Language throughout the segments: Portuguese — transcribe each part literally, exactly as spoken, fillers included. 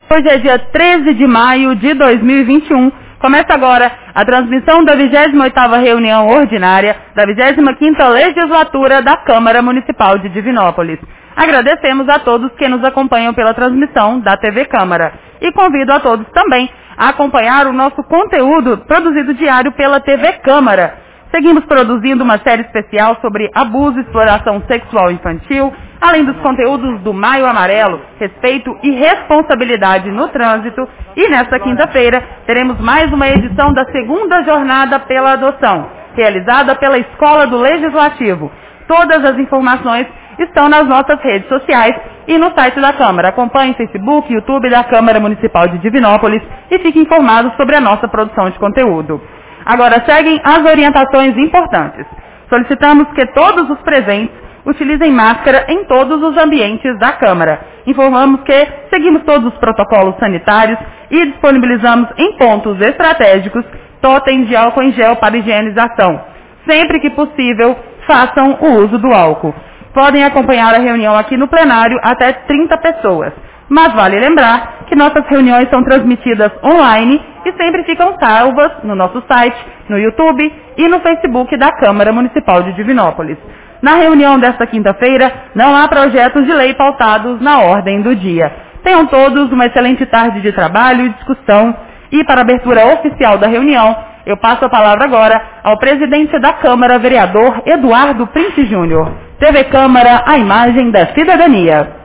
Hoje é dia treze de maio de dois mil e vinte e um. Começa agora a transmissão da vigésima oitava reunião ordinária da vigésima quinta legislatura da Câmara Municipal de Divinópolis. Agradecemos a todos que nos acompanham pela transmissão da T V Câmara e convido a todos também a acompanhar o nosso conteúdo produzido diário pela T V Câmara. Seguimos produzindo uma série especial sobre abuso e exploração sexual infantil, além dos conteúdos do Maio Amarelo, respeito e responsabilidade no trânsito. E nesta quinta-feira teremos mais uma edição da segunda jornada pela adoção, realizada pela Escola do Legislativo. Todas as informações estão nas nossas redes sociais e no site da Câmara. Acompanhe o Facebook e YouTube da Câmara Municipal de Divinópolis e fique informado sobre a nossa produção de conteúdo. Agora seguem as orientações importantes. Solicitamos que todos os presentes utilizem máscara em todos os ambientes da Câmara. Informamos que seguimos todos os protocolos sanitários e disponibilizamos em pontos estratégicos totens de álcool em gel para higienização. Sempre que possível, façam o uso do álcool. Podem acompanhar a reunião aqui no plenário até trinta pessoas. Mas vale lembrar que nossas reuniões são transmitidas online e sempre ficam salvas no nosso site, no YouTube e no Facebook da Câmara Municipal de Divinópolis. Na reunião desta quinta-feira, não há projetos de lei pautados na ordem do dia. Tenham todos uma excelente tarde de trabalho e discussão. E para a abertura oficial da reunião, eu passo a palavra agora ao presidente da Câmara, vereador Eduardo Prince Júnior. T V Câmara, a imagem da cidadania.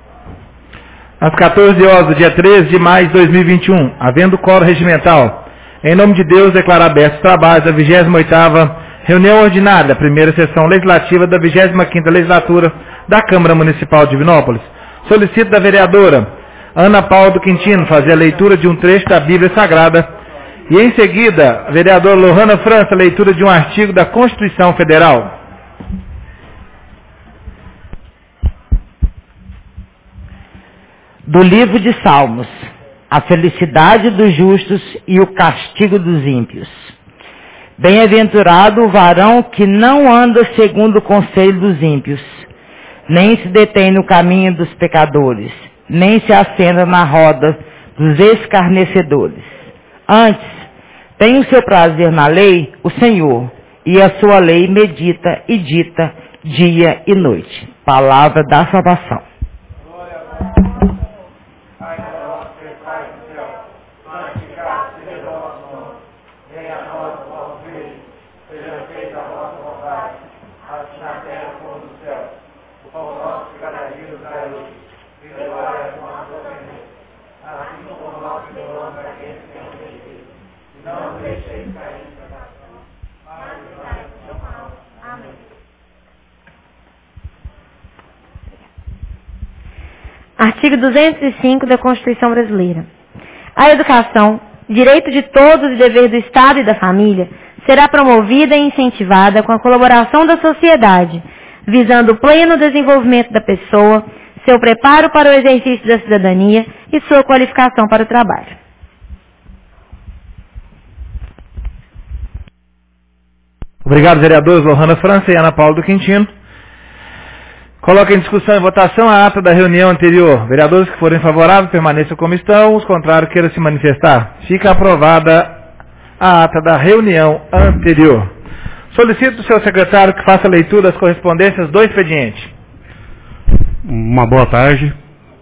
Às quatorze horas do dia treze de maio de dois mil e vinte e um, havendo quórum regimental, em nome de Deus, declaro abertos os trabalhos da vigésima oitava reunião ordinária, primeira sessão legislativa da vigésima quinta legislatura da Câmara Municipal de Divinópolis. Solicito da vereadora Ana Paula do Quintino fazer a leitura de um trecho da Bíblia Sagrada e, em seguida, a vereadora Lohana França, leitura de um artigo da Constituição Federal. Do livro de Salmos, a felicidade dos justos e o castigo dos ímpios. Bem-aventurado o varão que não anda segundo o conselho dos ímpios, nem se detém no caminho dos pecadores, nem se assenta na roda dos escarnecedores. Antes, tem o seu prazer na lei o Senhor, e a sua lei medita e dita dia e noite. Palavra da salvação. Artigo duzentos e cinco da Constituição Brasileira. A educação, direito de todos e dever do Estado e da família, será promovida e incentivada com a colaboração da sociedade, visando o pleno desenvolvimento da pessoa, seu preparo para o exercício da cidadania e sua qualificação para o trabalho. Obrigado, vereadores Lohana França e Ana Paula do Quintino. Coloco em discussão e votação a ata da reunião anterior. Vereadores que forem favoráveis, permaneçam como estão. Os contrários, queiram se manifestar. Fica aprovada a ata da reunião anterior. Solicito do seu secretário que faça a leitura das correspondências do expediente. Uma boa tarde.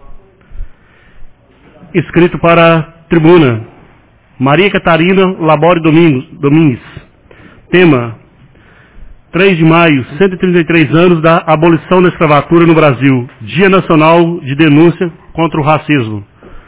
Escrito para a tribuna. Maria Catarina Labore Domingues. Tema: três de maio, cento e trinta e três anos da abolição da escravatura no Brasil. Dia Nacional de Denúncia contra o Racismo.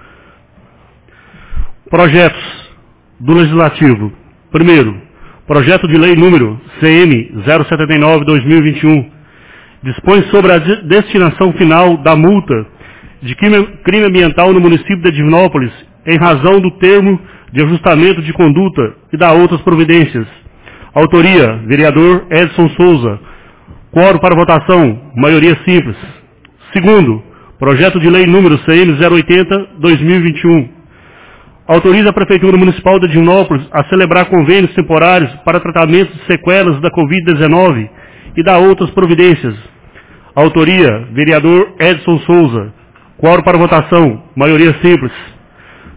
Projetos do Legislativo. Primeiro, projeto de lei número C M zero setenta e nove barra dois mil e vinte e um. Dispõe sobre a destinação final da multa de crime ambiental no município de Divinópolis em razão do termo de ajustamento de conduta e dá outras providências. Autoria, vereador Edson Souza. Quórum para votação, maioria simples. Segundo, projeto de lei número C M zero oitenta barra dois mil e vinte e um. Autoriza a Prefeitura Municipal de Divinópolis a celebrar convênios temporários para tratamento de sequelas da covid dezenove e dá outras providências. Autoria, vereador Edson Souza. Quórum para votação, maioria simples.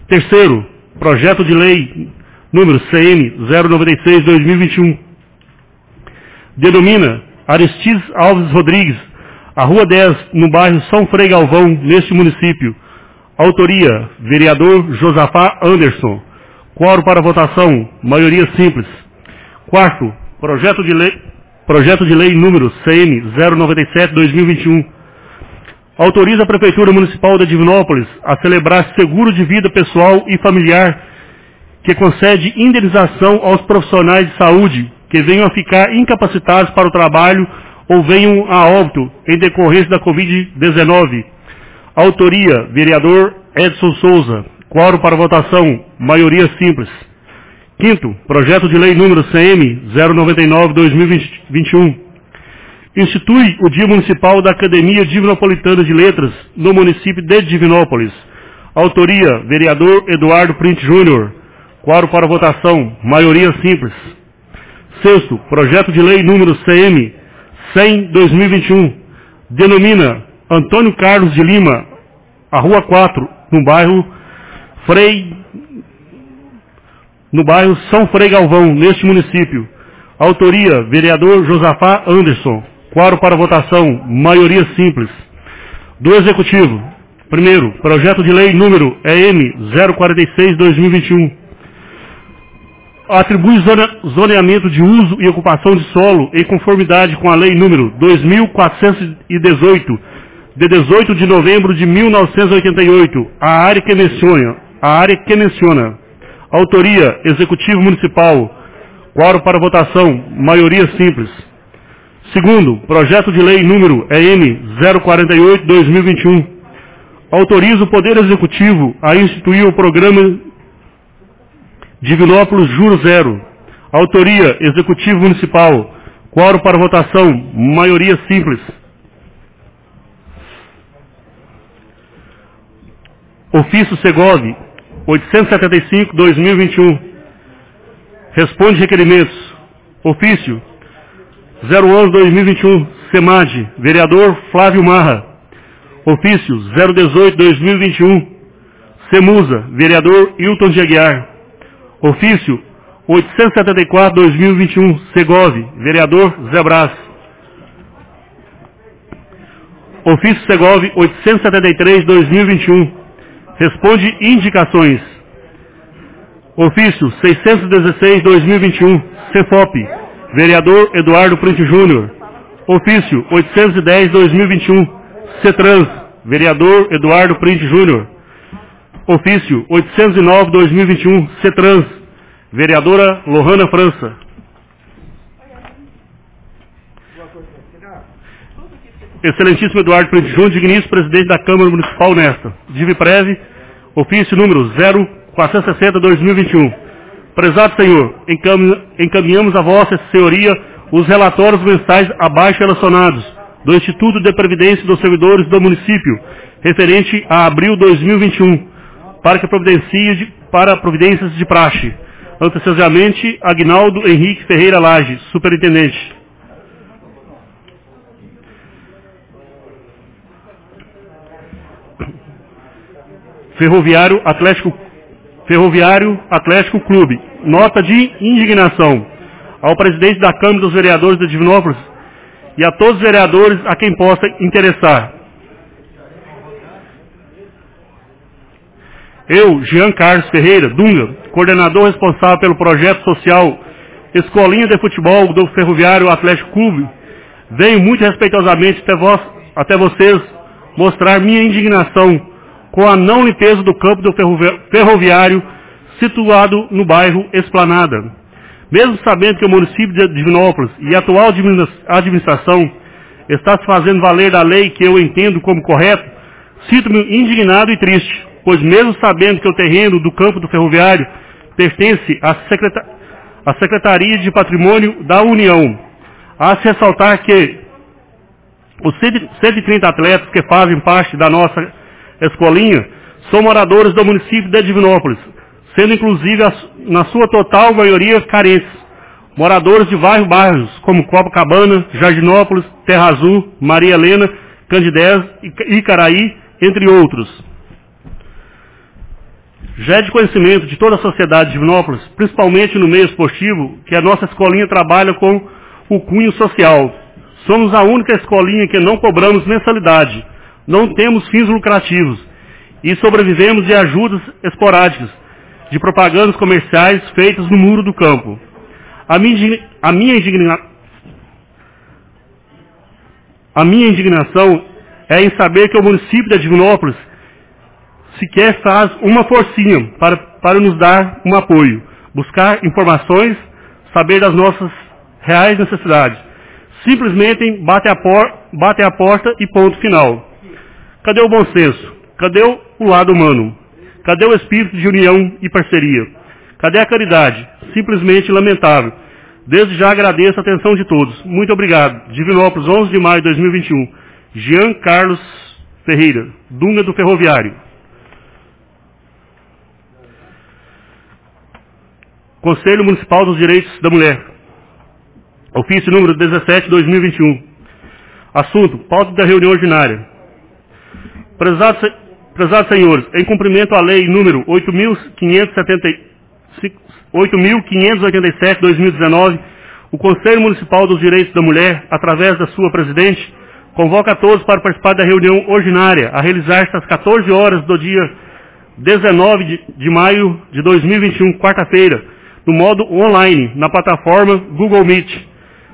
Terceiro, projeto de lei número C N zero noventa e seis barra dois mil e vinte e um. Denomina Aristides Alves Rodrigues, a Rua dez, no bairro São Frei Galvão, neste município. Autoria, vereador Josafá Anderson. Quórum para votação, maioria simples. Quarto, projeto de lei, projeto de lei número C N zero noventa e sete barra dois mil e vinte e um. Autoriza a Prefeitura Municipal de Divinópolis a celebrar seguro de vida pessoal e familiar que concede indenização aos profissionais de saúde que venham a ficar incapacitados para o trabalho ou venham a óbito em decorrência da covid dezenove. Autoria, vereador Edson Souza. Quórum para votação, maioria simples. Quinto, projeto de lei número C M zero noventa e nove barra dois mil e vinte e um. Institui o Dia Municipal da Academia Divinopolitana de Letras no município de Divinópolis. Autoria, vereador Eduardo Print Júnior. Quórum para votação, maioria simples. Sexto, projeto de lei número C M cem barra dois mil e vinte e um. Denomina Antônio Carlos de Lima, a Rua quatro, no bairro Frei, no bairro São Frei Galvão, neste município. Autoria, vereador Josafá Anderson. Quórum para votação, maioria simples. Do Executivo. Primeiro, projeto de lei número E M zero quarenta e seis barra dois mil e vinte e um. Atribui zoneamento de uso e ocupação de solo em conformidade com a lei número dois mil quatrocentos e dezoito, de dezoito de novembro de mil novecentos e oitenta e oito, a área que menciona, a área que menciona. Autoria, Executivo Municipal. Quórum para votação, maioria simples. Segundo, projeto de lei número E M zero quarenta e oito barra dois mil e vinte e um. Autoriza o Poder Executivo a instituir o programa Divinópolis Juro Zero. Autoria, Executivo Municipal. Quórum para votação, maioria simples. Ofício Segov oitocentos e setenta e cinco barra dois mil e vinte e um. Responde requerimentos. Ofício zero onze barra dois mil e vinte e um, SEMAD, vereador Flávio Marra. Ofício zero dezoito barra dois mil e vinte e um, SEMUSA, vereador Hilton de Aguiar. Ofício oitocentos e setenta e quatro barra dois mil e vinte e um, Segov, vereador Zé Brás. Ofício Segov oitocentos e setenta e três barra dois mil e vinte e um, responde indicações. Ofício seiscentos e dezesseis barra dois mil e vinte e um, CEFOP, vereador Eduardo Print Júnior. Ofício oitocentos e dez barra dois mil e vinte e um, CETRANS, vereador Eduardo Print Júnior. Ofício oitocentos e nove barra dois mil e vinte e um, CETRANS, vereadora Lohana França. Excelentíssimo Eduardo Print Júnior, digníssimo presidente da Câmara Municipal nesta. Diviprev, ofício número zero quatrocentos e sessenta barra dois mil e vinte e um. Prezado senhor, encaminhamos a vossa senhoria os relatórios mensais abaixo relacionados do Instituto de Previdência dos Servidores do município, referente a abril de dois mil e vinte e um, para que providencie de, para providências de praxe. Antecessivamente, Agnaldo Henrique Ferreira Lage, superintendente. Ferroviário Atlético Ferroviário Atlético Clube. Nota de indignação ao presidente da Câmara dos Vereadores de Divinópolis e a todos os vereadores a quem possa interessar. Eu, Jean Carlos Ferreira Dunga, coordenador responsável pelo projeto social Escolinha de Futebol do Ferroviário Atlético Clube, venho muito respeitosamente até, vós, até vocês mostrar minha indignação com a não limpeza do campo do ferroviário situado no bairro Esplanada. Mesmo sabendo que o município de Divinópolis e a atual administração está se fazendo valer da lei que eu entendo como correto, sinto-me indignado e triste, pois mesmo sabendo que o terreno do campo do ferroviário pertence à, Secreta- à Secretaria de Patrimônio da União, há se ressaltar que os cento e trinta atletas que fazem parte da nossa escolinha são moradores do município de Divinópolis, sendo inclusive na sua total maioria carentes, moradores de vários bairros, como Copacabana, Jardinópolis, Terra Azul, Maria Helena, Candidez e Icaraí, entre outros. Já é de conhecimento de toda a sociedade de Divinópolis, principalmente no meio esportivo, que a nossa escolinha trabalha com o cunho social. Somos a única escolinha que não cobramos mensalidade, não temos fins lucrativos e sobrevivemos de ajudas esporádicas, de propagandas comerciais feitas no muro do campo. A minha, a minha, indigna, a minha indignação é em saber que o município de Divinópolis sequer faz uma forcinha para, para nos dar um apoio, buscar informações, saber das nossas reais necessidades. Simplesmente batem a, por, batem a porta e ponto final. Cadê o bom senso? Cadê o lado humano? Cadê o espírito de união e parceria? Cadê a caridade? Simplesmente lamentável. Desde já agradeço a atenção de todos. Muito obrigado. Divinópolis, onze de maio de dois mil e vinte e um. Jean Carlos Ferreira, Dunga do Ferroviário. Conselho Municipal dos Direitos da Mulher. Ofício número dezessete, dois mil e vinte e um. Assunto, pauta da reunião ordinária. Prezados, prezados senhores, em cumprimento à lei número oito mil quinhentos e oitenta e sete, dois mil e dezenove, o Conselho Municipal dos Direitos da Mulher, através da sua presidente, convoca a todos para participar da reunião ordinária, a realizar-se às quatorze horas do dia dezenove de maio de dois mil e vinte e um, quarta-feira, no modo online, na plataforma Google Meet.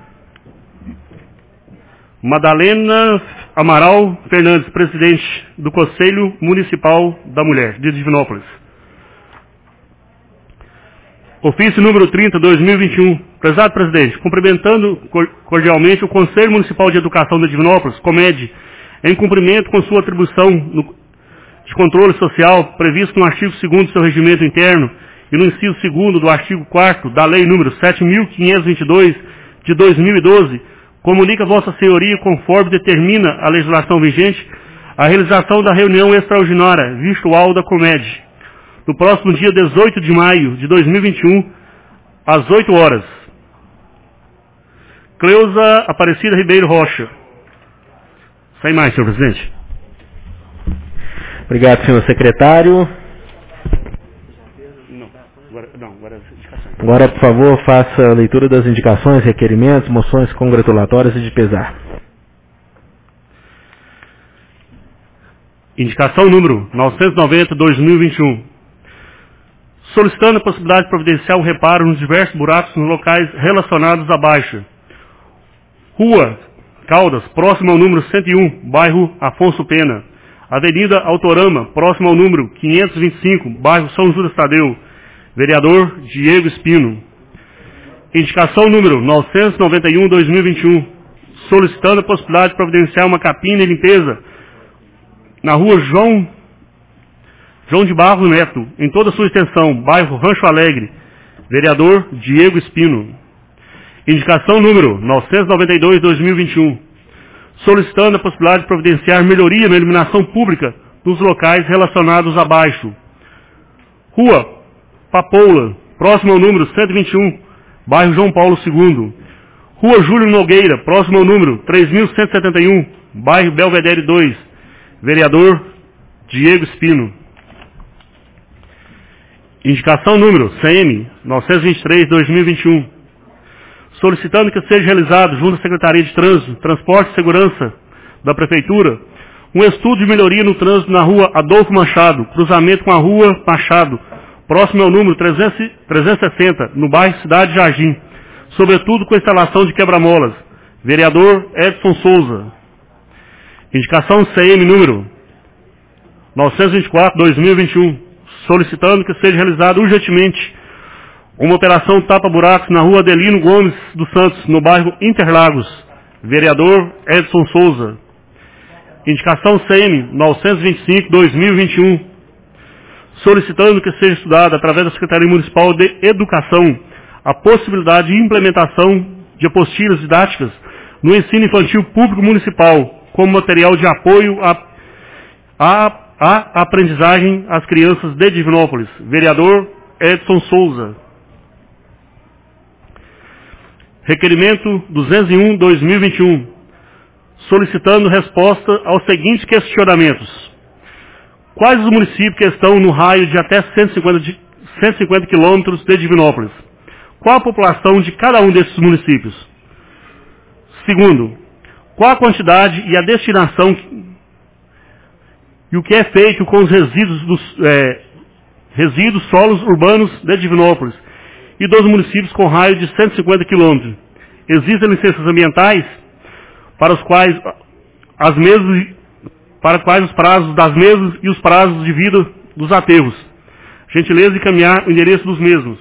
Madalena Amaral Fernandes, presidente do Conselho Municipal da Mulher de Divinópolis. Ofício número trinta, dois mil e vinte e um. Prezado presidente, cumprimentando cordialmente o Conselho Municipal de Educação de Divinópolis, COMED, em cumprimento com sua atribuição no, de controle social previsto no artigo segundo do seu regimento interno e no inciso segundo do artigo quarto da Lei número sete mil quinhentos e vinte e dois de dois mil e doze, comunica a Vossa Senhoria, conforme determina a legislação vigente, a realização da reunião extraordinária virtual da COMED, no próximo dia dezoito de maio de dois mil e vinte e um, às oito horas. Cleusa Aparecida Ribeiro Rocha. Sem mais, senhor presidente. Obrigado, senhor secretário. Não, agora, não, agora as indicações. Agora, por favor, faça a leitura das indicações, requerimentos, moções congratulatórias e de pesar. Indicação número novecentos e noventa, dois mil e vinte e um. Solicitando a possibilidade de providenciar o reparo nos diversos buracos nos locais relacionados à baixa. Rua Caldas, próximo ao número cento e um, bairro Afonso Pena. Avenida Autorama, próximo ao número quinhentos e vinte e cinco, bairro São Judas Tadeu. Vereador Diego Espino. Indicação número novecentos e noventa e um, dois mil e vinte e um. Solicitando a possibilidade de providenciar uma capina e limpeza na rua João, João de Barros Neto, em toda a sua extensão, bairro Rancho Alegre. Vereador Diego Espino. Indicação número novecentos e noventa e dois, dois mil e vinte e um. Solicitando a possibilidade de providenciar melhoria na iluminação pública nos locais relacionados abaixo. Rua Papoula, próximo ao número cento e vinte e um, bairro João Paulo segundo. Rua Júlio Nogueira, próximo ao número três mil cento e setenta e um, bairro Belvedere dois. Vereador Diego Espino. Indicação número C M novecentos e vinte e três, dois mil e vinte e um. Solicitando que seja realizado, junto à Secretaria de Trânsito, Transporte e Segurança da Prefeitura, um estudo de melhoria no trânsito na rua Adolfo Machado, cruzamento com a rua Machado, próximo ao número trezentos e sessenta, no bairro Cidade Jardim, sobretudo com a instalação de quebra-molas. Vereador Edson Souza. Indicação C M número novecentos e vinte e quatro, dois mil e vinte e um, solicitando que seja realizado urgentemente uma operação tapa-buracos na rua Adelino Gomes dos Santos, no bairro Interlagos. Vereador Edson Souza. Indicação C M novecentos e vinte e cinco, dois mil e vinte e um, solicitando que seja estudada, através da Secretaria Municipal de Educação, a possibilidade de implementação de apostilas didáticas no ensino infantil público municipal, como material de apoio à, à, à aprendizagem às crianças de Divinópolis. Vereador Edson Souza. Requerimento duzentos e um, dois mil e vinte e um, solicitando resposta aos seguintes questionamentos. Quais os municípios que estão no raio de até cento e cinquenta quilômetros de Divinópolis? Qual a população de cada um desses municípios? Segundo, qual a quantidade e a destinação e o que é feito com os resíduos, dos, é, resíduos solos urbanos de Divinópolis e dos municípios com raio de cento e cinquenta quilômetros? Existem licenças ambientais para os quais as mesmas, para quais os prazos das mesmas e os prazos de vida dos aterros. Gentileza de encaminhar o endereço dos mesmos.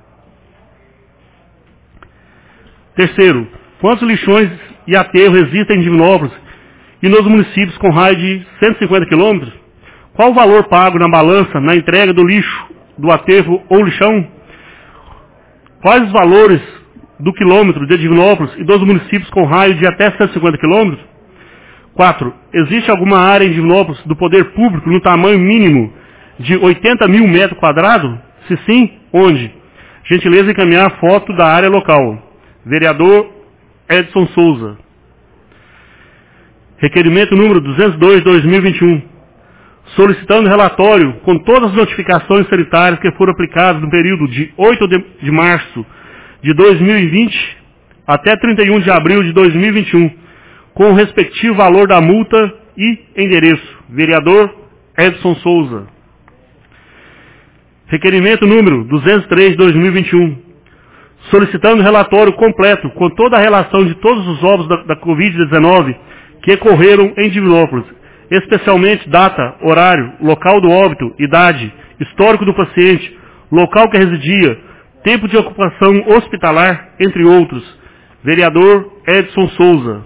Terceiro, quantos lixões e aterros existem em Divinópolis e nos municípios com raio de cento e cinquenta quilômetros? Qual o valor pago na balança na entrega do lixo, do aterro ou lixão? Quais os valores do quilômetro de Divinópolis e dos municípios com raio de até cento e cinquenta quilômetros? Quatro, existe alguma área em Divinópolis do poder público no tamanho mínimo de oitenta mil metros quadrados? Se sim, onde? Gentileza encaminhar a foto da área local. Vereador Edson Souza. Requerimento número duzentos e dois de dois mil e vinte e um. Solicitando relatório com todas as notificações sanitárias que foram aplicadas no período de oito de março de dois mil e vinte até trinta e um de abril de dois mil e vinte e um, com o respectivo valor da multa e endereço. Vereador Edson Souza. Requerimento número duzentos e três de dois mil e vinte e um. Solicitando relatório completo com toda a relação de todos os óbitos da, da covid dezenove que ocorreram em Divinópolis, especialmente data, horário, local do óbito, idade, histórico do paciente, local que residia, tempo de ocupação hospitalar, entre outros. Vereador Edson Souza.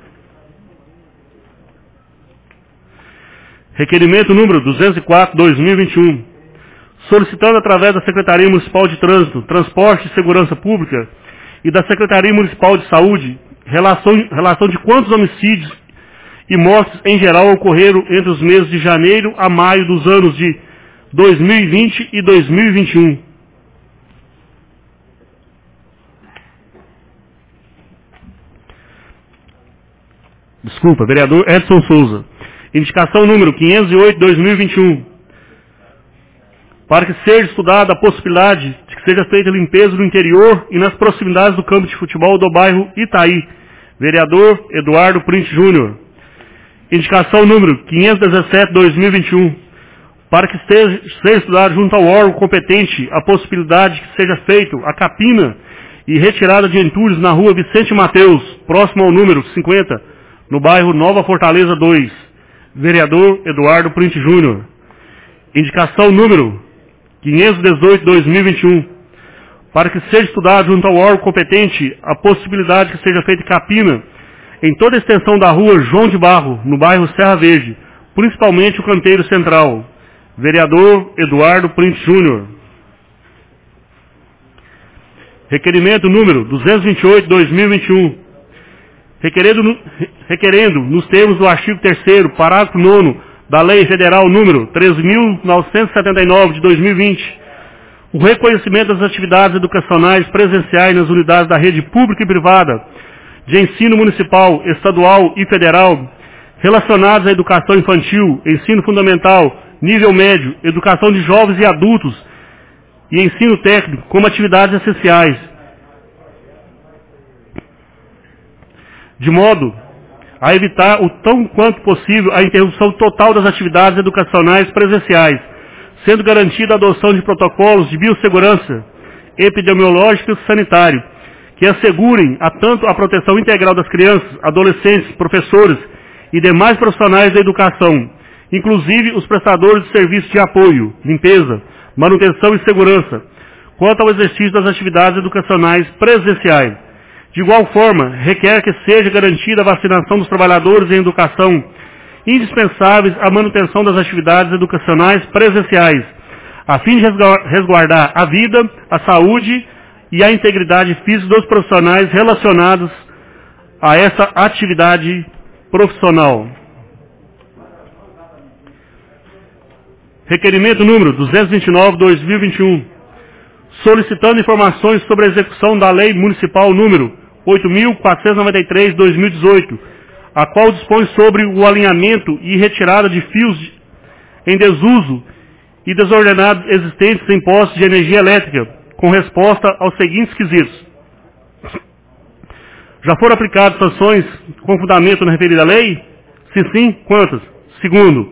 Requerimento número duzentos e quatro de dois mil e vinte e um. Solicitando através da Secretaria Municipal de Trânsito, Transporte e Segurança Pública e da Secretaria Municipal de Saúde, relação, relação de quantos homicídios e mortes em geral ocorreram entre os meses de janeiro a maio dos anos de dois mil e vinte e dois mil e vinte e um. Desculpa, vereador Edson Souza. Indicação número quinhentos e oito de dois mil e vinte e um. Para que seja estudada a possibilidade de que seja feita limpeza no interior e nas proximidades do campo de futebol do bairro Itaí. Vereador Eduardo Print Júnior. Indicação número quinhentos e dezessete de dois mil e vinte e um. Para que seja, seja estudado junto ao órgão competente a possibilidade de que seja feito a capina e retirada de entulhos na rua Vicente Mateus, próximo ao número cinquenta, no bairro Nova Fortaleza dois. Vereador Eduardo Print Júnior. Indicação número quinhentos e dezoito de dois mil e vinte e um. Para que seja estudado junto ao órgão competente a possibilidade de que seja feita capina em toda a extensão da rua João de Barro, no bairro Serra Verde, principalmente o canteiro central. Vereador Eduardo Print Júnior. Requerimento número duzentos e vinte e oito de dois mil e vinte e um. Requerendo, requerendo, nos termos do artigo terceiro, parágrafo nono da Lei Federal número treze mil novecentos e setenta e nove de dois mil e vinte, o reconhecimento das atividades educacionais presenciais nas unidades da rede pública e privada de ensino municipal, estadual e federal, relacionadas à educação infantil, ensino fundamental, nível médio, educação de jovens e adultos e ensino técnico como atividades essenciais, de modo a evitar o tão quanto possível a interrupção total das atividades educacionais presenciais, sendo garantida a adoção de protocolos de biossegurança, epidemiológico e sanitário, que assegurem a tanto a proteção integral das crianças, adolescentes, professores e demais profissionais da educação, inclusive os prestadores de serviços de apoio, limpeza, manutenção e segurança, quanto ao exercício das atividades educacionais presenciais. De igual forma, requer que seja garantida a vacinação dos trabalhadores em educação, indispensáveis à manutenção das atividades educacionais presenciais, a fim de resguardar a vida, a saúde e a integridade física dos profissionais relacionados a essa atividade profissional. Requerimento número duzentos e vinte e nove de dois mil e vinte e um. Solicitando informações sobre a execução da Lei Municipal número oito mil quatrocentos e noventa e três de dois mil e dezoito, a qual dispõe sobre o alinhamento e retirada de fios em desuso e desordenados existentes em postos de energia elétrica, com resposta aos seguintes quesitos. Já foram aplicadas sanções com fundamento na referida lei? Se sim, quantas? Segundo,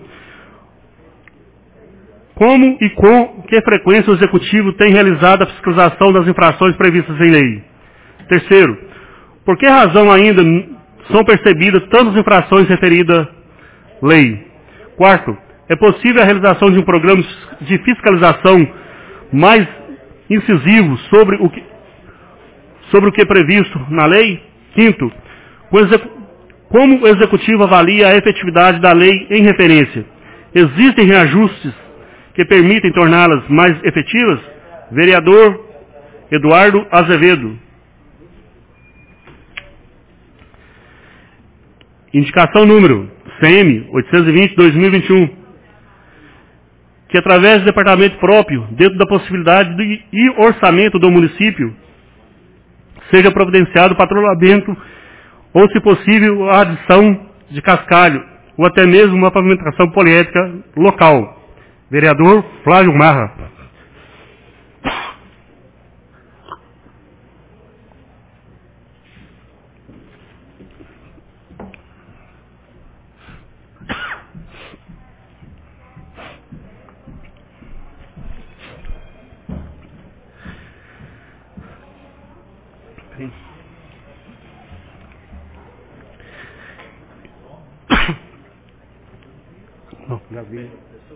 como e com que frequência o Executivo tem realizado a fiscalização das infrações previstas em lei? Terceiro, por que razão ainda são percebidas tantas infrações referidas à lei? Quarto, é possível a realização de um programa de fiscalização mais incisivo sobre o que, sobre o que é previsto na lei? Quinto, como o Executivo avalia a efetividade da lei em referência? Existem reajustes que permitem torná-las mais efetivas? Vereador Eduardo Azevedo. Indicação número C M oitocentos e vinte barra dois mil e vinte e um, que através do departamento próprio, dentro da possibilidade de, e orçamento do município, seja providenciado o patrulhamento ou, se possível, a adição de cascalho, ou até mesmo uma pavimentação poliédrica local. Vereador Flávio Marra. Não, Gabi.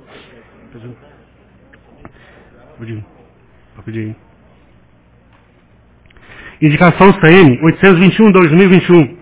Rapidinho. Rapidinho. Indicação C M oitocentos e vinte e um barra dois mil e vinte e um.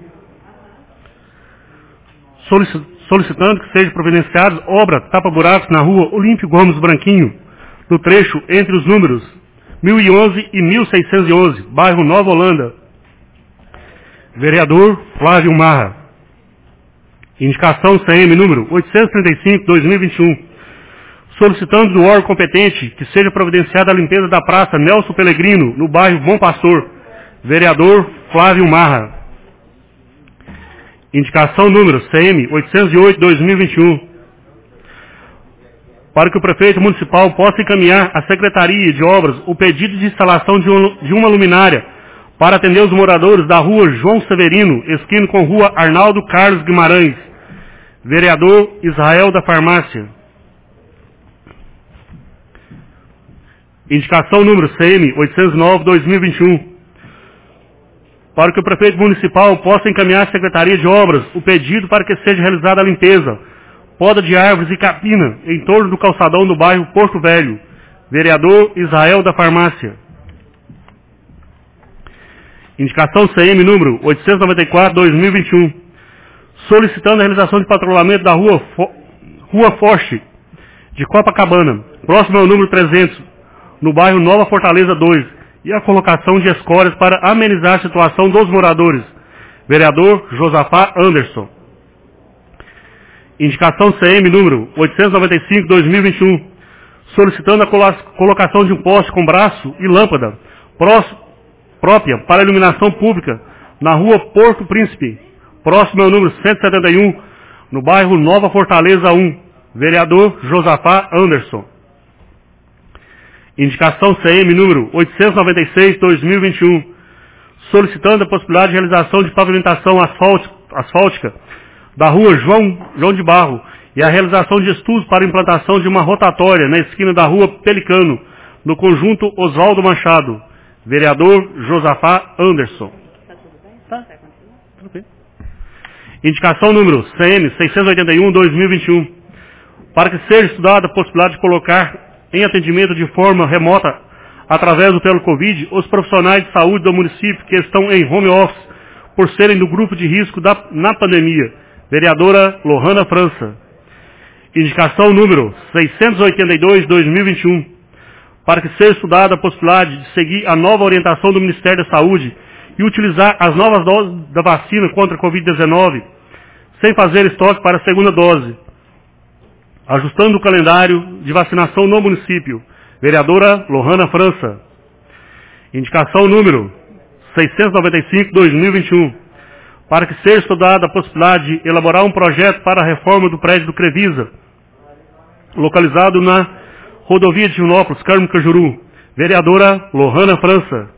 Solicitando que seja providenciada obra tapa-buracos na rua Olímpio Gomes Branquinho, no trecho entre os números mil e onze e mil seiscentos e onze, bairro Nova Holanda. Vereador Flávio Marra. Indicação C M número oitocentos e trinta e cinco barra dois mil e vinte e um. Solicitando do órgão competente que seja providenciada a limpeza da Praça Nelson Pellegrino, no bairro Bom Pastor. Vereador Flávio Marra. Indicação número C M oitocentos e oito barra dois mil e vinte e um. Para que o prefeito municipal possa encaminhar à Secretaria de Obras o pedido de instalação de, um, de uma luminária para atender os moradores da rua João Severino, esquina com rua Arnaldo Carlos Guimarães. Vereador Israel da Farmácia. Indicação número C M oitocentos e nove barra dois mil e vinte e um. Para que o prefeito municipal possa encaminhar à Secretaria de Obras o pedido para que seja realizada a limpeza, poda de árvores e capina em torno do calçadão do bairro Porto Velho. Vereador Israel da Farmácia. Indicação C M número oitocentos e noventa e quatro barra dois mil e vinte e um. Solicitando a realização de patrulhamento da rua, Fo rua Forte de Copacabana, próximo ao número trezentos, no bairro Nova Fortaleza dois, e a colocação de escórias para amenizar a situação dos moradores. Vereador Josafá Anderson. Indicação C M número oitocentos e noventa e cinco barra dois mil e vinte e um, solicitando a colocação de um poste com braço e lâmpada própria para iluminação pública na rua Porto Príncipe, próximo ao número cento e setenta e um, no bairro Nova Fortaleza um. Vereador Josafá Anderson. Indicação C M número oitocentos e noventa e seis barra dois mil e vinte e um, solicitando a possibilidade de realização de pavimentação asfáltica da rua João, João de Barro e a realização de estudos para a implantação de uma rotatória na esquina da rua Pelicano, no conjunto Oswaldo Machado. Vereador Josafá Anderson. Tá? Tudo bem. Indicação número C M seiscentos e oitenta e um barra dois mil e vinte e um, para que seja estudada a possibilidade de colocar em atendimento de forma remota, através do Telecovid, os profissionais de saúde do município que estão em home office por serem do grupo de risco da, na pandemia. Vereadora Lohana França. Indicação número seiscentos e oitenta e dois barra dois mil e vinte e um, para que seja estudada a possibilidade de seguir a nova orientação do Ministério da Saúde e utilizar as novas doses da vacina contra a covid dezenove, sem fazer estoque para a segunda dose, ajustando o calendário de vacinação no município. Vereadora Lohana França. Indicação número seiscentos e noventa e cinco barra dois mil e vinte e um, para que seja estudada a possibilidade de elaborar um projeto para a reforma do prédio do Crevisa, localizado na rodovia de Divinópolis, Carmo Cajuru. Vereadora Lohana França.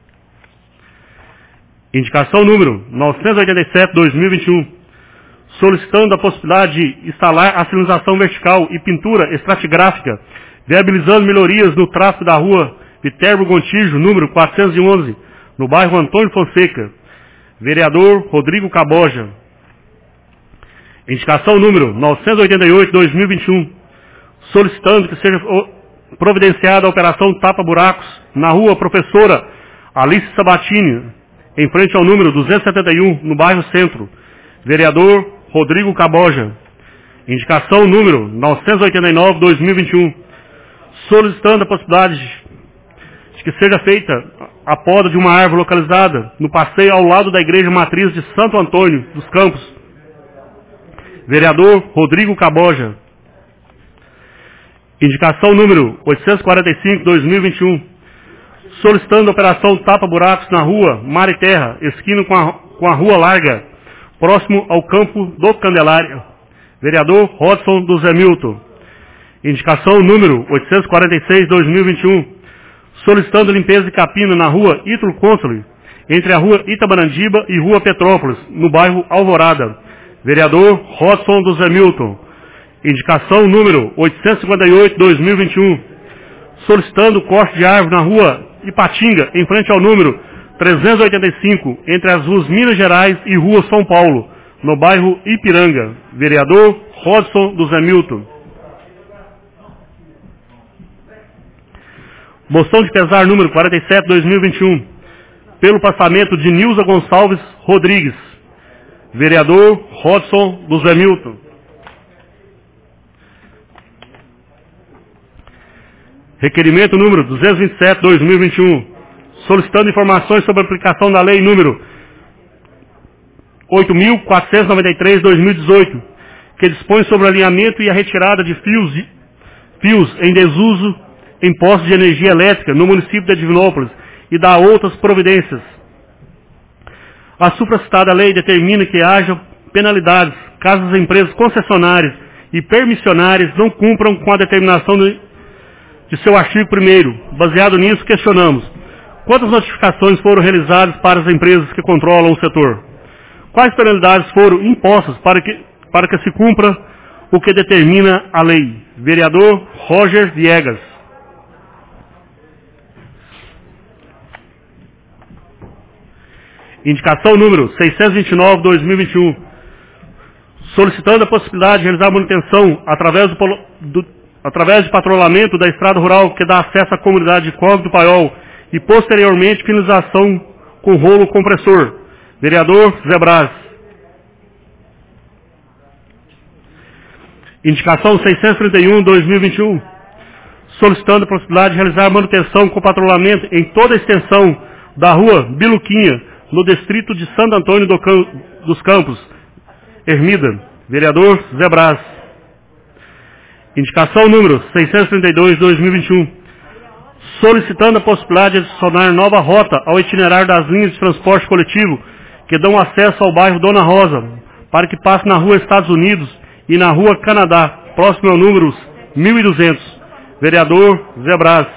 Indicação número novecentos e oitenta e sete barra dois mil e vinte e um, solicitando a possibilidade de instalar a sinalização vertical e pintura estratigráfica, viabilizando melhorias no tráfego da rua Viterbo Gontijo, número quatrocentos e onze, no bairro Antônio Fonseca. Vereador Rodrigo Caboja. Indicação número novecentos e oitenta e oito barra dois mil e vinte e um, solicitando que seja providenciada a operação tapa-buracos na rua Professora Alice Sabatini, em frente ao número duzentos e setenta e um, no bairro Centro. Vereador Rodrigo Caboja. Indicação número novecentos e oitenta e nove barra dois mil e vinte e um, solicitando a possibilidade de que seja feita a poda de uma árvore localizada no passeio ao lado da Igreja Matriz de Santo Antônio dos Campos. Vereador Rodrigo Caboja. Indicação número oitocentos e quarenta e cinco barra dois mil e vinte e um, solicitando a operação tapa-buracos na rua Mar e Terra, esquina com a, com a Rua Larga, próximo ao campo do Candelário. Vereador Rodson do Zé Milton. Indicação número oitocentos e quarenta e seis barra dois mil e vinte e um, solicitando limpeza de capina na rua Ítalo Consoli, entre a rua Itabarandiba e rua Petrópolis, no bairro Alvorada. Vereador Rodson do Zé Milton. Indicação número oitocentos e cinquenta e oito barra dois mil e vinte e um, solicitando corte de árvore na rua Ipatinga, em frente ao número trezentos e oitenta e cinco, entre as ruas Minas Gerais e rua São Paulo, no bairro Ipiranga. Vereador Rodson do Zé Milton. Moção de pesar número quarenta e sete barra dois mil e vinte e um, pelo passamento de Nilza Gonçalves Rodrigues. Vereador Rodson do Zé Milton. Requerimento número duzentos e vinte e sete barra dois mil e vinte e um, solicitando informações sobre a aplicação da lei número oito mil quatrocentos e noventa e três barra dois mil e dezoito, que dispõe sobre o alinhamento e a retirada de fios, de, fios em desuso em postos de energia elétrica no município de Divinópolis e dá outras providências. A supracitada lei determina que haja penalidades caso as empresas concessionárias e permissionárias não cumpram com a determinação de, de seu artigo primeiro. Baseado nisso, questionamos: quantas notificações foram realizadas para as empresas que controlam o setor? Quais penalidades foram impostas para que, para que se cumpra o que determina a lei? Vereador Roger Viegas. Indicação número seiscentos e vinte e nove barra dois mil e vinte e um, solicitando a possibilidade de realizar manutenção através, do, do, através de patrulhamento da estrada rural que dá acesso à comunidade de Cove do Paiol e posteriormente finalização com rolo compressor. Vereador Zé Braz. Indicação seiscentos e trinta e um barra dois mil e vinte e um, solicitando a possibilidade de realizar manutenção com patrulhamento em toda a extensão da rua Biluquinha, no distrito de Santo Antônio do Cam- dos Campos, Ermida. Vereador Zé Braz. Indicação número seiscentos e trinta e dois barra dois mil e vinte e um, solicitando a possibilidade de adicionar nova rota ao itinerário das linhas de transporte coletivo que dão acesso ao bairro Dona Rosa, para que passe na rua Estados Unidos e na rua Canadá, próximo ao número mil e duzentos. Vereador Zé Braz.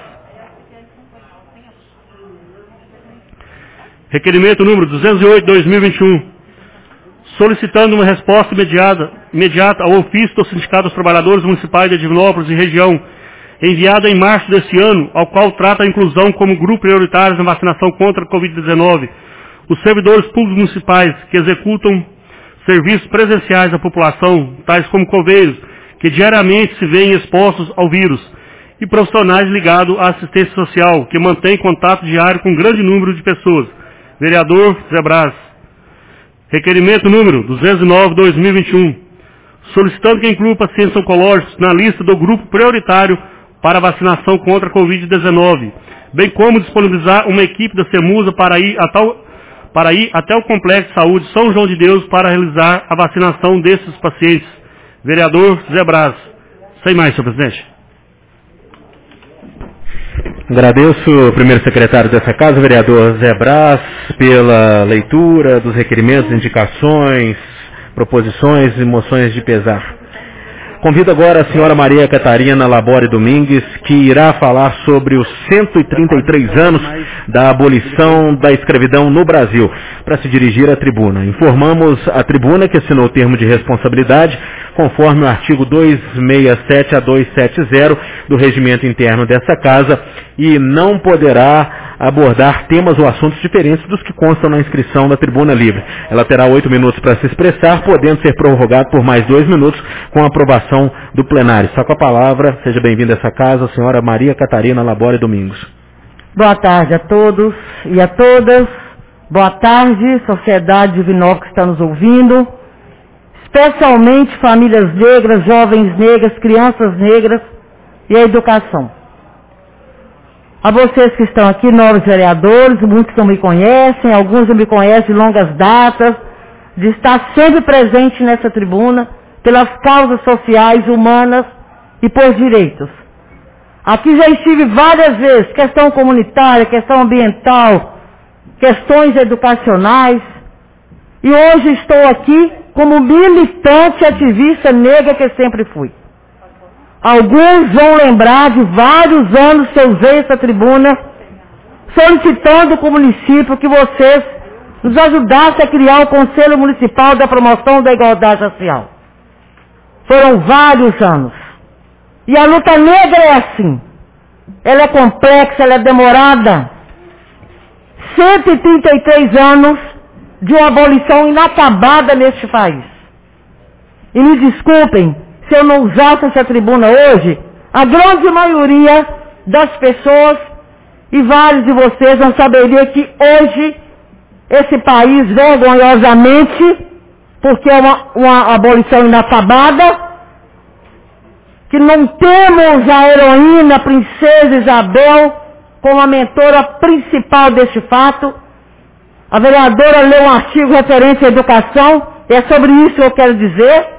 Requerimento número duzentos e oito barra dois mil e vinte e um, solicitando uma resposta imediata, imediata ao ofício do Sindicato dos Trabalhadores Municipais de Divinópolis e região, enviado em março deste ano, ao qual trata a inclusão como grupo prioritário na vacinação contra a covid dezenove, os servidores públicos municipais que executam serviços presenciais à população, tais como coveiros, que diariamente se veem expostos ao vírus, e profissionais ligados à assistência social, que mantêm contato diário com um grande número de pessoas. Vereador Zé Braz. Requerimento número duzentos e nove barra dois mil e vinte e um, solicitando que inclua pacientes oncológicos na lista do grupo prioritário para a vacinação contra a covid dezenove, bem como disponibilizar uma equipe da CEMUSA para ir, a tal, para ir até o Complexo de Saúde São João de Deus para realizar a vacinação desses pacientes. Vereador Zé Braz. Sem mais, senhor presidente. Agradeço o primeiro secretário dessa casa, vereador Zé Braz, pela leitura dos requerimentos, indicações, proposições e moções de pesar. Convido agora a senhora Maria Catarina Labore Domingues, que irá falar sobre os cento e trinta e três anos da abolição da escravidão no Brasil, para se dirigir à tribuna. Informamos a tribuna que assinou o termo de responsabilidade, conforme o artigo duzentos e sessenta e sete a duzentos e setenta do regimento interno dessa casa, e não poderá abordar temas ou assuntos diferentes dos que constam na inscrição da tribuna livre. Ela terá oito minutos para se expressar, podendo ser prorrogado por mais dois minutos com a aprovação do plenário. Está com a palavra, seja bem-vinda a essa casa, a senhora Maria Catarina Labore Domingos. Boa tarde a todos e a todas. Boa tarde, sociedade de Divinópolis que está nos ouvindo, especialmente famílias negras, jovens negras, crianças negras e a educação. A vocês que estão aqui, novos vereadores, muitos não me conhecem, alguns não me conhecem de longas datas, de estar sempre presente nessa tribuna pelas causas sociais, humanas e por direitos. Aqui já estive várias vezes, questão comunitária, questão ambiental, questões educacionais, e hoje estou aqui como militante ativista negra que sempre fui. Alguns vão lembrar de vários anos que eu usei essa tribuna solicitando com o município que vocês nos ajudassem a criar o Conselho Municipal da Promoção da Igualdade Racial. Foram vários anos. E a luta negra é assim. Ela é complexa, ela é demorada. cento e trinta e três anos de uma abolição inacabada neste país. E me desculpem, se eu não usasse essa tribuna hoje, a grande maioria das pessoas e vários de vocês não saberiam que hoje esse país, vergonhosamente, porque é uma, uma abolição inacabada, que não temos a heroína, a princesa Isabel, como a mentora principal deste fato. A vereadora leu um artigo referente à educação, e é sobre isso que eu quero dizer.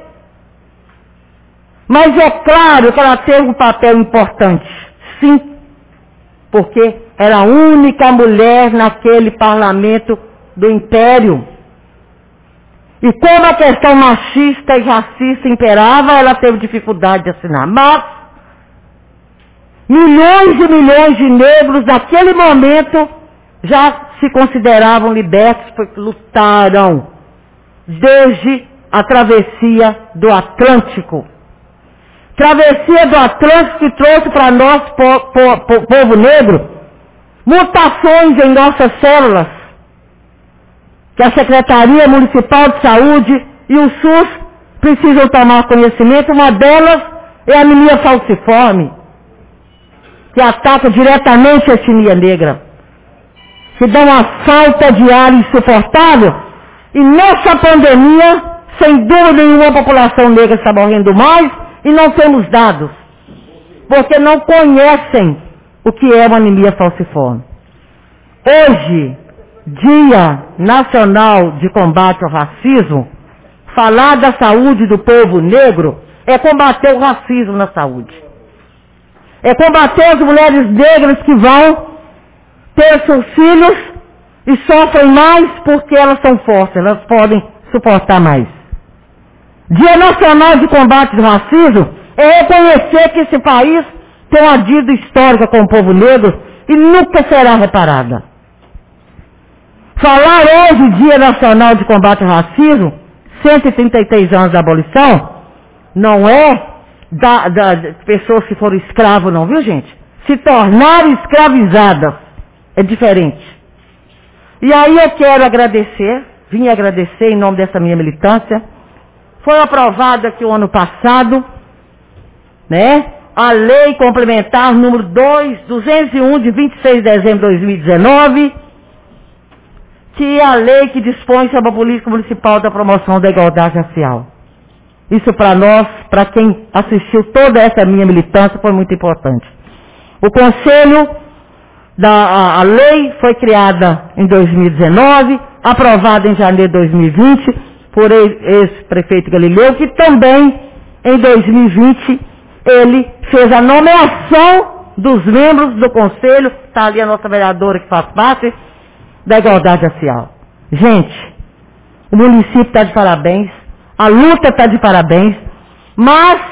Mas é claro que ela teve um papel importante, sim, porque era a única mulher naquele parlamento do Império. E como a questão machista e racista imperava, ela teve dificuldade de assinar. Mas milhões e milhões de negros naquele momento já se consideravam libertos porque lutaram desde a travessia do Atlântico. Travessia do Atlântico que trouxe para nós, po, po, po, povo negro, mutações em nossas células, que a Secretaria Municipal de Saúde e o SUS precisam tomar conhecimento. Uma delas é a anemia falciforme, que ataca diretamente a etnia negra, que dá uma falta de ar insuportável. E nessa pandemia, sem dúvida nenhuma, a população negra está morrendo mais, e não temos dados, porque não conhecem o que é uma anemia falciforme. Hoje, Dia Nacional de Combate ao Racismo, falar da saúde do povo negro é combater o racismo na saúde. É combater as mulheres negras que vão ter seus filhos e sofrem mais porque elas são fortes, elas podem suportar mais. Dia Nacional de Combate ao Racismo é reconhecer que esse país tem uma dívida histórica com o povo negro e nunca será reparada. Falar hoje, Dia Nacional de Combate ao Racismo, cento e trinta e três anos da abolição, não é da, da, das pessoas que foram escravos, não, viu, gente? Se tornaram escravizadas. É diferente. E aí eu quero agradecer, vim agradecer em nome dessa minha militância. Foi aprovada aqui o ano passado, né, a lei complementar número duzentos e um, de vinte e seis de dezembro de dois mil e dezenove, que é a lei que dispõe sobre a política municipal da promoção da igualdade racial. Isso para nós, para quem assistiu toda essa minha militância, foi muito importante. O Conselho, da, a, a lei foi criada em dois mil e dezenove, aprovada em janeiro de dois mil e vinte, por ex-prefeito Galileu, que também, em dois mil e vinte, ele fez a nomeação dos membros do Conselho, está ali a nossa vereadora que faz parte, da igualdade racial. Gente, o município está de parabéns, a luta está de parabéns, mas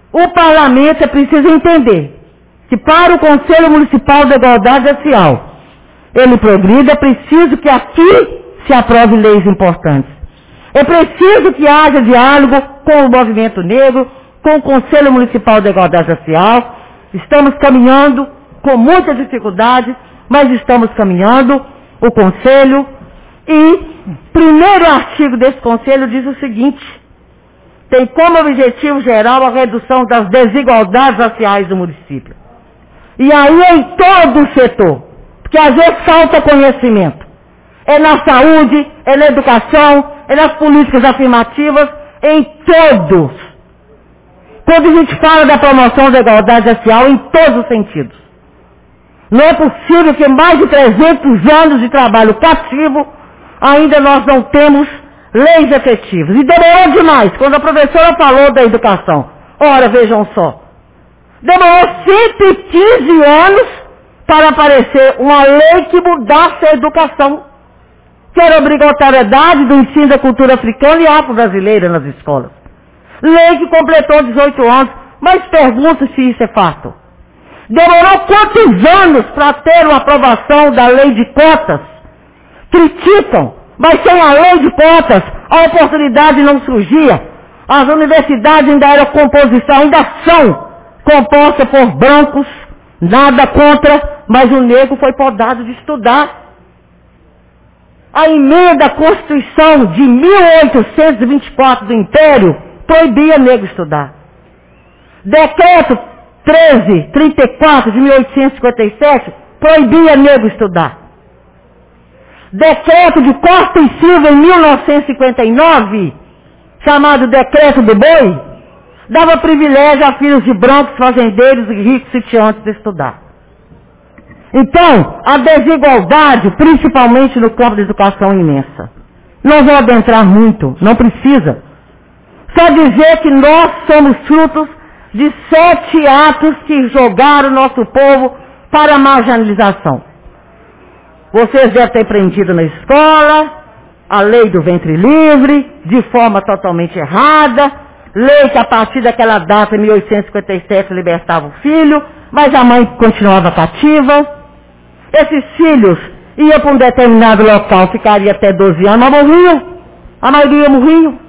o parlamento é preciso entender que para o Conselho Municipal da Igualdade Racial ele progrida, é preciso que aqui se aprove leis importantes. É preciso que haja diálogo com o movimento negro, com o Conselho Municipal da Igualdade Racial. Estamos caminhando com muita dificuldade, mas estamos caminhando, o Conselho, e primeiro artigo desse Conselho diz o seguinte: tem como objetivo geral a redução das desigualdades raciais do município. E aí é em todo o setor, porque às vezes falta conhecimento. É na saúde, é na educação, é nas políticas afirmativas, em todos. Quando a gente fala da promoção da igualdade racial, em todos os sentidos. Não é possível que mais de trezentos anos de trabalho cativo, ainda nós não temos leis efetivas. E demorou demais, quando a professora falou da educação. Ora, vejam só. Demorou cento e quinze anos para aparecer uma lei que mudasse a educação, que era a obrigatoriedade do ensino da cultura africana e afro-brasileira nas escolas. Lei que completou dezoito anos, mas pergunto se isso é fato. Demorou quantos anos para ter uma aprovação da lei de cotas? Criticam, mas sem a lei de cotas, a oportunidade não surgia. As universidades ainda eram composição, ainda são compostas por brancos, nada contra, mas o negro foi podado de estudar. A emenda à Constituição de mil oitocentos e vinte e quatro do Império proibia negro estudar. Decreto treze mil trezentos e trinta e quatro de mil oitocentos e cinquenta e sete proibia negro estudar. Decreto de Costa e Silva em mil novecentos e cinquenta e nove, chamado Decreto do Boi, dava privilégio a filhos de brancos, fazendeiros e ricos sitiantes de estudar. Então, a desigualdade, principalmente no campo da educação, é imensa. Não vou adentrar muito, não precisa. Só dizer que nós somos frutos de sete atos que jogaram o nosso povo para a marginalização. Vocês devem ter aprendido na escola a lei do ventre livre, de forma totalmente errada, lei que a partir daquela data, em mil oitocentos e cinquenta e sete, libertava o filho, mas a mãe continuava cativa. Esses filhos iam para um determinado local, ficaria até doze anos, mas morriam. A maioria morriam.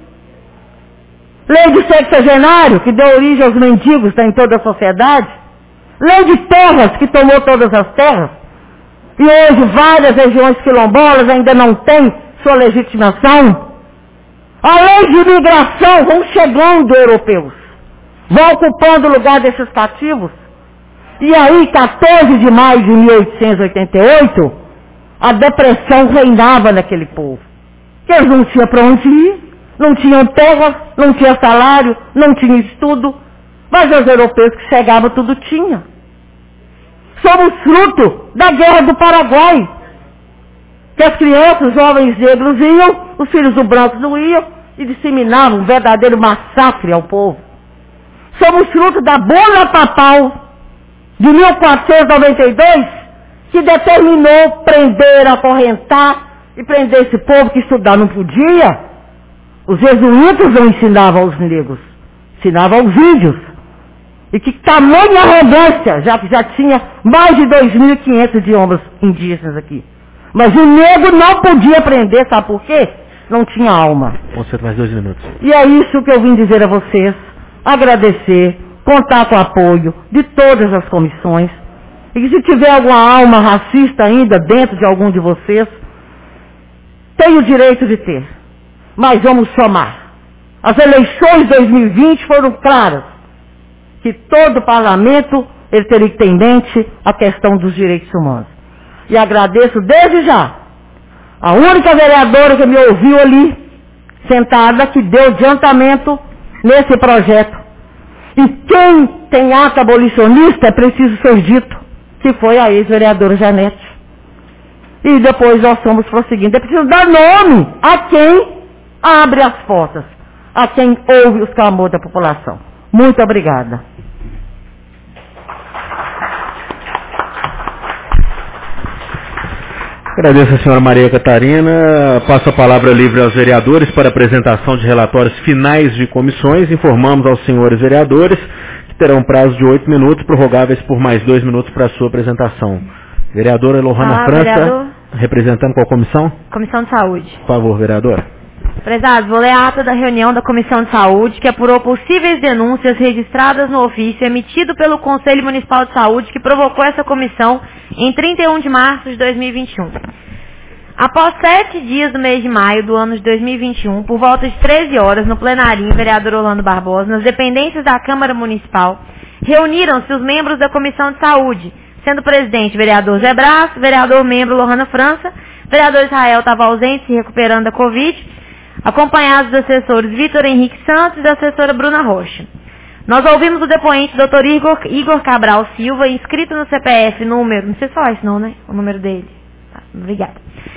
Lei do sexagenário, que deu origem aos mendigos em toda a sociedade. Lei de terras, que tomou todas as terras. E hoje várias regiões quilombolas ainda não têm sua legitimação. A lei de imigração, vão chegando europeus. Vão ocupando o lugar desses cativos. E aí, quatorze de maio de mil oitocentos e oitenta e oito, a depressão reinava naquele povo. Que eles não tinham para onde ir, não tinham terra, não tinham salário, não tinham estudo. Mas os europeus que chegavam tudo tinham. Somos fruto da Guerra do Paraguai. Que as crianças, os jovens negros iam, os filhos do branco não iam, e disseminavam um verdadeiro massacre ao povo. Somos fruto da Bula Papal de mil quatrocentos e noventa e dois, que determinou prender, acorrentar e prender esse povo que estudar não podia. Os jesuítas não ensinavam aos negros, ensinavam aos índios. E que tamanha arrogância, já que já tinha mais de dois mil e quinhentos idiomas indígenas aqui. Mas o negro não podia aprender, sabe por quê? Não tinha alma. Você mais dois minutos. E é isso que eu vim dizer a vocês, agradecer, contar com o apoio de todas as comissões. E que se tiver alguma alma racista ainda dentro de algum de vocês, tem o direito de ter. Mas vamos somar. As eleições de dois mil e vinte foram claras. Que todo parlamento ele teria que ter em mente a questão dos direitos humanos. E agradeço desde já a única vereadora que me ouviu ali, sentada, que deu adiantamento nesse projeto. E quem tem ato abolicionista é preciso ser dito, que foi a ex-vereadora Janete. E depois nós estamos prosseguindo. É preciso dar nome a quem abre as portas, a quem ouve os clamores da população. Muito obrigada. Agradeço a senhora Maria Catarina. Passo a palavra livre aos vereadores para apresentação de relatórios finais de comissões. Informamos aos senhores vereadores que terão prazo de oito minutos, prorrogáveis por mais dois minutos para a sua apresentação. Vereadora Elohana Olá, França, vereador. representando qual comissão? Comissão de Saúde. Por favor, vereadora. Prezados, vou ler a ata da reunião da Comissão de Saúde, que apurou possíveis denúncias registradas no ofício emitido pelo Conselho Municipal de Saúde, que provocou essa comissão em trinta e um de março de dois mil e vinte e um. Após sete dias do mês de maio do ano de dois mil e vinte e um, por volta de treze horas, no plenarinho, vereador Orlando Barbosa, nas dependências da Câmara Municipal, reuniram-se os membros da Comissão de Saúde, sendo presidente vereador Zé Brás, vereador membro Elohana França, vereador Israel estava ausente, se recuperando da Covid, acompanhados dos assessores Vitor Henrique Santos e da assessora Bruna Rocha. Nós ouvimos o depoente doutor Igor, Igor Cabral Silva, inscrito no C P F número, não sei se falar isso não, né? O número dele. Tá, obrigada.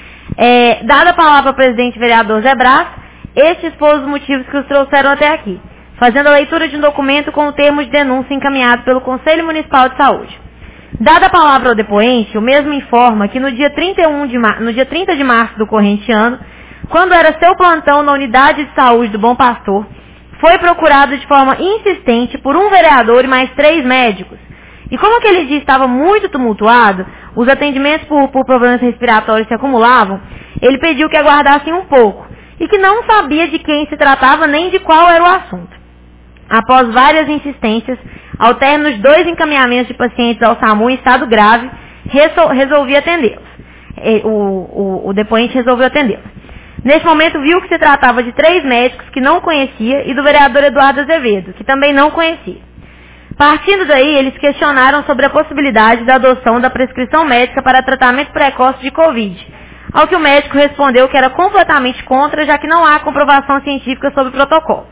É, dada a palavra ao presidente vereador Zé Brás, este expôs os motivos que os trouxeram até aqui, fazendo a leitura de um documento com o termo de denúncia encaminhado pelo Conselho Municipal de Saúde. Dada a palavra ao depoente, o mesmo informa que no dia trinta e um de mar... no dia trinta de março do corrente ano, quando era seu plantão na unidade de saúde do Bom Pastor, foi procurado de forma insistente por um vereador e mais três médicos. E como aquele dia estava muito tumultuado, os atendimentos por, por problemas respiratórios se acumulavam, ele pediu que aguardassem um pouco, e que não sabia de quem se tratava nem de qual era o assunto. Após várias insistências, ao término de dois encaminhamentos de pacientes ao SAMU em estado grave, resol, resolvi atendê-los. O, o, o depoente resolveu atendê-los. Neste momento viu que se tratava de três médicos que não conhecia e do vereador Eduardo Azevedo, que também não conhecia. Partindo daí, eles questionaram sobre a possibilidade da adoção da prescrição médica para tratamento precoce de Covid, ao que o médico respondeu que era completamente contra, já que não há comprovação científica sobre o protocolo.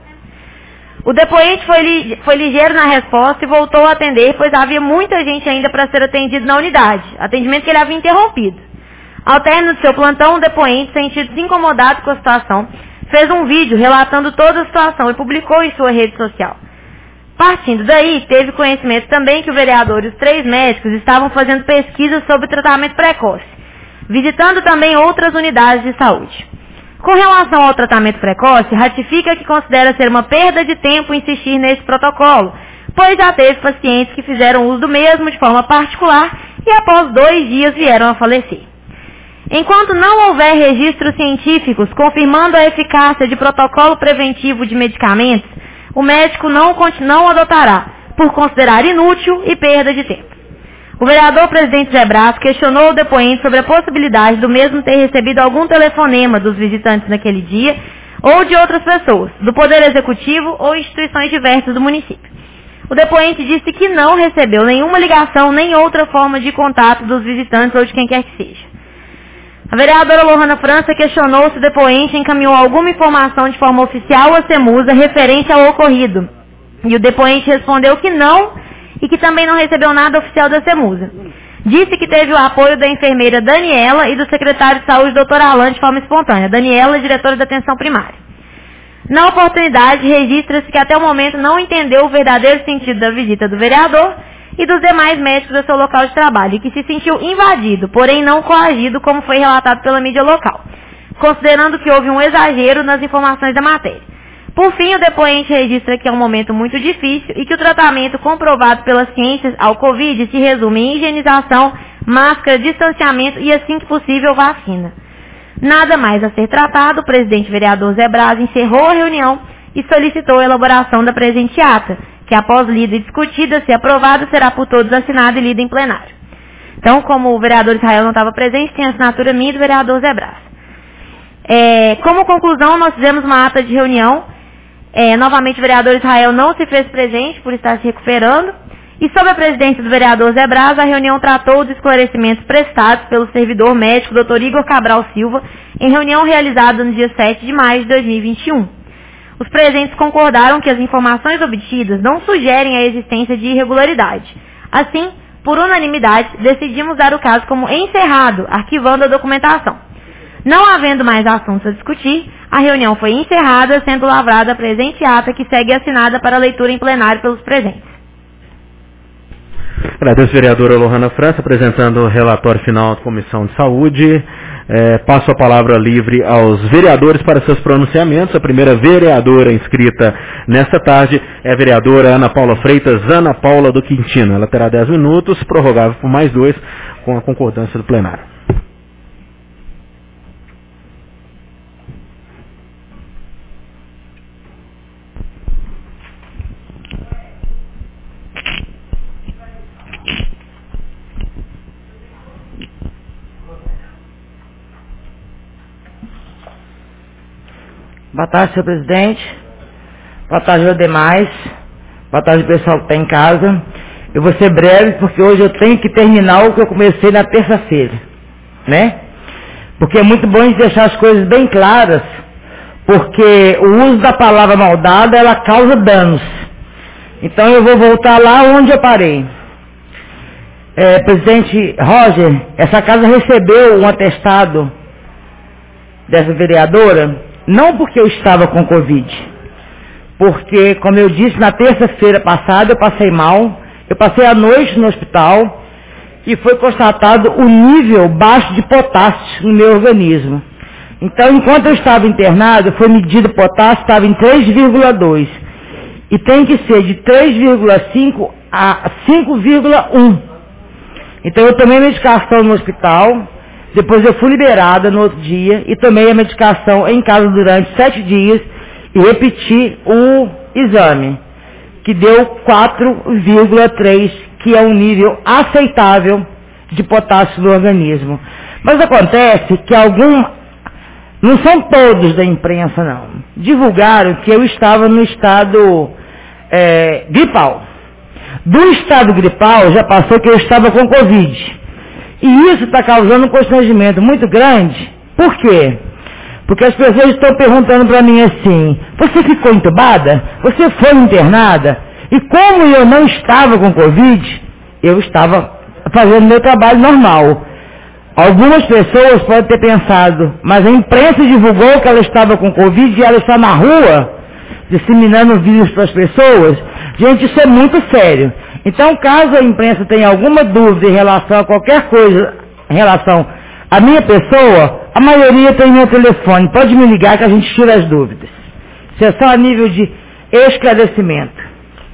O depoente foi, li, foi ligeiro na resposta e voltou a atender, pois havia muita gente ainda para ser atendido na unidade, atendimento que ele havia interrompido. Ao término de seu plantão, o depoente, sentindo-se incomodado com a situação, fez um vídeo relatando toda a situação e publicou em sua rede social. Partindo daí, teve conhecimento também que o vereador e os três médicos estavam fazendo pesquisas sobre tratamento precoce, visitando também outras unidades de saúde. Com relação ao tratamento precoce, ratifica que considera ser uma perda de tempo insistir nesse protocolo, pois já teve pacientes que fizeram uso do mesmo de forma particular e após dois dias vieram a falecer. Enquanto não houver registros científicos confirmando a eficácia de protocolo preventivo de medicamentos, o médico não, não adotará, por considerar inútil e perda de tempo. O vereador presidente Zé Brás questionou o depoente sobre a possibilidade do mesmo ter recebido algum telefonema dos visitantes naquele dia ou de outras pessoas, do Poder Executivo ou instituições diversas do município. O depoente disse que não recebeu nenhuma ligação nem outra forma de contato dos visitantes ou de quem quer que seja. A vereadora Elohana França questionou se o depoente encaminhou alguma informação de forma oficial à CEMUSA referente ao ocorrido. E o depoente respondeu que não e que também não recebeu nada oficial da CEMUSA. Disse que teve o apoio da enfermeira Daniela e do secretário de saúde, doutor Alan, de forma espontânea. Daniela, diretora da atenção primária. Na oportunidade, registra-se que até o momento não entendeu o verdadeiro sentido da visita do vereador e dos demais médicos do seu local de trabalho, e que se sentiu invadido, porém não coagido, como foi relatado pela mídia local, considerando que houve um exagero nas informações da matéria. Por fim, o depoente registra que é um momento muito difícil e que o tratamento comprovado pelas ciências ao Covid se resume em higienização, máscara, distanciamento e, assim que possível, vacina. Nada mais a ser tratado, o presidente vereador Zé Brás encerrou a reunião e solicitou a elaboração da presente ata, que após lida e discutida, se aprovada, será por todos assinada e lida em plenário. Então, como o vereador Israel não estava presente, tem a assinatura minha e do vereador Zé Brás. É, como conclusão, nós fizemos uma ata de reunião. É, novamente, o vereador Israel não se fez presente por estar se recuperando. E sob a presidência do vereador Zé Brás, a reunião tratou dos esclarecimentos prestados pelo servidor médico doutor Igor Cabral Silva, em reunião realizada no dia sete de maio de dois mil e vinte e um. Os presentes concordaram que as informações obtidas não sugerem a existência de irregularidade. Assim, por unanimidade, decidimos dar o caso como encerrado, arquivando a documentação. Não havendo mais assuntos a discutir, a reunião foi encerrada, sendo lavrada a presente ata que segue assinada para leitura em plenário pelos presentes. Agradeço, vereadora Elohana França, apresentando o relatório final da Comissão de Saúde. É, passo a palavra livre aos vereadores para seus pronunciamentos. A primeira vereadora inscrita nesta tarde é a vereadora Ana Paula Freitas, Ana Paula do Quintino. Ela terá dez minutos, prorrogável por mais dois, com a concordância do plenário. Boa tarde, senhor presidente. Boa tarde aos demais. Boa tarde, pessoal que está em casa. Eu vou ser breve, porque hoje eu tenho que terminar o que eu comecei na terça-feira, né? Porque é muito bom a gente deixar as coisas bem claras, porque o uso da palavra maldada, ela causa danos. Então eu vou voltar lá onde eu parei. É, presidente Roger, essa casa recebeu um atestado dessa vereadora, não porque eu estava com Covid, porque, como eu disse, na terça-feira passada eu passei mal, eu passei a noite no hospital e foi constatado o nível baixo de potássio no meu organismo. Então, enquanto eu estava internado, foi medido o potássio, estava em três vírgula dois. E tem que ser de três vírgula cinco a cinco vírgula um. Então, eu tomei medicação no hospital. Depois eu fui liberada no outro dia e tomei a medicação em casa durante sete dias e repeti o exame, que deu quatro vírgula três, que é um nível aceitável de potássio no organismo. Mas acontece que algum, não são todos da imprensa não, divulgaram que eu estava no estado é, gripal. Do estado gripal já passou que eu estava com Covid. E isso está causando um constrangimento muito grande. Por quê? Porque as pessoas estão perguntando para mim assim, você ficou entubada? Você foi internada? E como eu não estava com Covid, eu estava fazendo meu trabalho normal. Algumas pessoas podem ter pensado, mas a imprensa divulgou que ela estava com Covid e ela está na rua, disseminando o vírus para as pessoas. Gente, isso é muito sério. Então, caso a imprensa tenha alguma dúvida em relação a qualquer coisa, em relação à minha pessoa, a maioria tem meu telefone. Pode me ligar que a gente tira as dúvidas. Isso é só a nível de esclarecimento.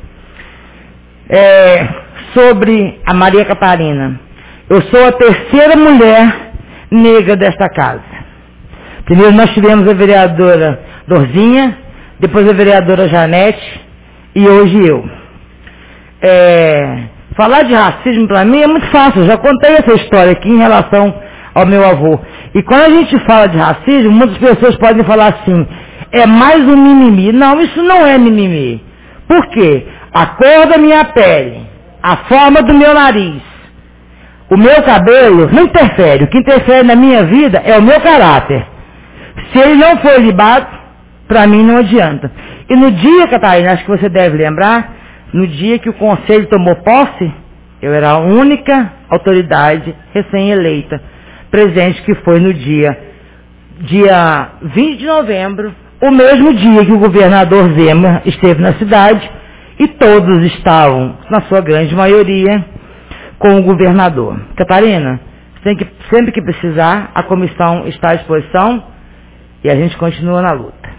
É, sobre a Maria Catarina. Eu sou a terceira mulher negra desta casa. Primeiro nós tivemos a vereadora Dorzinha, depois a vereadora Janete e hoje eu. É, falar de racismo para mim é muito fácil, eu já contei essa história aqui em relação ao meu avô. E quando a gente fala de racismo, muitas pessoas podem falar assim, é mais um mimimi. Não, isso não é mimimi. Por quê? A cor da minha pele, a forma do meu nariz, o meu cabelo não interfere. O que interfere na minha vida é o meu caráter. Se ele não for libado, para mim não adianta. E no dia, Catarina, acho que você deve lembrar, no dia que o conselho tomou posse, eu era a única autoridade recém-eleita presente, que foi no dia, dia vinte de novembro, o mesmo dia que o governador Zema esteve na cidade, e todos estavam, na sua grande maioria, com o governador. Catarina, tem que, sempre que precisar, a comissão está à disposição e a gente continua na luta.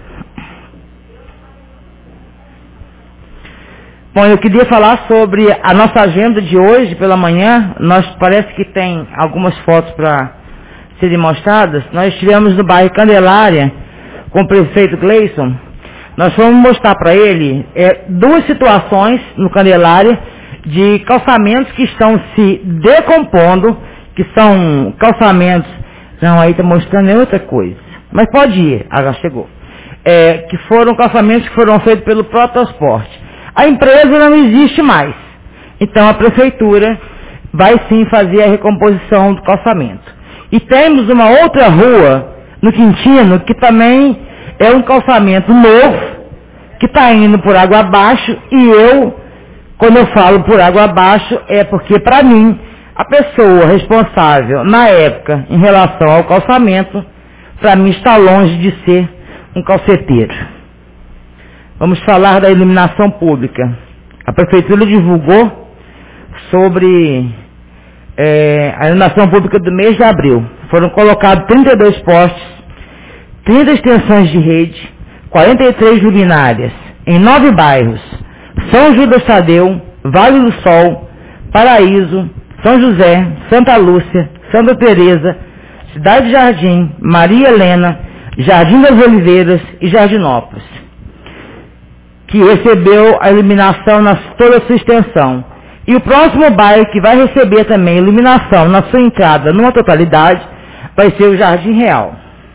Bom, eu queria falar sobre a nossa agenda de hoje pela manhã. Nós parece que tem algumas fotos para serem mostradas. Nós estivemos no bairro Candelária com o prefeito Gleison. Nós vamos mostrar para ele é, duas situações no Candelária de calçamentos que estão se decompondo, que são calçamentos... Não, aí está mostrando outra coisa. Mas pode ir, ah, já chegou. É, que foram calçamentos que foram feitos pelo Protransporte. A empresa não existe mais. Então a prefeitura vai sim fazer a recomposição do calçamento. E temos uma outra rua no Quintino que também é um calçamento novo, que está indo por água abaixo, e eu, quando eu falo por água abaixo, é porque para mim, a pessoa responsável na época em relação ao calçamento, para mim está longe de ser um calceteiro. Vamos falar da iluminação pública. A prefeitura divulgou sobre é, a iluminação pública do mês de abril. foram colocados trinta e dois postes, trinta extensões de rede, quarenta e três luminárias, em nove bairros: São Judas Tadeu, Vale do Sol, Paraíso, São José, Santa Lúcia, Santa Teresa, Cidade Jardim, Maria Helena, Jardim das Oliveiras e Jardinópolis, que recebeu a iluminação na toda a sua extensão. E o próximo bairro que vai receber também iluminação na sua entrada, numa totalidade, vai ser o Jardim Real.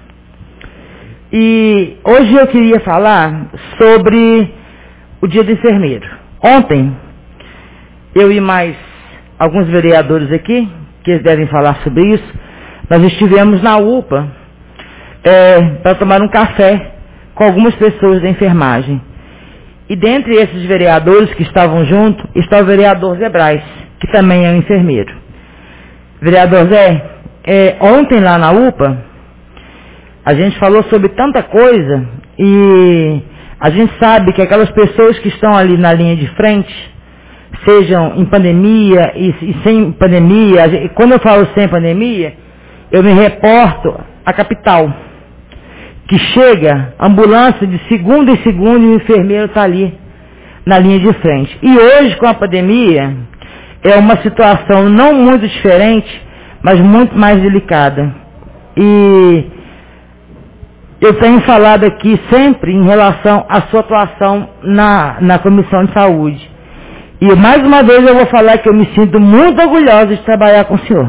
E hoje eu queria falar sobre o Dia do Enfermeiro. Ontem, eu e mais alguns vereadores aqui, que eles devem falar sobre isso, nós estivemos na U P A é, para tomar um café com algumas pessoas da enfermagem. E dentre esses vereadores que estavam junto, está o vereador Zé Braz, que também é um enfermeiro. Vereador Zé, é, ontem lá na U P A, a gente falou sobre tanta coisa e a gente sabe que aquelas pessoas que estão ali na linha de frente, sejam em pandemia e, e sem pandemia, e quando eu falo sem pandemia, eu me reporto à capital, que chega ambulância de segundo em segundo e o enfermeiro está ali na linha de frente. E hoje, com a pandemia, é uma situação não muito diferente, mas muito mais delicada. E eu tenho falado aqui sempre em relação à sua atuação na, na Comissão de Saúde. E mais uma vez eu vou falar que eu me sinto muito orgulhosa de trabalhar com o senhor.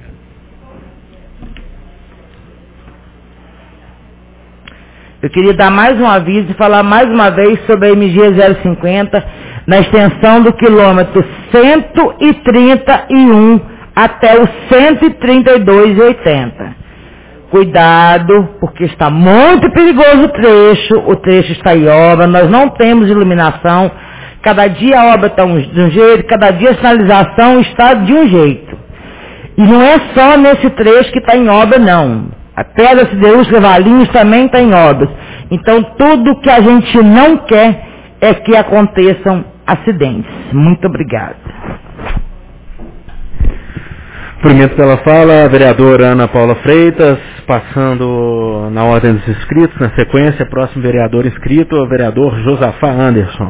Eu queria dar mais um aviso e falar mais uma vez sobre a M G zero cinquenta na extensão do quilômetro cento e trinta e um até o cento e trinta e dois e oitenta. Cuidado, porque está muito perigoso o trecho, o trecho está em obra, nós não temos iluminação, cada dia a obra está de um jeito, cada dia a sinalização está de um jeito. E não é só nesse trecho que está em obra, não. A Pedra Siderúrgica Valinhos também está em obras. Então, tudo que a gente não quer é que aconteçam acidentes. Muito obrigada. Cumprimento pela fala, a vereadora Ana Paula Freitas, passando na ordem dos inscritos, na sequência, próximo vereador inscrito, o vereador Josafá Anderson.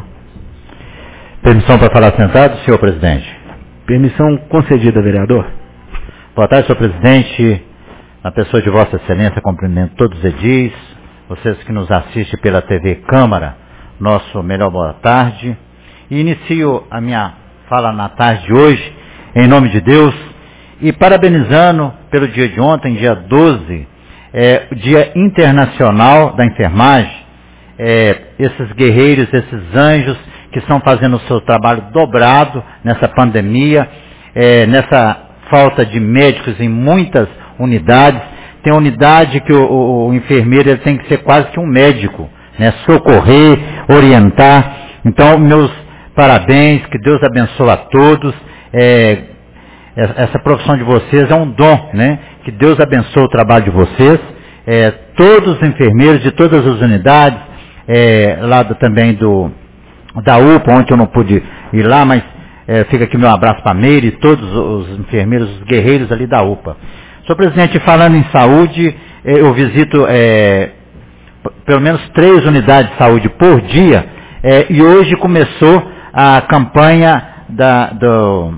Permissão para falar sentado, senhor presidente? Permissão concedida, vereador. Boa tarde, senhor presidente. Na pessoa de Vossa Excelência, cumprimento todos os edis, vocês que nos assistem pela T V Câmara, nosso melhor boa tarde. E inicio a minha fala na tarde de hoje, em nome de Deus, e parabenizando pelo dia de ontem, dia doze, é, o Dia Internacional da Enfermagem, é, esses guerreiros, esses anjos que estão fazendo o seu trabalho dobrado nessa pandemia, é, nessa falta de médicos em muitas unidades. Tem unidade que o, o, o enfermeiro ele tem que ser quase que um médico, né? Socorrer, orientar. Então, meus parabéns, que Deus abençoe a todos. É, essa profissão de vocês é um dom, né? Que Deus abençoe o trabalho de vocês. É, todos os enfermeiros de todas as unidades, é, lá do, também do, da U P A, onde eu não pude ir lá, mas é, fica aqui meu abraço para a Meire e todos os enfermeiros, os guerreiros ali da U P A. Senhor presidente, falando em saúde, eu visito é, pelo menos três unidades de saúde por dia, é, e hoje começou a campanha da do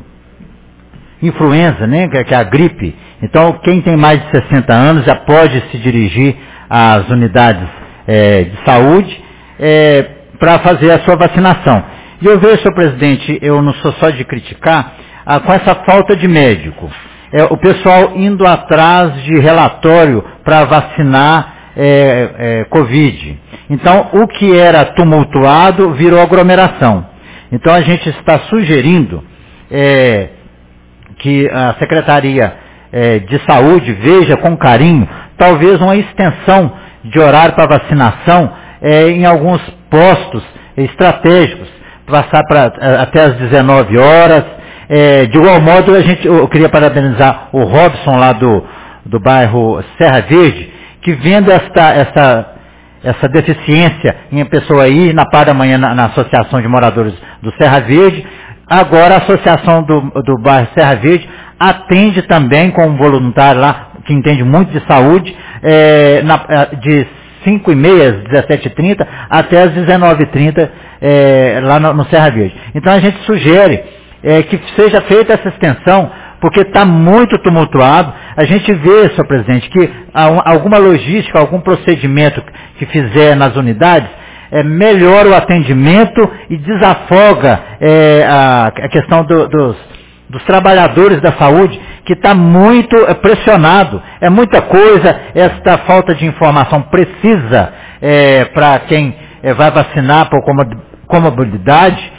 influenza, né, que é a gripe. Então, quem tem mais de sessenta anos já pode se dirigir às unidades é, de saúde é, para fazer a sua vacinação. E eu vejo, senhor presidente, eu não sou só de criticar, ah, com essa falta de médico. É, o pessoal indo atrás de relatório para vacinar é, é, Covid. Então, o que era tumultuado virou aglomeração. Então, a gente está sugerindo é, que a Secretaria é, de Saúde veja com carinho, talvez uma extensão de horário para vacinação é, em alguns postos estratégicos, passar pra, até as dezenove horas. É, de igual modo, a gente, eu queria parabenizar o Robson lá do, do bairro Serra Verde, que vendo esta, essa, essa deficiência em a pessoa ir na parte da manhã na, na Associação de Moradores do Serra Verde, agora a Associação do, do bairro Serra Verde atende também com um voluntário lá, que entende muito de saúde, é, na, de cinco e meia, às dezessete e trinta, até às dezenove e trinta, é, lá no, no Serra Verde. Então a gente sugere é, que seja feita essa extensão, porque está muito tumultuado. A gente vê, senhor presidente, que alguma logística, algum procedimento que fizer nas unidades, é, melhora o atendimento e desafoga é, a, a questão do, dos, dos trabalhadores da saúde, que está muito é, pressionado. É muita coisa, esta falta de informação precisa é, para quem é, vai vacinar por comorbidade.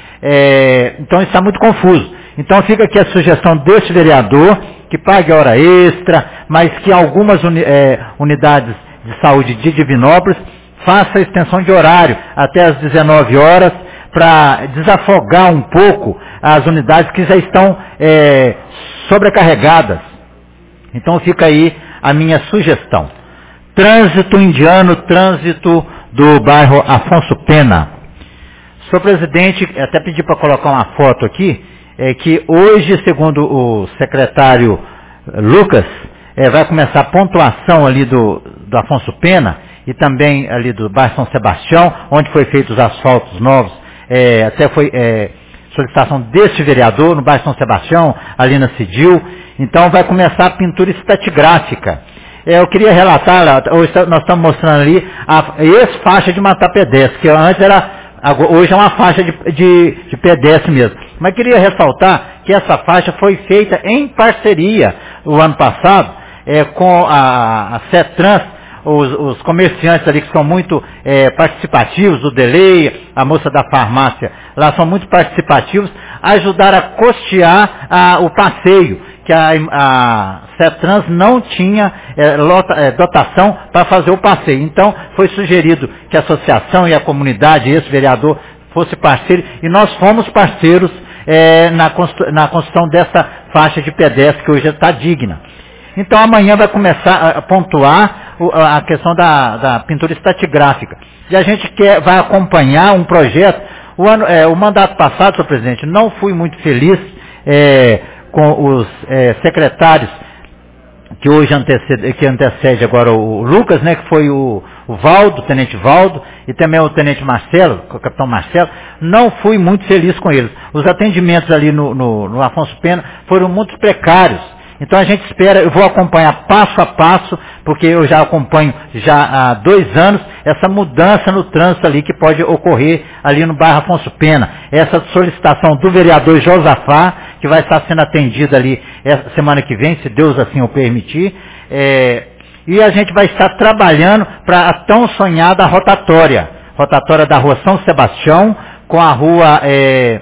É, então está muito confuso. Então fica aqui a sugestão deste vereador, que pague hora extra, mas que algumas uni, é, unidades de saúde de Divinópolis faça a extensão de horário até às dezenove horas, para desafogar um pouco as unidades que já estão é, sobrecarregadas. Então fica aí a minha sugestão. Trânsito indiano, trânsito do bairro Afonso Pena. Senhor presidente, até pedi para colocar uma foto aqui, é que hoje, segundo o secretário Lucas, é, vai começar a pontuação ali do, do Afonso Pena e também ali do bairro São Sebastião, onde foi feitos os asfaltos novos, é, até foi é, solicitação deste vereador no bairro São Sebastião, ali na Cidil. Então vai começar a pintura estatigráfica. É, eu queria relatar, hoje nós estamos mostrando ali a ex-faixa de matar pedestre, que antes era... Hoje é uma faixa de, de, de pedestre mesmo. Mas queria ressaltar que essa faixa foi feita em parceria o ano passado é, com a, a CETRANS, os, os comerciantes ali que são muito é, participativos, o Delay, a moça da farmácia, lá são muito participativos, ajudaram a custear a, o passeio, que a, a CETRANS não tinha é, lota, é, dotação para fazer o passeio. Então, foi sugerido que a associação e a comunidade, esse vereador, fosse parceiro, e nós fomos parceiros é, na, constru, na construção dessa faixa de pedestre, que hoje está digna. Então, amanhã vai começar a pontuar o, a questão da, da pintura estratigráfica. E a gente quer, vai acompanhar um projeto. O, ano, é, o mandato passado, senhor presidente, não fui muito feliz é, com os é, secretários que hoje antecede, que antecede agora o, o Lucas, né, que foi o, o Valdo, o tenente Valdo, e também o tenente Marcelo, o capitão Marcelo. Não fui muito feliz com eles. Os atendimentos ali no, no, no Afonso Pena foram muito precários. Então a gente espera, eu vou acompanhar passo a passo, porque eu já acompanho já há dois anos essa mudança no trânsito ali que pode ocorrer ali no bairro Afonso Pena. Essa solicitação do vereador Josafá, que vai estar sendo atendida ali essa semana que vem, se Deus assim o permitir. É, e a gente vai estar trabalhando para a tão sonhada rotatória, rotatória da rua São Sebastião com a rua é,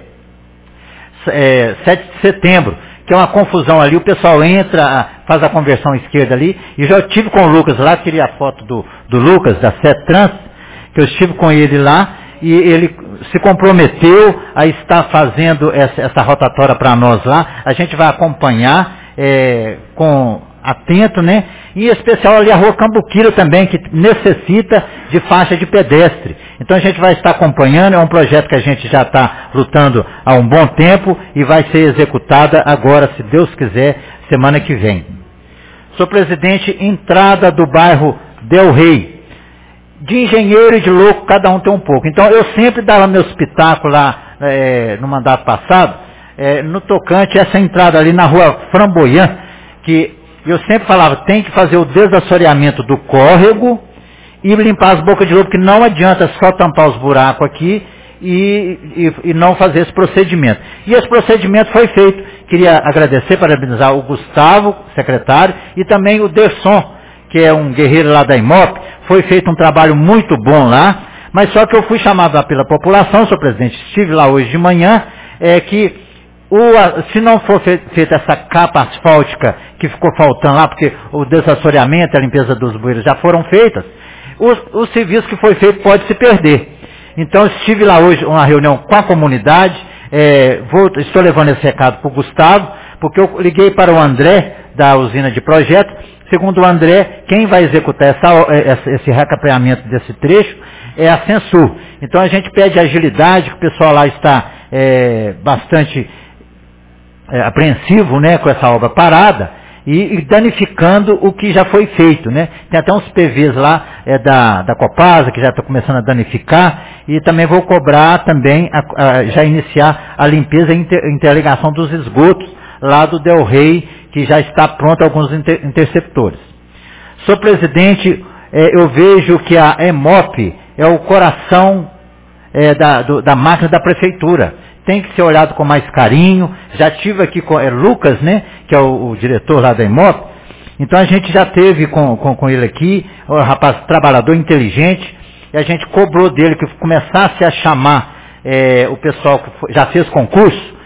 é, sete de setembro. Que é uma confusão ali, o pessoal entra, faz a conversão esquerda ali, e já estive com o Lucas lá, queria a foto do, do Lucas, da CETRANS, que eu estive com ele lá, e ele se comprometeu a estar fazendo essa, essa rotatória para nós lá. A gente vai acompanhar é, com atento, né? E em especial ali a rua Cambuquira também, que necessita de faixa de pedestre. Então a gente vai estar acompanhando, é um projeto que a gente já está lutando há um bom tempo e vai ser executada agora, se Deus quiser, semana que vem. Senhor presidente, entrada do bairro Del Rey. De engenheiro e de louco, cada um tem um pouco. Então eu sempre dava meu espetáculo lá é, no mandato passado, é, no tocante essa entrada ali na rua Framboyant, que eu sempre falava, tem que fazer o desassoreamento do córrego e limpar as bocas de lobo, porque não adianta só tampar os buracos aqui e, e, e não fazer esse procedimento. E esse procedimento foi feito. Queria agradecer, parabenizar o Gustavo, secretário, e também o Derson, que é um guerreiro lá da IMOP. Foi feito um trabalho muito bom lá, mas só que eu fui chamado lá pela população, senhor presidente, estive lá hoje de manhã, é que o, se não for feita essa capa asfáltica que ficou faltando lá, porque o desassoreamento e a limpeza dos bueiros já foram feitas, o, o serviço que foi feito pode se perder. Então estive lá hoje, uma reunião com a comunidade, é, vou, estou levando esse recado para o Gustavo, porque eu liguei para o André, da usina de projeto. Segundo o André, quem vai executar essa, esse recapeamento desse trecho é a Censur. Então a gente pede agilidade, que o pessoal lá está é, bastante é, apreensivo, né, com essa obra parada, e, e danificando o que já foi feito, né? Tem até uns P Vs lá é, da, da Copasa que já está começando a danificar, e também vou cobrar também, a, a, já iniciar a limpeza e inter, interligação dos esgotos lá do Del Rey, que já está pronto alguns inter, interceptores. Senhor presidente, é, eu vejo que a EMOP é o coração é, da, do, da máquina da prefeitura. Tem que ser olhado com mais carinho. Já tive aqui com é, Lucas, né, que é o, o diretor lá da EMOP. Então a gente já teve com, com, com ele aqui, o rapaz trabalhador inteligente, e a gente cobrou dele que começasse a chamar é, o pessoal que foi, já fez concurso,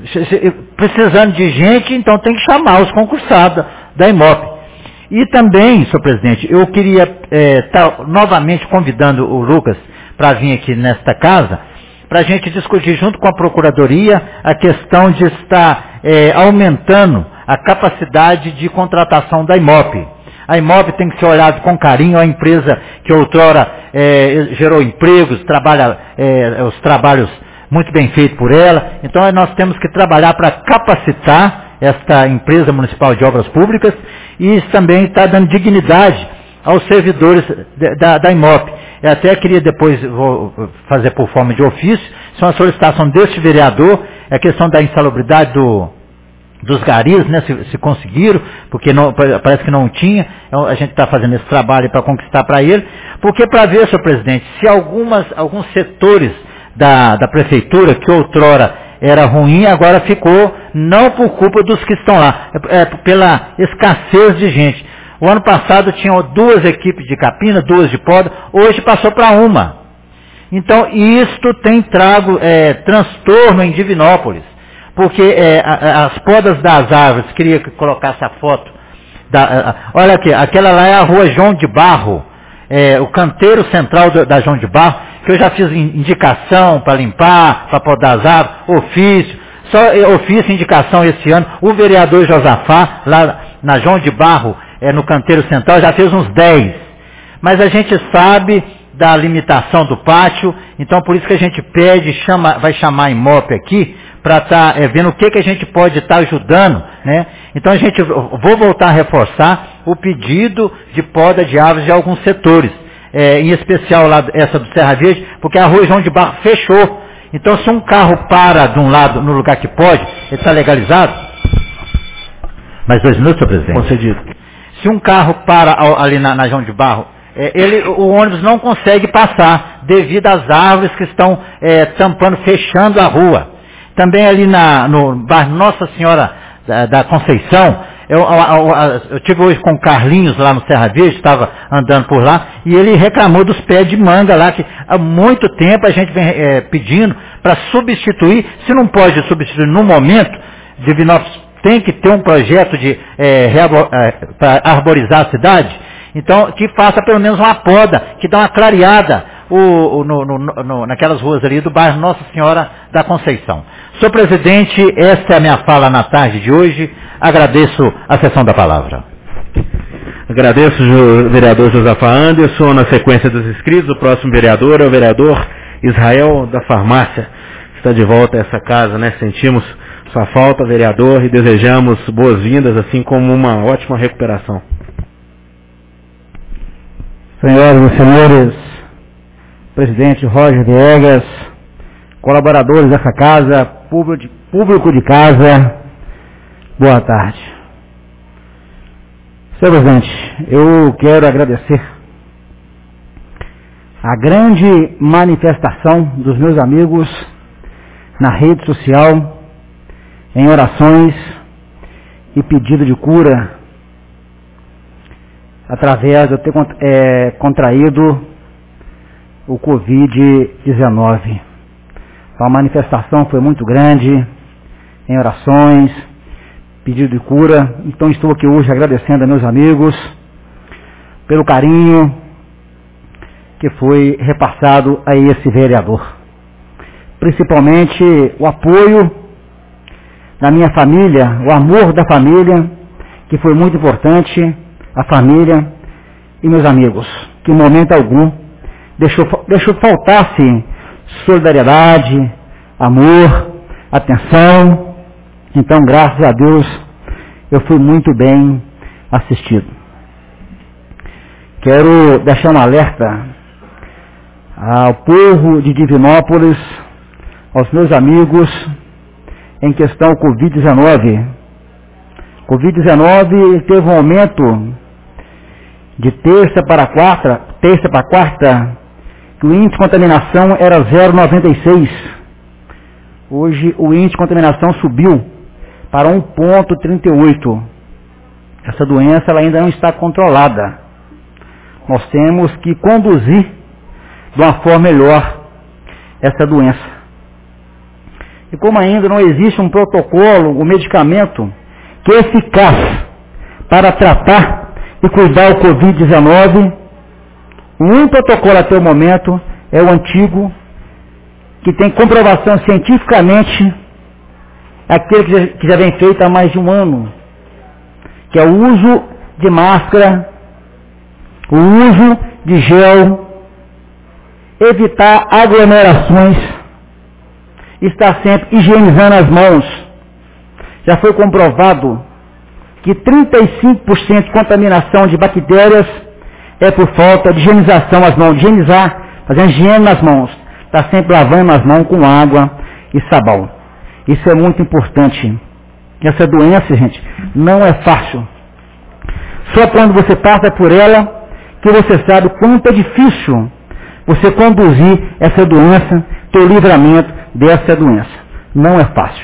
precisando de gente, então tem que chamar os concursados da EMOP. E também, senhor presidente, eu queria estar é, tá novamente convidando o Lucas para vir aqui nesta casa, para a gente discutir junto com a Procuradoria a questão de estar é, aumentando a capacidade de contratação da EMOP. A EMOP tem que ser olhada com carinho, a empresa que outrora é, gerou empregos, trabalha é, os trabalhos muito bem feitos por ela. Então nós temos que trabalhar para capacitar esta empresa municipal de obras públicas e isso também está dando dignidade aos servidores da, da EMOP. Eu até queria depois vou fazer por forma de ofício, isso é uma solicitação deste vereador, é a questão da insalubridade do, dos garis, né, se, se conseguiram, porque não, parece que não tinha, então a gente está fazendo esse trabalho para conquistar para ele, porque para ver, senhor presidente, se algumas, alguns setores da, da prefeitura, que outrora era ruim, agora ficou, não por culpa dos que estão lá, é, é pela escassez de gente. O ano passado tinham duas equipes de capina, duas de poda, hoje passou para uma. Então, isto tem trago é, transtorno em Divinópolis, porque é, a, as podas das árvores, queria que colocasse a foto, da, a, olha aqui, aquela lá é a rua João de Barro, é, o canteiro central do, da João de Barro, que eu já fiz indicação para limpar, para podar as árvores, ofício, só ofício indicação esse ano, o vereador Josafá, lá na João de Barro, é, no canteiro central, já fez uns dez. Mas a gente sabe da limitação do pátio, então por isso que a gente pede, chama, vai chamar a EMOP aqui, para estar tá, é, vendo o que, que a gente pode estar tá ajudando, né? Então a gente, vou voltar a reforçar o pedido de poda de árvores de alguns setores, é, em especial lá essa do Serra Verde, porque a rua João de Barro fechou. Então se um carro para de um lado, no lugar que pode, ele está legalizado? Mais dois minutos, senhor presidente. Concedido. Se um carro para ali na, na João de Barro, é, ele, o ônibus não consegue passar devido às árvores que estão é, tampando, fechando a rua. Também ali na, no bairro Nossa Senhora da, da Conceição, eu, eu, eu, eu tive hoje com o Carlinhos lá no Serra Verde, estava andando por lá, e ele reclamou dos pés de manga lá, que há muito tempo a gente vem é, pedindo para substituir, se não pode substituir no momento, Divinópolis tem que ter um projeto de é, é, para arborizar a cidade, então que faça pelo menos uma poda, que dá uma clareada o, o, no, no, no, naquelas ruas ali do bairro Nossa Senhora da Conceição. Senhor presidente, esta é a minha fala na tarde de hoje, agradeço a sessão da palavra. Agradeço o vereador Josafá Anderson. Na sequência dos inscritos, o próximo vereador é o vereador Israel da Farmácia. Está de volta a essa casa, né? Sentimos sua falta, vereador, e desejamos boas-vindas, assim como uma ótima recuperação. Senhoras e senhores, presidente Roger Viegas, colaboradores dessa casa, público de, público de casa, boa tarde. Senhor presidente, eu quero agradecer a grande manifestação dos meus amigos na rede social, em orações e pedido de cura, através de eu ter é, contraído o covid dezenove. A manifestação foi muito grande, em orações, pedido de cura. Então estou aqui hoje agradecendo a meus amigos pelo carinho que foi repassado a esse vereador. Principalmente o apoio da minha família, o amor da família, que foi muito importante, a família e meus amigos, que em momento algum deixou, deixou faltar-se solidariedade, amor, atenção. Então, graças a Deus, eu fui muito bem assistido. Quero deixar um alerta ao povo de Divinópolis, aos meus amigos, em questão covid dezenove. covid dezenove teve um aumento de terça para quarta, terça para quarta, que o índice de contaminação era zero vírgula noventa e seis. Hoje o índice de contaminação subiu para um vírgula trinta e oito. Essa doença ela ainda não está controlada. Nós temos que conduzir de uma forma melhor essa doença. E como ainda não existe um protocolo, um medicamento que é eficaz para tratar e cuidar o covid dezenove, o único protocolo até o momento é o antigo, que tem comprovação cientificamente, aquele que já, que já vem feito há mais de um ano, que é o uso de máscara, o uso de gel, evitar aglomerações, estar sempre higienizando as mãos. Já foi comprovado que trinta e cinco por cento de contaminação de bactérias é por falta de higienização das mãos, de higienizar, fazendo higiene nas mãos, está sempre lavando as mãos com água e sabão. Isso é muito importante. Essa doença, gente, não é fácil. Só quando você passa por ela que você sabe quanto é difícil você conduzir essa doença, ter o livramento dessa doença. Não é fácil.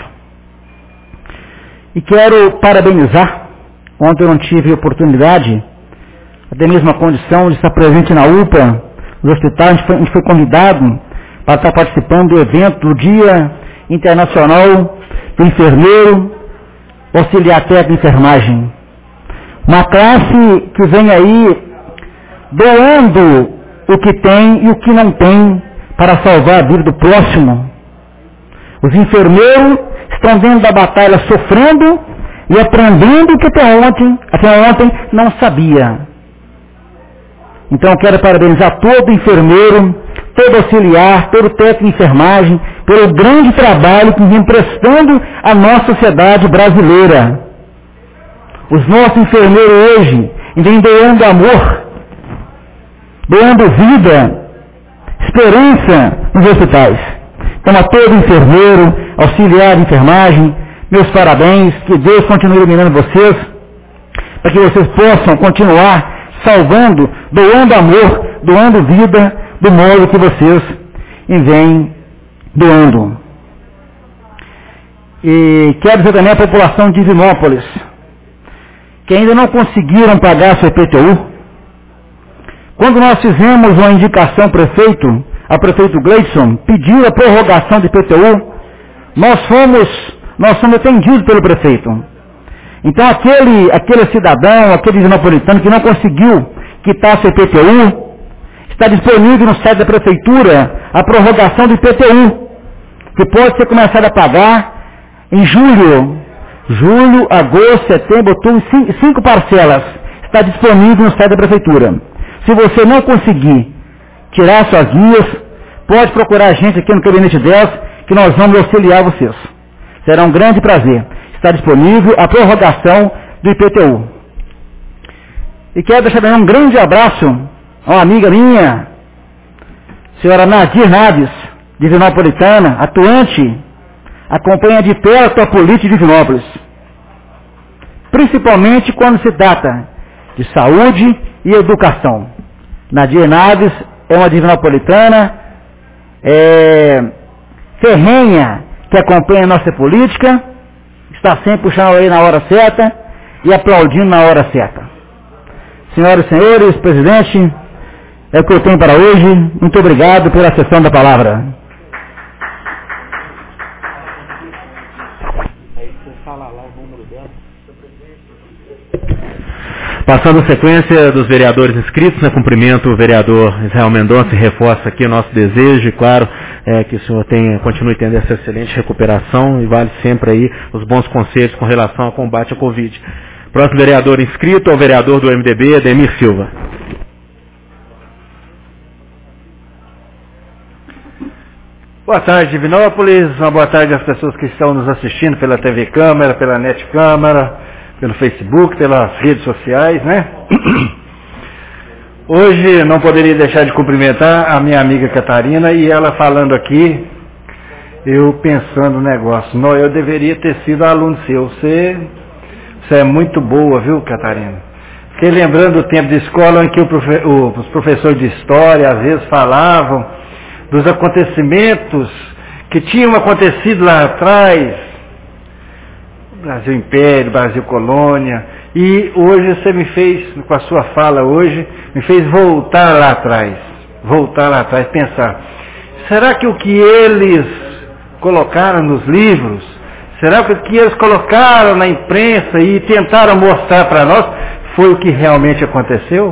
E quero parabenizar, ontem eu não tive oportunidade, até mesmo a condição de estar presente na U P A, no hospital, a gente foi, a gente foi convidado para estar participando do evento do Dia Internacional do Enfermeiro, Auxiliar Técnico de Enfermagem. Uma classe que vem aí doando o que tem e o que não tem para salvar a vida do próximo. Os enfermeiros estão dentro da batalha sofrendo e aprendendo o que até ontem, até ontem não sabia. Então eu quero parabenizar todo enfermeiro, todo auxiliar, todo técnico de enfermagem, pelo grande trabalho que vem prestando à nossa sociedade brasileira. Os nossos enfermeiros hoje vêm doando amor, doando vida, esperança nos hospitais. Então a todo enfermeiro, auxiliar de enfermagem, meus parabéns, que Deus continue iluminando vocês, para que vocês possam continuar salvando, doando amor, doando vida, do modo que vocês vêm doando. E quero dizer também à população de Divinópolis, que ainda não conseguiram pagar seu I P T U. Quando nós fizemos uma indicação ao prefeito, a prefeito Gleidson, pediu a prorrogação de I P T U, nós fomos, nós fomos atendidos pelo prefeito. Então aquele, aquele cidadão, aquele divinopolitano que não conseguiu quitar seu I P T U, está disponível no site da prefeitura a prorrogação do I P T U, que pode ser começado a pagar em julho, julho, agosto, setembro, outubro, cinco, cinco parcelas. Está disponível no site da prefeitura. Se você não conseguir tirar suas guias, pode procurar a gente aqui no Gabinete dez, que nós vamos auxiliar vocês. Será um grande prazer. Está disponível a prorrogação do I P T U. E quero deixar também um grande abraço a uma amiga minha, senhora Nadir Naves, divinopolitana, atuante, acompanha de perto a política de Divinópolis. Principalmente quando se trata de saúde e educação. Nadir Naves é uma divinopolitana, é, ferrenha, que acompanha a nossa política, está sempre puxando a lei na hora certa e aplaudindo na hora certa. Senhoras e senhores, presidente, é o que eu tenho para hoje. Muito obrigado pela sessão da palavra. Passando a sequência dos vereadores inscritos, né, cumprimento o vereador Israel Mendonça e reforça aqui o nosso desejo, e claro, é, que o senhor tenha, continue tendo essa excelente recuperação e vale sempre aí os bons conselhos com relação ao combate à Covid. Próximo vereador inscrito é o vereador do M D B, Ademir Silva. Boa tarde, Divinópolis. Uma boa tarde às pessoas que estão nos assistindo pela T V Câmara, pela Net Câmara, pelo Facebook, pelas redes sociais, né? Hoje não poderia deixar de cumprimentar a minha amiga Catarina e ela falando aqui, eu pensando no negócio, não, eu deveria ter sido aluno seu, você, você é muito boa, viu, Catarina? Fiquei lembrando do tempo de escola em que o profe, o, os professores de história às vezes falavam dos acontecimentos que tinham acontecido lá atrás, Brasil Império, Brasil Colônia, e hoje você me fez, com a sua fala hoje, me fez voltar lá atrás, voltar lá atrás, pensar, será que o que eles colocaram nos livros, será que o que eles colocaram na imprensa e tentaram mostrar para nós, foi o que realmente aconteceu?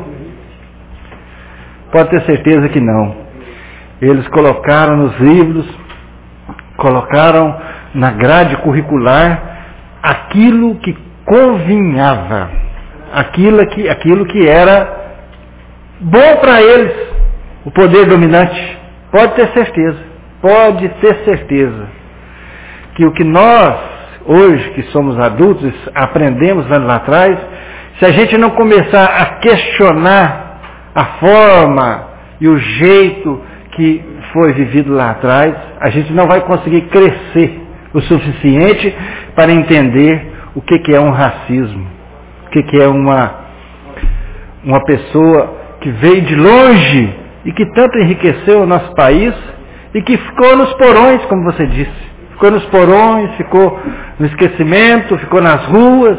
Pode ter certeza que não. Eles colocaram nos livros, colocaram na grade curricular aquilo que convinhava, aquilo que, aquilo que era bom para eles, o poder dominante. Pode ter certeza, pode ter certeza que o que nós, hoje que somos adultos, aprendemos lá atrás, se a gente não começar a questionar a forma e o jeito que foi vivido lá atrás, a gente não vai conseguir crescer o suficiente para entender o que, que é um racismo, o que, que é uma, uma pessoa que veio de longe e que tanto enriqueceu o nosso país e que ficou nos porões, como você disse. Ficou nos porões, ficou no esquecimento, ficou nas ruas.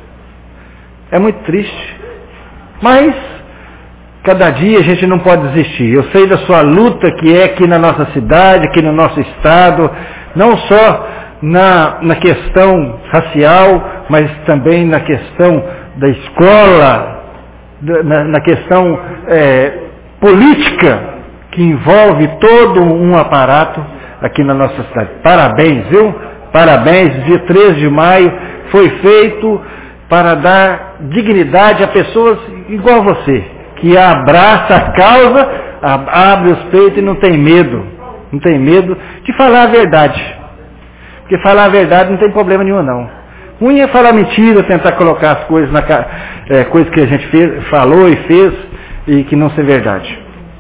É muito triste. Mas, cada dia a gente não pode desistir. Eu sei da sua luta que é aqui na nossa cidade, aqui no nosso estado, não só na, na questão racial, mas também na questão da escola, na, na questão é, política, que envolve todo um aparato aqui na nossa cidade. Parabéns, viu? Parabéns, dia treze de maio foi feito para dar dignidade a pessoas igual a você, que abraça a causa, abre os peitos e não tem medo, não tem medo de falar a verdade. Porque falar a verdade não tem problema nenhum, não. Ruim é falar mentira, tentar colocar as coisas na é, coisas que a gente fez, falou e fez e que não são verdade.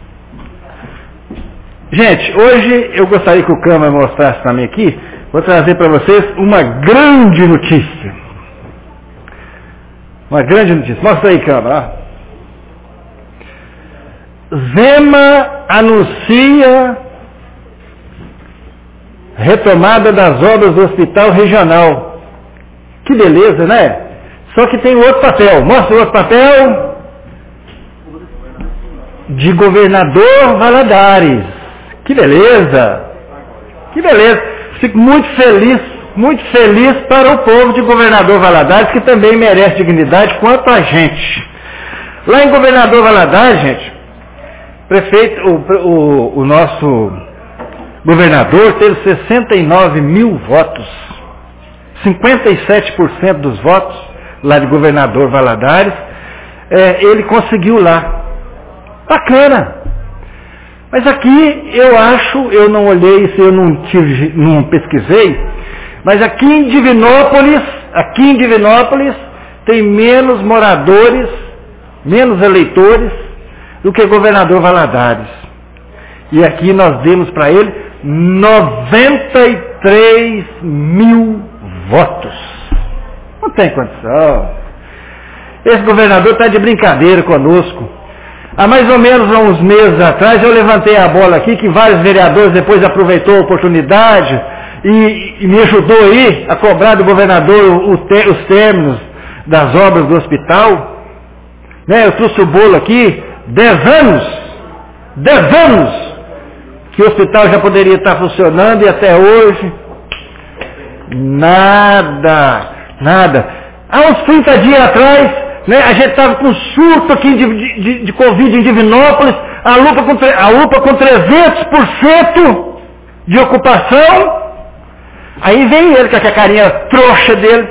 Gente, hoje eu gostaria que o Câmara mostrasse também aqui, vou trazer para vocês uma grande notícia. Uma grande notícia. Mostra aí, Câmara. Zema anuncia retomada das obras do Hospital Regional. Que beleza, né? Só que tem outro papel. Mostra o outro papel. De Governador Valadares. Que beleza. Que beleza. Fico muito feliz, muito feliz para o povo de Governador Valadares, que também merece dignidade quanto a gente. Lá em Governador Valadares, gente, prefeito, o, o, o nosso governador teve sessenta e nove mil votos, cinquenta e sete por cento dos votos lá de Governador Valadares, é, ele conseguiu lá. Bacana. Mas aqui eu acho, eu não olhei isso, eu não, tive, não pesquisei, mas aqui em Divinópolis, aqui em Divinópolis tem menos moradores, menos eleitores do que Governador Valadares. E aqui nós demos para ele noventa e três mil votos. Não tem condição. Esse governador está de brincadeira conosco. Há mais ou menos uns meses atrás eu levantei a bola aqui, que vários vereadores depois aproveitou a oportunidade e, e me ajudou aí a cobrar do governador o te, os términos das obras do hospital. Né, eu trouxe o bolo aqui, dez anos, dez anos que o hospital já poderia estar funcionando e até hoje, nada, nada. Há uns trinta dias atrás, né, a gente estava com surto aqui de, de, de Covid em Divinópolis, a UPA com, a UPA com trezentos por cento de ocupação, aí vem ele com a carinha trouxa dele.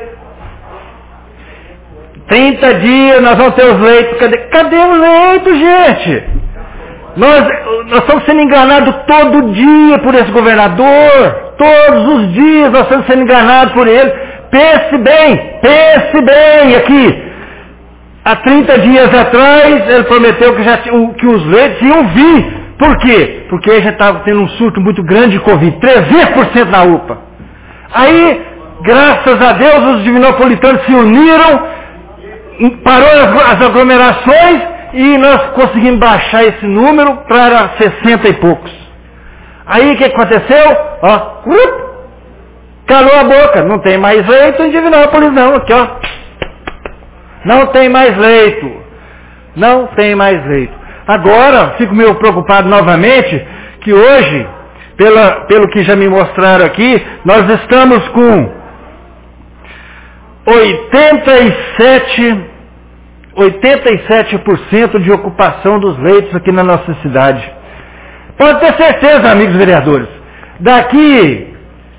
trinta dias, nós vamos ter os leitos, cadê, cadê o leito, gente? Nós, nós estamos sendo enganados todo dia por esse governador, todos os dias nós estamos sendo enganados por ele. pense bem, pense bem aqui. Há trinta dias atrás, ele prometeu que, já, que os leitos iam vir. Por quê? Porque a gente estava tendo um surto muito grande de Covid, trezentos por cento na U P A. Aí, graças a Deus, os divinopolitanos se uniram, parou as, as aglomerações e nós conseguimos baixar esse número para sessenta e poucos. Aí o que aconteceu? Ó, calou a boca, não tem mais leito em Divinópolis não, aqui ó. Não tem mais leito. Não tem mais leito. Agora, fico meio preocupado novamente, que hoje, pela, pelo que já me mostraram aqui, nós estamos com oitenta e sete por cento de ocupação dos leitos aqui na nossa cidade. Pode ter certeza, amigos vereadores, daqui,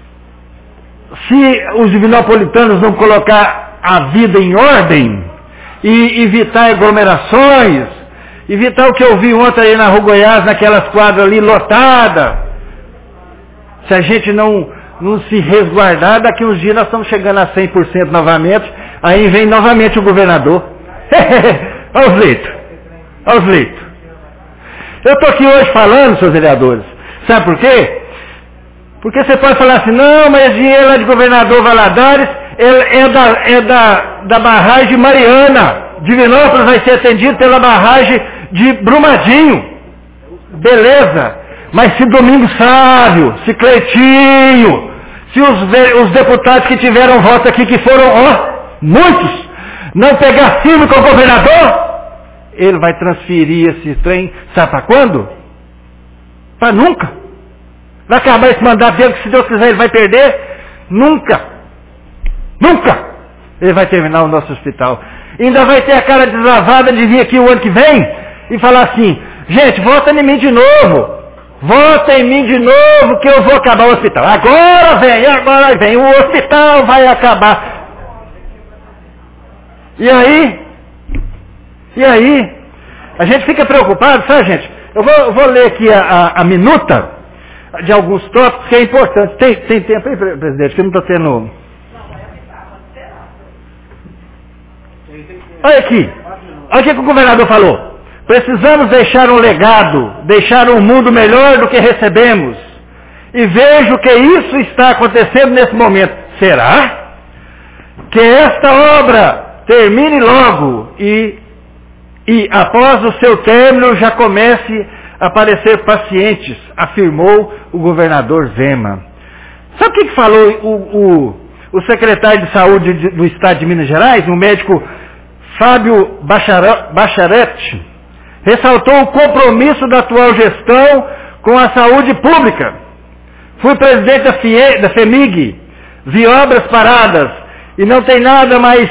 se os divinopolitanos não colocar a vida em ordem e evitar aglomerações, evitar o que eu vi ontem aí na Rua Goiás, naquelas quadras ali lotadas, se a gente não, não se resguardar, daqui uns dias nós estamos chegando a cem por cento novamente, aí vem novamente o governador. Olha os leitos. Olha os leitos. Eu estou aqui hoje falando, seus vereadores, sabe por quê? Porque você pode falar assim, não, mas esse dinheiro é de governador Valadares, é da, é da, da barragem de Mariana. Divinópolis vai ser atendido pela barragem de Brumadinho. Beleza. Mas se Domingos Sávio, se Cleitinho, se os, os deputados que tiveram voto aqui, que foram, ó, muitos, não pegar firme com o governador, ele vai transferir esse trem, sabe para quando? Para nunca. Vai acabar esse mandato dele, que se Deus quiser ele vai perder. Nunca. Nunca. Ele vai terminar o nosso hospital. Ainda vai ter a cara deslavada de vir aqui o ano que vem e falar assim, gente, vota em mim de novo. Vota em mim de novo que eu vou acabar o hospital. Agora vem, agora vem, o hospital vai acabar. E aí? E aí? A gente fica preocupado, sabe, gente? Eu vou, eu vou ler aqui a, a, a minuta de alguns tópicos que é importante. Tem, tem tempo aí, presidente, que eu não estou tendo... Olha aqui. Olha o que o governador falou. Precisamos deixar um legado, deixar um mundo melhor do que recebemos. E vejo que isso está acontecendo nesse momento. Será? Que esta obra termine logo e, e após o seu término já comece a aparecer pacientes, afirmou o governador Zema. Sabe o que, que falou o, o, o secretário de saúde de, do estado de Minas Gerais, o médico Fábio Bacharet? Ressaltou o compromisso da atual gestão com a saúde pública. Fui presidente da, FIE, da FEMIG, vi obras paradas e não tem nada mais,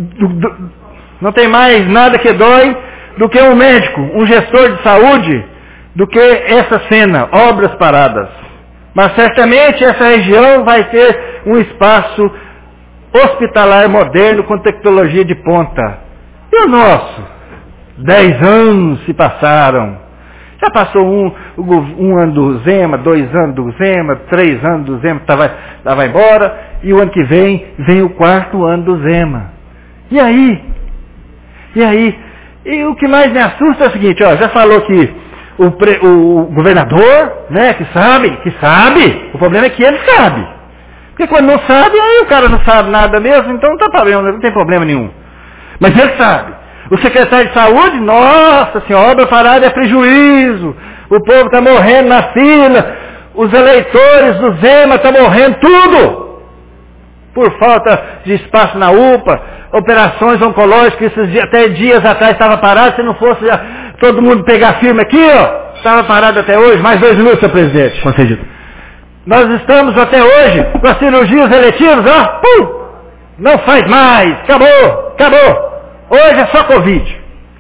não tem mais nada que dói do que um médico, um gestor de saúde, do que essa cena, obras paradas. Mas certamente essa região vai ter um espaço hospitalar moderno com tecnologia de ponta. E o nosso? Dez anos se passaram. Já passou um, um ano do Zema, dois anos do Zema, três anos do Zema, estava tava embora, e o ano que vem, vem o quarto ano do Zema. E aí? E aí? E o que mais me assusta é o seguinte, ó, já falou que o, pre, o governador, né, que sabe, que sabe, o problema é que ele sabe. Porque quando não sabe, aí o cara não sabe nada mesmo, então não, tá problema, não tem problema nenhum. Mas ele sabe. O secretário de saúde, nossa senhora, obra parada é prejuízo. O povo está morrendo na fila. Os eleitores do Zema estão morrendo tudo. Por falta de espaço na U P A, operações oncológicas, esses dias, até dias atrás estava parado. Se não fosse já, todo mundo pegar firme aqui, ó, estava parado até hoje. Mais dois minutos, senhor presidente. Concedido. Nós estamos até hoje com as cirurgias eletivas, ó, pum, não faz mais, acabou, acabou. Hoje é só Covid.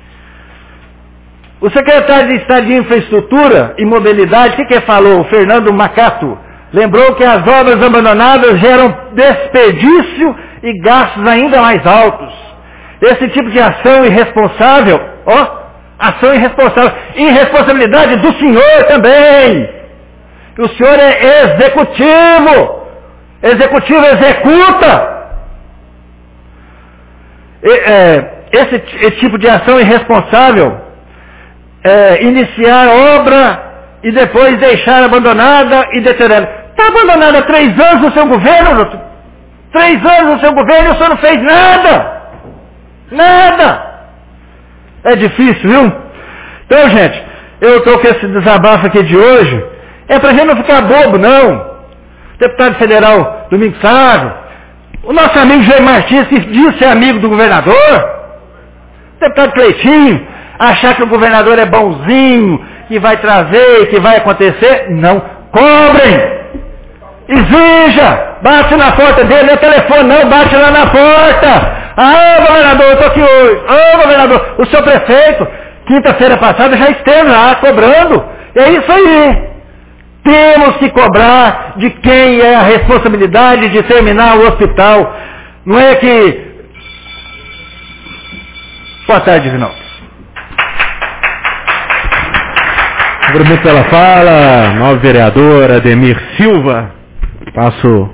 O secretário de Estado de Infraestrutura e Mobilidade, o que, que falou? O Fernando Macato, lembrou que as obras abandonadas geram desperdício e gastos ainda mais altos. Esse tipo de ação irresponsável, ó, ação irresponsável, irresponsabilidade do senhor também. O senhor é executivo. Executivo executa. é, esse, esse tipo de ação irresponsável, é, iniciar obra e depois deixar abandonada e deteriorada. Está abandonada há três anos no seu governo, doutor. Três anos no seu governo e o senhor não fez nada. Nada. É difícil, viu? Então, gente, eu estou com esse desabafo aqui de hoje, é para a gente não ficar bobo, não. Deputado federal Domingos Sávio, o nosso amigo Jair Martins, que diz ser amigo do governador, deputado Cleitinho, achar que o governador é bonzinho, que vai trazer, que vai acontecer, não. Cobrem! Exija! Bate na porta dele, não é telefone não, bate lá na porta! Ah, governador, eu estou aqui hoje. Ah, governador, o seu prefeito, quinta-feira passada, já esteve lá cobrando. É isso aí. Temos que cobrar de quem é a responsabilidade de terminar o hospital. Não é que... Boa tarde, Vinaldo. Obrigado pela fala, novo vereador Ademir Silva. Passo,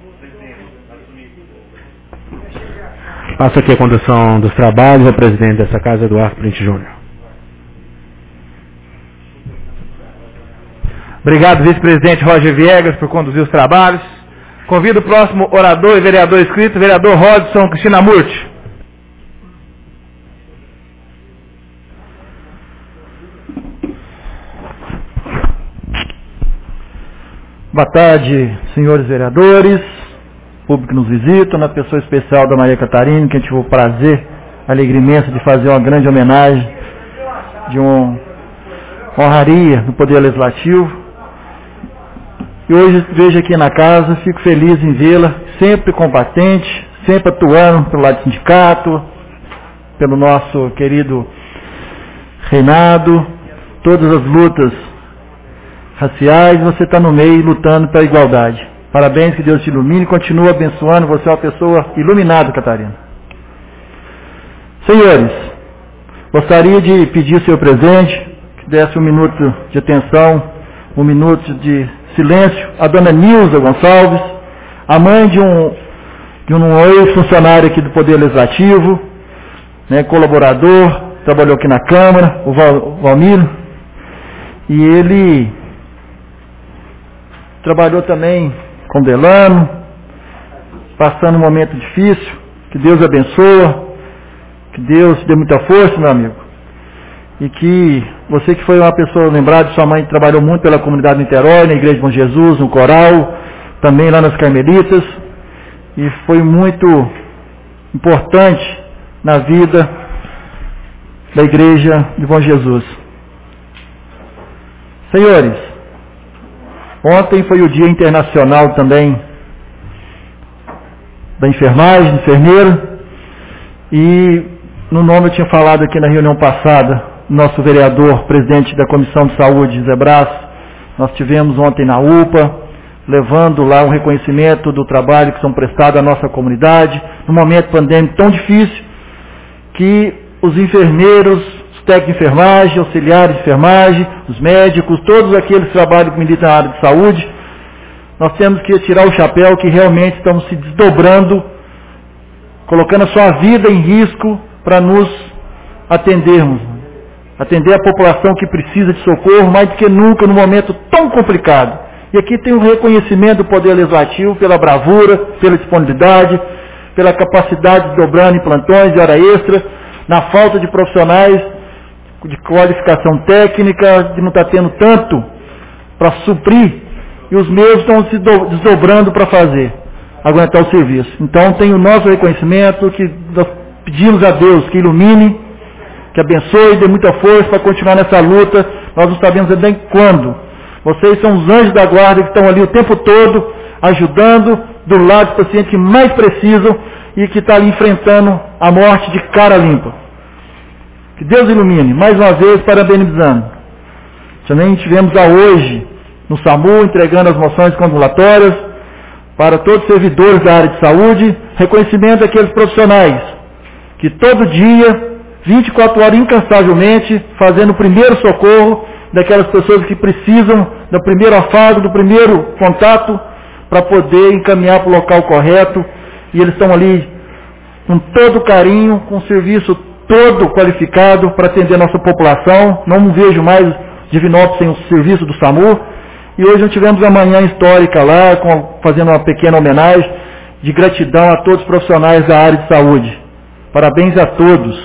passo aqui a condução dos trabalhos ao presidente dessa casa, Eduardo Print Júnior. Obrigado, vice-presidente Roger Viegas, por conduzir os trabalhos. Convido o próximo orador e vereador inscrito, vereador Rodson Krishnamurti. Boa tarde, senhores vereadores, público que nos visita, na pessoa especial da Maria Catarina, que a gente teve o prazer, a alegria imensa de fazer uma grande homenagem, de uma honraria no Poder Legislativo. E hoje vejo aqui na casa, fico feliz em vê-la, sempre combatente, sempre atuando pelo lado do sindicato, pelo nosso querido Reinado, todas as lutas raciais, você está no meio lutando pela igualdade. Parabéns, que Deus te ilumine e continue abençoando, você é uma pessoa iluminada, Catarina. Senhores, gostaria de pedir o seu presente, que desse um minuto de atenção, um minuto de silêncio, a dona Nilza Gonçalves, a mãe de um, de um ex-funcionário aqui do Poder Legislativo, né, colaborador, trabalhou aqui na Câmara, o Val, Valmir, e ele trabalhou também com Delano, passando um momento difícil, que Deus abençoe, que Deus dê muita força, meu amigo, e que você que foi uma pessoa lembrada, sua mãe trabalhou muito pela comunidade de Niterói, na Igreja de Bom Jesus, no Coral, também lá nas Carmelitas, e foi muito importante na vida da Igreja de Bom Jesus. Senhores, ontem foi o Dia Internacional também da enfermagem, enfermeiro, e no nome eu tinha falado aqui na reunião passada, nosso vereador, presidente da Comissão de Saúde, Zé Brás, nós tivemos ontem na U P A, levando lá um reconhecimento do trabalho que são prestados à nossa comunidade, num momento pandêmico tão difícil, que os enfermeiros, os técnicos de enfermagem, auxiliares de enfermagem, os médicos, todos aqueles que trabalham que militam na área de saúde, nós temos que tirar o chapéu que realmente estamos se desdobrando, colocando a sua vida em risco para nos atendermos, atender a população que precisa de socorro mais do que nunca num momento tão complicado. E aqui tem um reconhecimento do Poder Legislativo pela bravura, pela disponibilidade, pela capacidade de dobrar em plantões de hora extra, na falta de profissionais de qualificação técnica, de não estar tendo tanto para suprir, e os meus estão se desdobrando para fazer, aguentar o serviço. Então tem o nosso reconhecimento, que nós pedimos a Deus que ilumine, que abençoe, dê muita força para continuar nessa luta. Nós não sabemos ainda quando. Vocês são os anjos da guarda que estão ali o tempo todo, ajudando do lado dos pacientes que mais precisam e que está ali enfrentando a morte de cara limpa. Que Deus ilumine. Mais uma vez, parabenizando. Também tivemos a hoje, no SAMU, entregando as moções congratulatórias para todos os servidores da área de saúde, reconhecimento daqueles profissionais que todo dia, vinte e quatro horas incansavelmente, fazendo o primeiro socorro daquelas pessoas que precisam do primeiro afago, do primeiro contato, para poder encaminhar para o local correto, e eles estão ali com todo carinho, com serviço todo qualificado para atender a nossa população. Não vejo mais Divinópolis sem o serviço do SAMU. E hoje nós tivemos uma manhã histórica lá, com, fazendo uma pequena homenagem de gratidão a todos os profissionais da área de saúde. Parabéns a todos.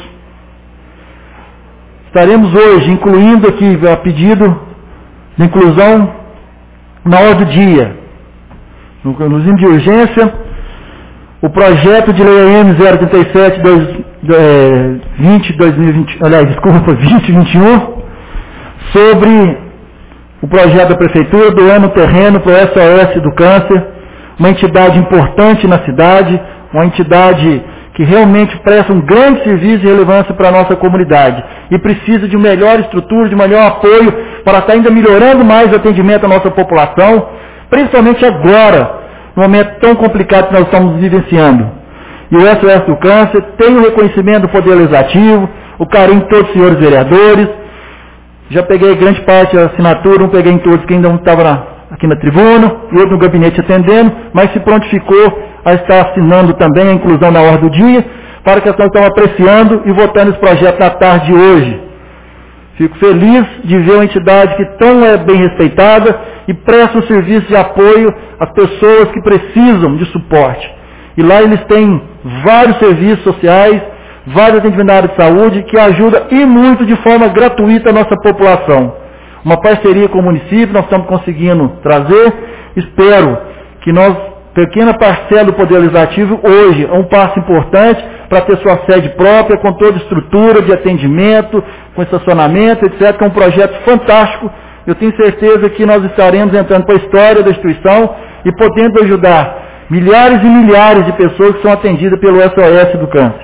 Estaremos hoje incluindo aqui, a pedido de inclusão na ordem do dia, no item de urgência, o projeto de lei M zero trinta e sete, vinte, dois mil e vinte, aliás, desculpa, vinte e vinte e um, sobre o projeto da Prefeitura doando terreno para o S O S do Câncer, uma entidade importante na cidade, uma entidade que realmente presta um grande serviço de relevância para a nossa comunidade e precisa de melhor estrutura, de melhor apoio para estar ainda melhorando mais o atendimento à nossa população, principalmente agora, no momento tão complicado que nós estamos vivenciando. E o S O S do Câncer tem o reconhecimento do Poder Legislativo, o carinho de todos os senhores vereadores. Já peguei grande parte da assinatura, não peguei em todos que ainda não estavam aqui na tribuna, e outro no gabinete atendendo, mas se prontificou a estar assinando também a inclusão na ordem do dia, para que nós estamos apreciando e votando esse projeto na tarde de hoje. Fico feliz de ver uma entidade que tão é bem respeitada e presta um serviço de apoio às pessoas que precisam de suporte. E lá eles têm vários serviços sociais, vários atendimentos na área de saúde, que ajudam e muito de forma gratuita a nossa população. Uma parceria com o município, nós estamos conseguindo trazer. Espero que nós, pequena parcela do Poder Legislativo, hoje é um passo importante para ter sua sede própria, com toda a estrutura de atendimento, com estacionamento, etcétera, que é um projeto fantástico. Eu tenho certeza que nós estaremos entrando para a história da instituição e podendo ajudar milhares e milhares de pessoas que são atendidas pelo S O S do Câncer.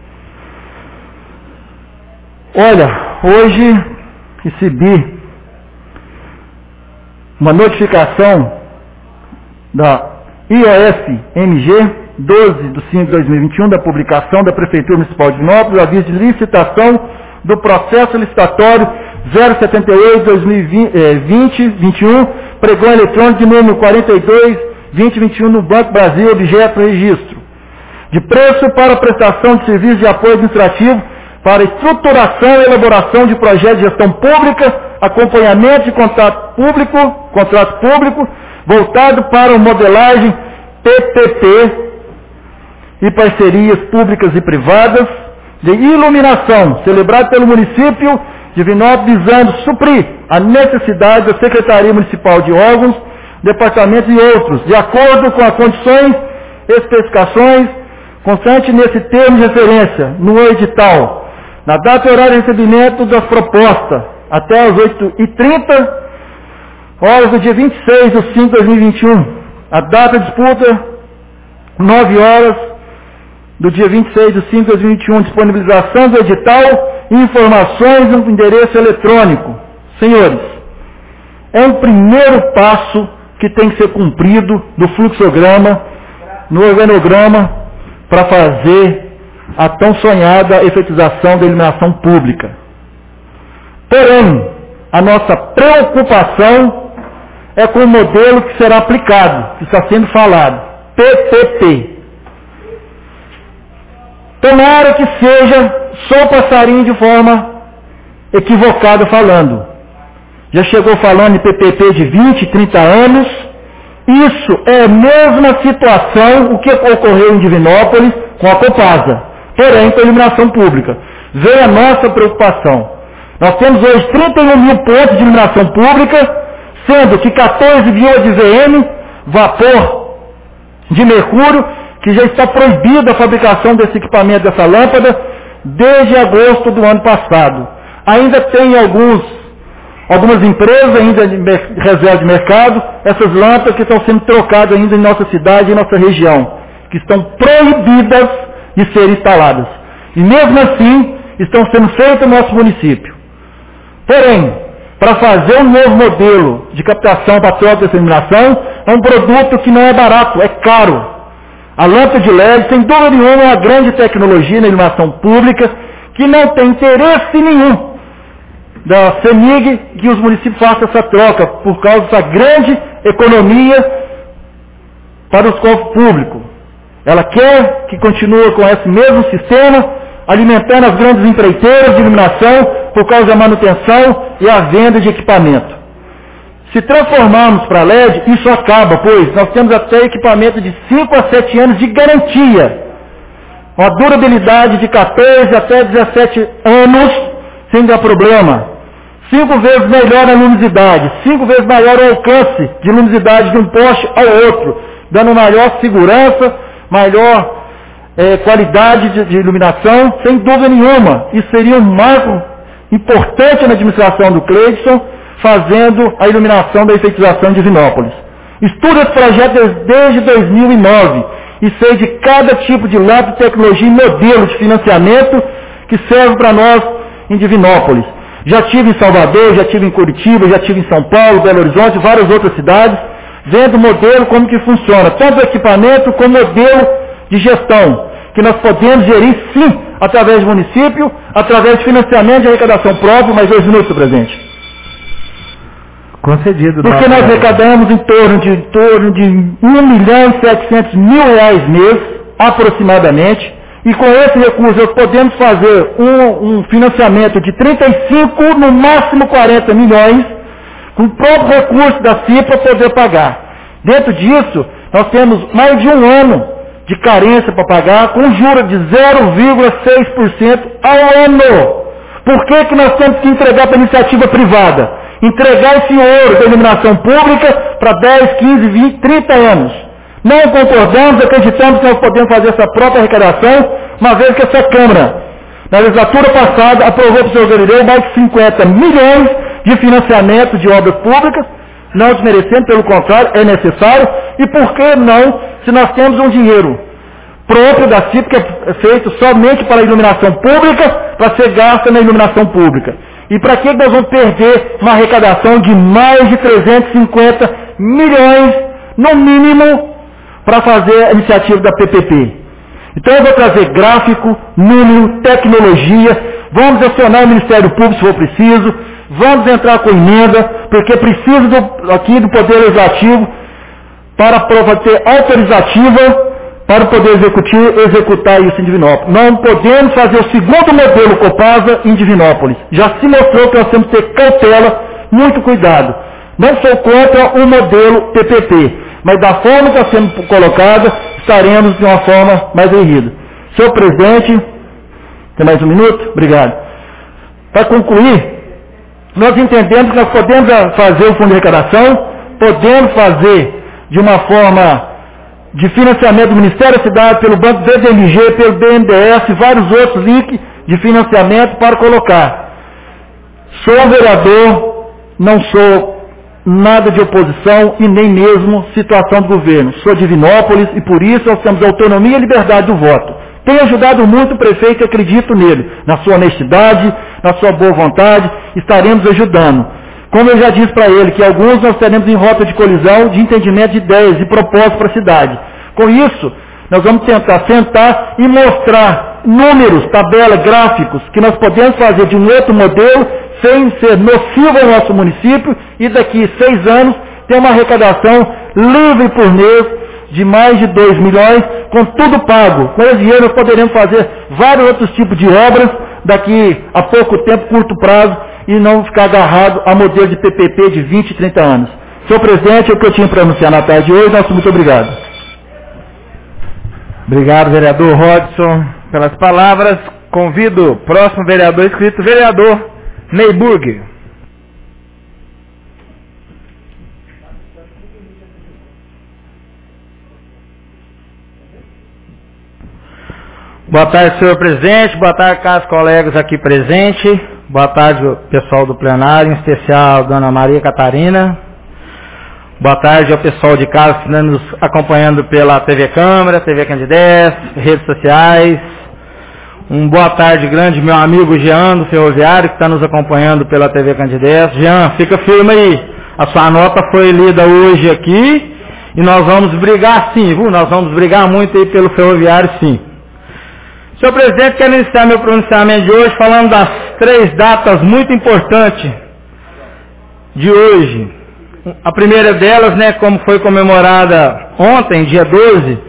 Olha, hoje recebi uma notificação da I O S M G doze de cinco de dois mil e vinte e um, da publicação da Prefeitura Municipal de Divinópolis, aviso de licitação do processo licitatório zero setenta e oito, dois mil e vinte, vinte e um, pregão eletrônico de número quarenta e dois, vinte e vinte e um no Banco Brasil, objeto registro. De preço para prestação de serviço de apoio administrativo para estruturação e elaboração de projetos de gestão pública, acompanhamento de contrato público, contrato público, voltado para a modelagem P P P e parcerias públicas e privadas de iluminação, celebrado pelo município de Divinópolis, visando suprir a necessidade da Secretaria Municipal de Órgãos, departamentos e outros, de acordo com as condições, especificações, constante nesse termo de referência, no edital, na data e horário de recebimento das propostas, até às oito e trinta, horas do dia vinte e seis de cinco de dois mil e vinte e um. A data de disputa, nove horas do dia vinte e seis de cinco de dois mil e vinte e um. Disponibilização do edital e informações no endereço eletrônico. Senhores, é um primeiro passo que tem que ser cumprido no fluxograma, no organograma, para fazer a tão sonhada efetização da iluminação pública. Porém, a nossa preocupação é com o modelo que será aplicado, que está sendo falado, P P P. Tomara que seja só o passarinho de forma equivocada falando. Já chegou falando em P P P de vinte, trinta anos. Isso é a mesma situação o que ocorreu em Divinópolis com a Copasa, porém com a iluminação pública. Vem a nossa preocupação. Nós temos hoje trinta e um mil pontos de iluminação pública, sendo que quatorze viola de V M, vapor de mercúrio, que já está proibida a fabricação desse equipamento, dessa lâmpada, desde agosto do ano passado. Ainda tem alguns, algumas empresas ainda de reserva de mercado, essas lâmpadas que estão sendo trocadas ainda em nossa cidade e em nossa região, que estão proibidas de serem instaladas. E mesmo assim, estão sendo feitas no nosso município. Porém, para fazer um novo modelo de captação para troca dessa iluminação, é um produto que não é barato, é caro. A lâmpada de L E D, sem dúvida nenhuma, é uma grande tecnologia na iluminação pública, que não tem interesse nenhum da CEMIG que os municípios façam essa troca, por causa dessa grande economia para os cofres públicos. Ela quer que continue com esse mesmo sistema, alimentando as grandes empreiteiras de iluminação por causa da manutenção e a venda de equipamento. Se transformarmos para L E D, isso acaba, pois nós temos até equipamento de cinco a sete anos de garantia. Uma durabilidade de quatorze até dezessete anos, sem dar problema. Cinco vezes melhor a luminosidade, cinco vezes maior o alcance de luminosidade de um poste ao outro, dando maior segurança, maior é, qualidade de, de iluminação, sem dúvida nenhuma. Isso seria um marco importante na administração do Cleidson, fazendo a iluminação da efetização de Divinópolis. Estudo esse projeto desde dois mil e nove e sei de cada tipo de lâmpada, tecnologia e modelo de financiamento que serve para nós em Divinópolis. Já tive em Salvador, já tive em Curitiba, já tive em São Paulo, Belo Horizonte, várias outras cidades, vendo o modelo como que funciona, tanto o equipamento como o modelo de gestão, que nós podemos gerir sim, através do município, através de financiamento de arrecadação própria. Mais dois minutos, presidente. Concedido. Porque nós arrecadamos em torno de, em torno de um milhão e setecentos mil reais mês, aproximadamente, e com esse recurso nós podemos fazer um, um financiamento de trinta e cinco, no máximo quarenta milhões, com o próprio recurso da C I P para poder pagar. Dentro disso, nós temos mais de um ano de carência para pagar, com juros de zero vírgula seis por cento ao ano. Por que que nós temos que entregar para a iniciativa privada? Entregar esse ouro da iluminação pública para dez, quinze, vinte, trinta anos. Não concordamos, acreditamos que nós podemos fazer essa própria arrecadação, uma vez que essa Câmara, na legislatura passada, aprovou para o senhor Galileu mais de cinquenta milhões de financiamento de obras públicas, não desmerecendo, pelo contrário, é necessário. E por que não, se nós temos um dinheiro próprio da C I P, que é feito somente para a iluminação pública, para ser gasto na iluminação pública? E para que nós vamos perder uma arrecadação de mais de trezentos e cinquenta milhões, no mínimo, para fazer a iniciativa da P P P? Então eu vou trazer gráfico, número, tecnologia, vamos acionar o Ministério Público se for preciso, vamos entrar com emenda, porque precisa do, aqui do Poder Legislativo para ter autorizativa para o Poder Executivo executar isso em Divinópolis. Não podemos fazer o segundo modelo Copasa em Divinópolis. Já se mostrou que nós temos que ter cautela, muito cuidado. Não sou contra o modelo P P P, mas da forma que está sendo colocada, estaremos de uma forma mais rígida. Senhor presidente, tem mais um minuto? Obrigado. Para concluir, nós entendemos que nós podemos fazer o fundo de arrecadação, podemos fazer de uma forma de financiamento do Ministério da Cidade, pelo Banco B D M G, pelo B N D E S, vários outros links de financiamento para colocar. Sou um vereador, não sou nada de oposição e nem mesmo situação do governo. Sou de Divinópolis e por isso nós temos autonomia e liberdade do voto. Tenho ajudado muito o prefeito e acredito nele, na sua honestidade, na sua boa vontade, estaremos ajudando. Como eu já disse para ele, que alguns nós teremos em rota de colisão de entendimento de ideias e propósitos para a cidade. Com isso, nós vamos tentar sentar e mostrar números, tabelas, gráficos, que nós podemos fazer de um outro modelo, sem ser nocivo ao nosso município, e daqui seis anos ter uma arrecadação livre por mês de mais de dois milhões, com tudo pago. Com esse dinheiro nós poderemos fazer vários outros tipos de obras, daqui a pouco tempo, curto prazo, e não ficar agarrado a modelo de P P P de vinte, trinta anos. Senhor presidente, é o que eu tinha para anunciar na tarde de hoje. Nosso muito obrigado. Obrigado, vereador Rodson, pelas palavras. Convido o próximo vereador inscrito, vereador Neyburg. Boa tarde, senhor presidente. Boa tarde, caros colegas aqui presentes. Boa tarde, pessoal do plenário, em especial Dona Maria Catarina. Boa tarde ao pessoal de casa que está nos acompanhando pela T V Câmara, T V Candidez, redes sociais. Um boa tarde grande, meu amigo Jean do Ferroviário, que está nos acompanhando pela T V Candidez. Jean, fica firme aí. A sua nota foi lida hoje aqui e nós vamos brigar sim, viu? Nós vamos brigar muito aí pelo Ferroviário sim. Senhor presidente, quero iniciar meu pronunciamento de hoje falando das três datas muito importantes de hoje. A primeira delas, né, como foi comemorada ontem, dia doze,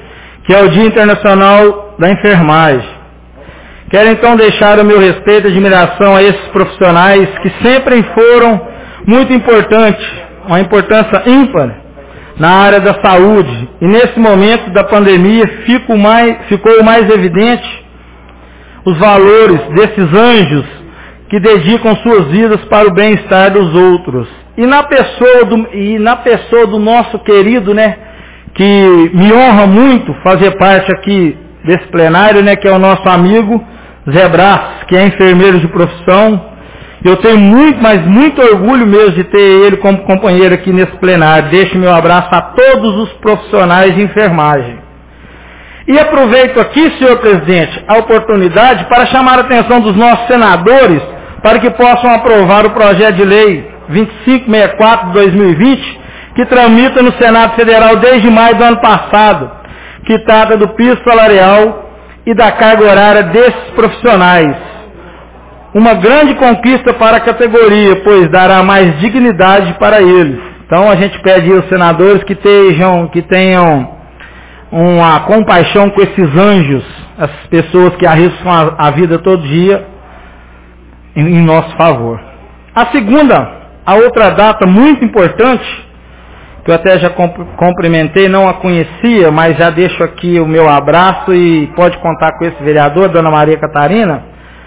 que é o Dia Internacional da Enfermagem. Quero então deixar o meu respeito e admiração a esses profissionais que sempre foram muito importantes, uma importância ímpar na área da saúde. E nesse momento da pandemia ficou mais, ficou mais evidente os valores desses anjos que dedicam suas vidas para o bem-estar dos outros. E na pessoa do, e na pessoa do nosso querido, né, que me honra muito fazer parte aqui desse plenário, né, que é o nosso amigo Zé Brás, que é enfermeiro de profissão. Eu tenho muito, mas muito orgulho mesmo de ter ele como companheiro aqui nesse plenário. Deixo meu abraço a todos os profissionais de enfermagem. E aproveito aqui, senhor presidente, a oportunidade para chamar a atenção dos nossos senadores para que possam aprovar o projeto de lei vinte e cinco sessenta e quatro de dois mil e vinte, que tramita no Senado Federal desde maio do ano passado, que trata do piso salarial e da carga horária desses profissionais. Uma grande conquista para a categoria, pois dará mais dignidade para eles. Então a gente pede aos senadores que tenham, que tenham uma compaixão com esses anjos, essas pessoas que arriscam a, a vida todo dia em, em nosso favor. A segunda, a outra data muito importante, que eu até já cumprimentei, não a conhecia, mas já deixo aqui o meu abraço e pode contar com esse vereador, Dona Maria Catarina.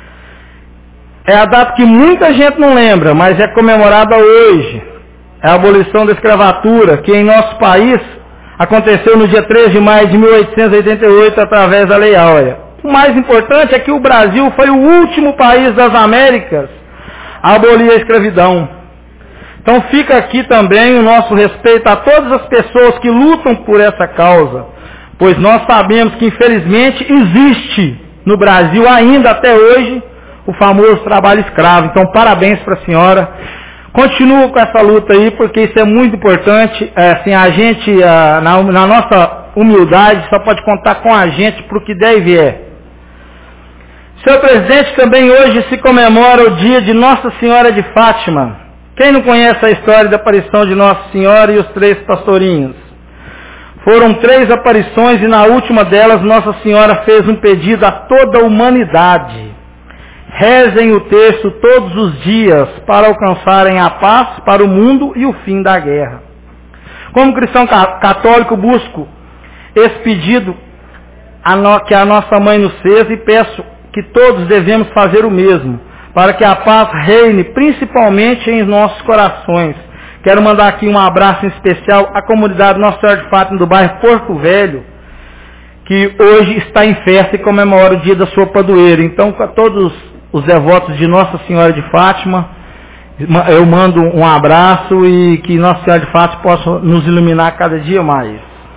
É a data que muita gente não lembra, mas é comemorada hoje. É a abolição da escravatura, que em nosso país aconteceu no dia três de maio de mil oitocentos e oitenta e oito, através da Lei Áurea. O mais importante é que o Brasil foi o último país das Américas a abolir a escravidão. Então fica aqui também o nosso respeito a todas as pessoas que lutam por essa causa, pois nós sabemos que infelizmente existe no Brasil ainda até hoje o famoso trabalho escravo. Então parabéns para a senhora. Continua com essa luta aí, porque isso é muito importante. É, assim, a gente, na, na nossa humildade, só pode contar com a gente para o que der e vier. Senhor presidente, também hoje se comemora o dia de Nossa Senhora de Fátima. Quem não conhece a história da aparição de Nossa Senhora e os três pastorinhos? Foram três aparições e na última delas Nossa Senhora fez um pedido a toda a humanidade. Rezem o texto todos os dias para alcançarem a paz para o mundo e o fim da guerra. Como cristão católico, busco esse pedido a no, que a nossa mãe nos fez e peço que todos devemos fazer o mesmo, para que a paz reine principalmente em nossos corações. Quero mandar aqui um abraço em especial à comunidade Nossa Senhora de Fátima do bairro Porto Velho, que hoje está em festa e comemora o dia da sua padroeira. Então, a todos os devotos de Nossa Senhora de Fátima, eu mando um abraço e que Nossa Senhora de Fátima possa nos iluminar cada dia mais.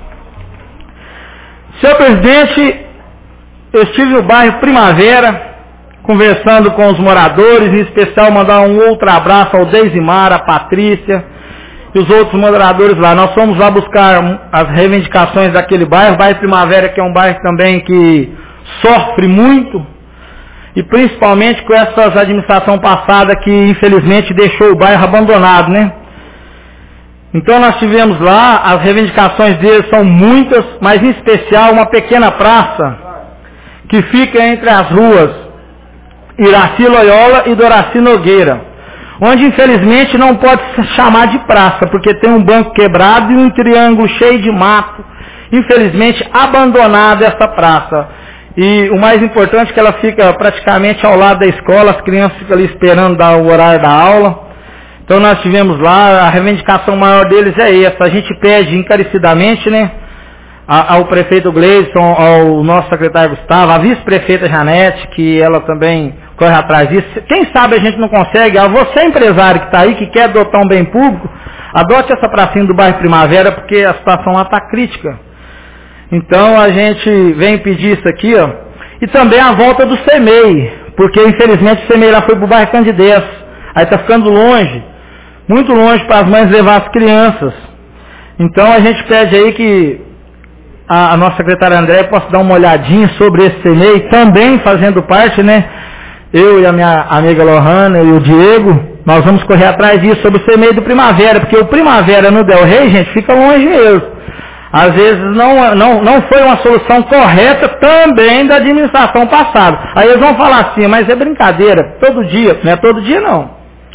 Senhor presidente, eu estive no bairro Primavera, conversando com os moradores, em especial mandar um outro abraço ao Deisimar, a Patrícia e os outros moradores lá. Nós fomos lá buscar as reivindicações daquele bairro, o bairro Primavera, que é um bairro também que sofre muito, e principalmente com essa administração passada que infelizmente deixou o bairro abandonado, né? Então nós tivemos lá, as reivindicações deles são muitas, mas em especial uma pequena praça que fica entre as ruas Iraci Loyola e Doraci Nogueira, onde infelizmente não pode se chamar de praça, porque tem um banco quebrado e um triângulo cheio de mato, infelizmente abandonada essa praça. E o mais importante é que ela fica praticamente ao lado da escola, as crianças ficam ali esperando dar o horário da aula. Então nós tivemos lá, a reivindicação maior deles é essa, a gente pede encarecidamente, né, ao prefeito Gleison, ao nosso secretário Gustavo, à vice-prefeita Janete, que ela também corre atrás disso. Quem sabe a gente não consegue, a você empresário que está aí, que quer adotar um bem público, adote essa pracinha do bairro Primavera, porque a situação lá está crítica. Então a gente vem pedir isso aqui, ó, e também a volta do C E M E I, porque infelizmente o C E M E I lá foi para o bairro Candidez, aí está ficando longe, muito longe para as mães levar as crianças. Então a gente pede aí que a, a nossa secretária André possa dar uma olhadinha sobre esse C E M E I, também fazendo parte, né? Eu e a minha amiga Lohana e o Diego, nós vamos correr atrás disso sobre o C E M E I do Primavera, porque o Primavera no Del Rey, gente, fica longe mesmo. às vezes não, não, não foi uma solução correta também da administração passada. Aí eles vão falar assim, mas é brincadeira, todo dia, não é todo dia não.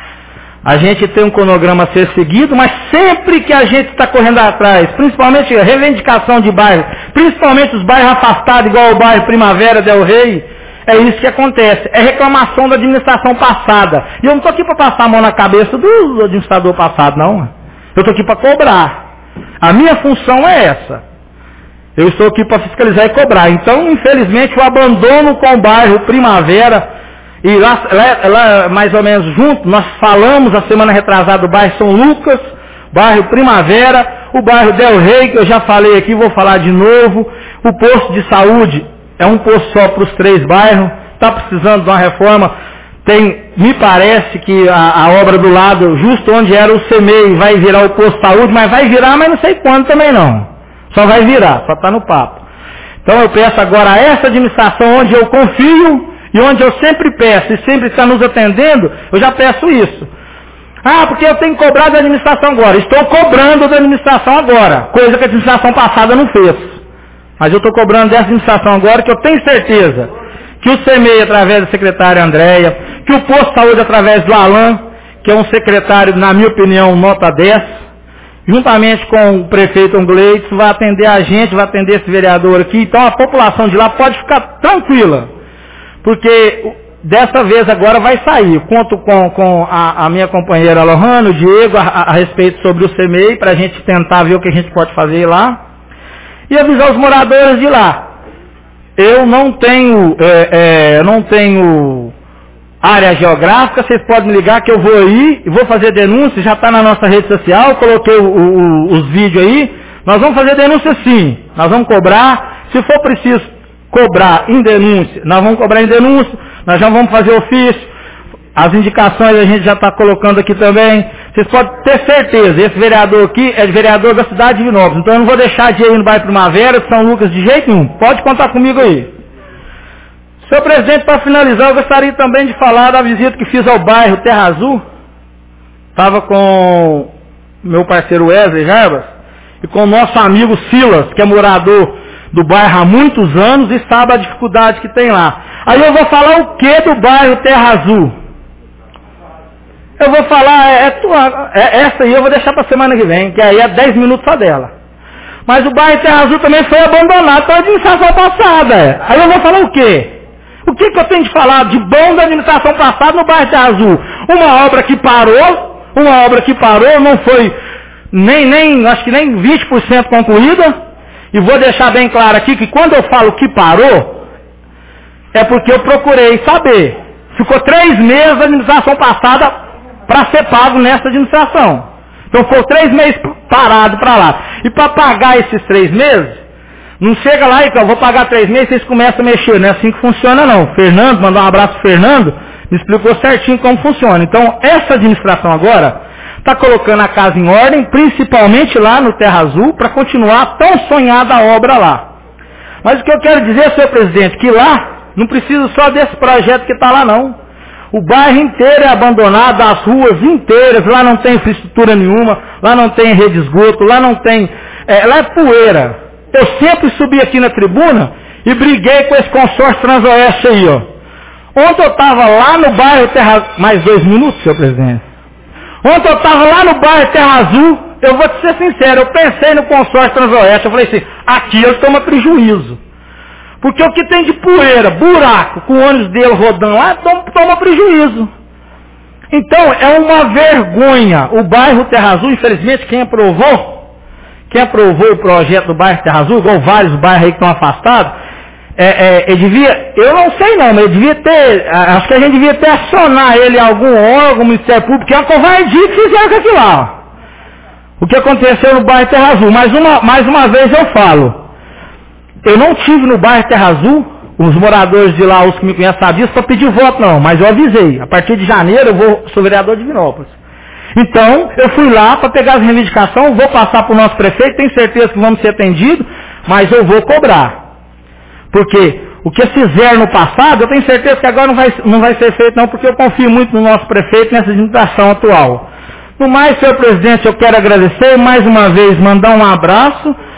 A gente tem um cronograma a ser seguido, mas sempre que a gente está correndo atrás, principalmente a reivindicação de bairro, principalmente os bairros afastados, igual o bairro Primavera, Del Rey, é isso que acontece, é reclamação da administração passada. E eu não estou aqui para passar a mão na cabeça do administrador passado, não. Eu estou aqui para cobrar. A minha função é essa. Eu estou aqui para fiscalizar e cobrar. Então, infelizmente, o abandono com o bairro Primavera, e lá, lá, lá mais ou menos junto, nós falamos a semana retrasada do bairro São Lucas, bairro Primavera, o bairro Del Rey, que eu já falei aqui, vou falar de novo, o posto de saúde é um posto só para os três bairros, está precisando de uma reforma. Tem, me parece que a, a obra do lado, justo onde era o C M E I, vai virar o posto de saúde, mas vai virar, mas não sei quando também não. Só vai virar, só está no papo. Então eu peço agora a essa administração onde eu confio e onde eu sempre peço, e sempre está nos atendendo, eu já peço isso. Ah, porque eu tenho que cobrar da administração agora. Estou cobrando da administração agora, coisa que a administração passada não fez. Mas eu estou cobrando dessa administração agora, que eu tenho certeza que o C M E I, através da secretária Andréia, que o posto de saúde, através do Alain, que é um secretário, na minha opinião, nota dez, juntamente com o prefeito Angleitos, vai atender a gente, vai atender esse vereador aqui. Então a população de lá pode ficar tranquila, porque dessa vez agora vai sair. Conto com, com a, a minha companheira Lohana, o Diego, a, a, a respeito sobre o C M E I, para a gente tentar ver o que a gente pode fazer lá. E avisar os moradores de lá. Eu não tenho, é, é, não tenho área geográfica, vocês podem me ligar que eu vou aí e vou fazer denúncia, já está na nossa rede social, coloquei o, o, os vídeos aí. Nós vamos fazer denúncia sim, nós vamos cobrar, se for preciso cobrar em denúncia, nós vamos cobrar em denúncia, nós já vamos fazer ofício, as indicações a gente já está colocando aqui também. Vocês podem ter certeza, esse vereador aqui é vereador da cidade de Divinópolis, então eu não vou deixar de ir no bairro Primavera, São Lucas, de jeito nenhum. Pode contar comigo aí. Senhor presidente, para finalizar, eu gostaria também de falar da visita que fiz ao bairro Terra Azul. Estava com meu parceiro Wesley Jarbas e com o nosso amigo Silas, que é morador do bairro há muitos anos e sabe a dificuldade que tem lá. Aí eu vou falar o que do bairro Terra Azul? Eu vou falar, é, é, tua, é essa aí eu vou deixar para a semana que vem, que aí é dez minutos só dela. Mas o bairro Terra Azul também foi abandonado pela administração passada. É. Aí eu vou falar o quê? O que, que eu tenho de falar de bom da administração passada no bairro Terra Azul? Uma obra que parou, uma obra que parou, não foi nem, nem acho que nem vinte por cento concluída. E vou deixar bem claro aqui que quando eu falo que parou, é porque eu procurei saber. Ficou três meses a administração passada para ser pago nessa administração. Então ficou três meses parado para lá. E para pagar esses três meses, não chega lá e eu vou pagar três meses, vocês começam a mexer. Não é assim que funciona não. Fernando, mandar um abraço pro Fernando, me explicou certinho como funciona. Então essa administração agora está colocando a casa em ordem, principalmente lá no Terra Azul, para continuar a tão sonhada a obra lá. Mas o que eu quero dizer, senhor presidente, que lá não precisa só desse projeto que está lá não. O bairro inteiro é abandonado, as ruas inteiras, lá não tem infraestrutura nenhuma, lá não tem rede de esgoto, lá não tem, é, lá é poeira. Eu sempre subi aqui na tribuna e briguei com esse consórcio Transoeste aí, ó. Ontem eu estava lá no bairro Terra... Mais dois minutos, senhor presidente. Ontem eu estava lá no bairro Terra Azul, eu vou te ser sincero, eu pensei no consórcio Transoeste, eu falei assim, aqui eles tomam prejuízo. Porque o que tem de poeira, buraco, com o ônibus dele rodando lá, toma, toma prejuízo. Então, é uma vergonha. O bairro Terra Azul, infelizmente, quem aprovou, quem aprovou o projeto do bairro Terra Azul, igual vários bairros aí que estão afastados, é, é, ele devia, eu não sei não, mas ele devia ter, acho que a gente devia ter acionar ele algum órgão, Ministério Público, que é uma covardia que fizeram com aquilo lá. O que aconteceu no bairro Terra Azul. Mais uma, mais uma vez eu falo. Eu não tive no bairro Terra Azul, os moradores de lá, os que me conhecem sabem disso, para pedir voto não, mas eu avisei. A partir de janeiro eu vou, sou vereador de Divinópolis. Então, eu fui lá para pegar as reivindicações, vou passar para o nosso prefeito, tenho certeza que vamos ser atendidos, mas eu vou cobrar. Porque o que fizeram no passado, eu tenho certeza que agora não vai, não vai ser feito não, porque eu confio muito no nosso prefeito nessa administração atual. No mais, senhor presidente, eu quero agradecer, mais uma vez, mandar um abraço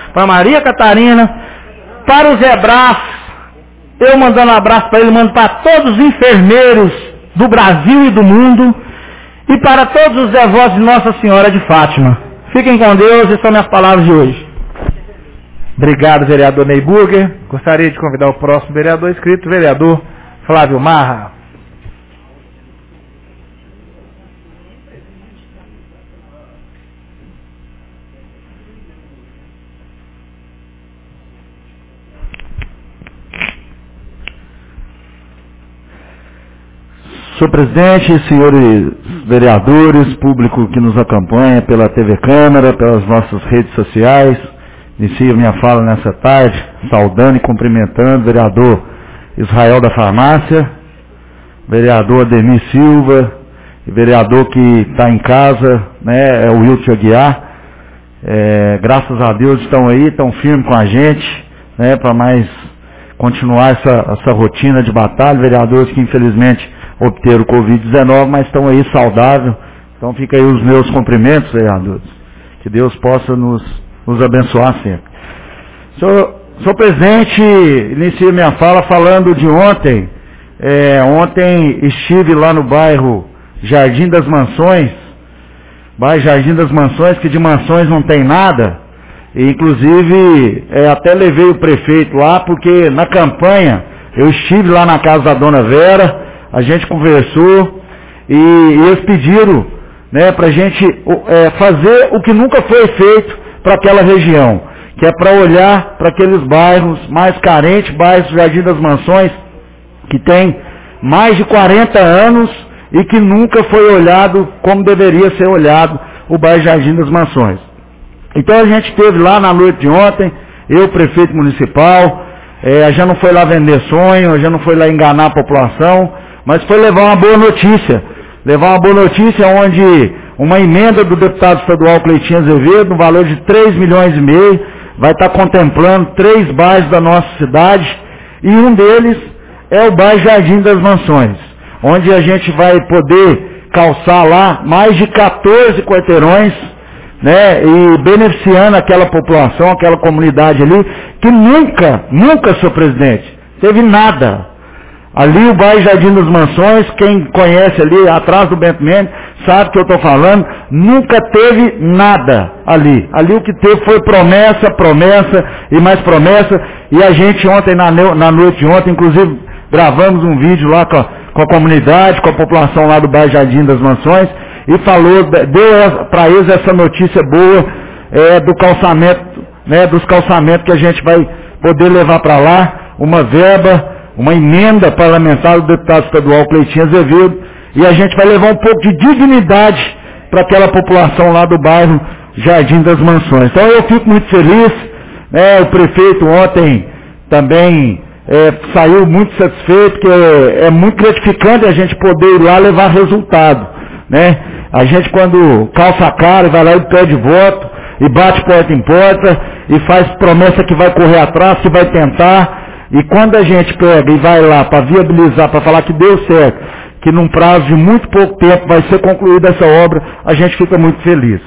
para Maria Catarina, para o Zé Brás, eu mandando um abraço para ele, mando para todos os enfermeiros do Brasil e do mundo, e para todos os devotos de Nossa Senhora de Fátima. Fiquem com Deus, essas são minhas palavras de hoje. Obrigado, vereador Neyburger. Gostaria de convidar o próximo vereador inscrito, o vereador Flávio Marra. Senhor presidente, senhores vereadores, público que nos acompanha pela T V Câmara, pelas nossas redes sociais, inicio minha fala nessa tarde, saudando e cumprimentando o vereador Israel da Farmácia, vereador Ademir Silva, e vereador que está em casa, né, é o Wilton Aguiar. É, graças a Deus estão aí, estão firmes com a gente, né, para mais continuar essa, essa rotina de batalha. Vereadores que infelizmente obteram o covid dezenove, mas estão aí saudáveis. Então fica aí os meus cumprimentos, vereadores. Que Deus possa nos, nos abençoar sempre. Senhor, senhor presidente, inicio minha fala falando de ontem. É, ontem estive lá no bairro Jardim das Mansões, bairro Jardim das Mansões, que de mansões não tem nada. E, inclusive, é, até levei o prefeito lá, porque na campanha eu estive lá na casa da dona Vera, a gente conversou e, e eles pediram, né, para a gente é, fazer o que nunca foi feito para aquela região, que é para olhar para aqueles bairros mais carentes, bairros do Jardim das Mansões, que tem mais de quarenta anos e que nunca foi olhado como deveria ser olhado o bairro Jardim das Mansões. Então a gente esteve lá na noite de ontem, eu, prefeito municipal, é, já não foi lá vender sonho, já não foi lá enganar a população, mas foi levar uma boa notícia. Levar uma boa notícia onde uma emenda do deputado estadual Cleitinho Azevedo, no valor de três milhões e meio, vai estar contemplando três bairros da nossa cidade, e um deles é o bairro Jardim das Mansões, onde a gente vai poder calçar lá mais de quatorze quarteirões, né, e beneficiando aquela população, aquela comunidade ali, que nunca, nunca, senhor presidente, teve nada. Ali o bairro Jardim das Mansões, quem conhece ali, atrás do Bento Mendes, sabe o que eu estou falando, nunca teve nada ali. Ali o que teve foi promessa, promessa e mais promessa, e a gente ontem, na, na noite de ontem, inclusive, gravamos um vídeo lá com a, com a comunidade, com a população lá do bairro Jardim das Mansões, e falou, deu para eles essa notícia boa é, do calçamento, né, dos calçamentos que a gente vai poder levar para lá, uma verba, uma emenda parlamentar do deputado estadual Cleitinho Azevedo, e a gente vai levar um pouco de dignidade para aquela população lá do bairro Jardim das Mansões. Então eu fico muito feliz, né, o prefeito ontem também é, saiu muito satisfeito, porque é, é muito gratificante a gente poder ir lá levar resultado, né? A gente quando calça a cara e vai lá e pede voto, e bate porta em porta, e faz promessa que vai correr atrás, que vai tentar, e quando a gente pega e vai lá para viabilizar, para falar que deu certo, que num prazo de muito pouco tempo vai ser concluída essa obra, a gente fica muito feliz.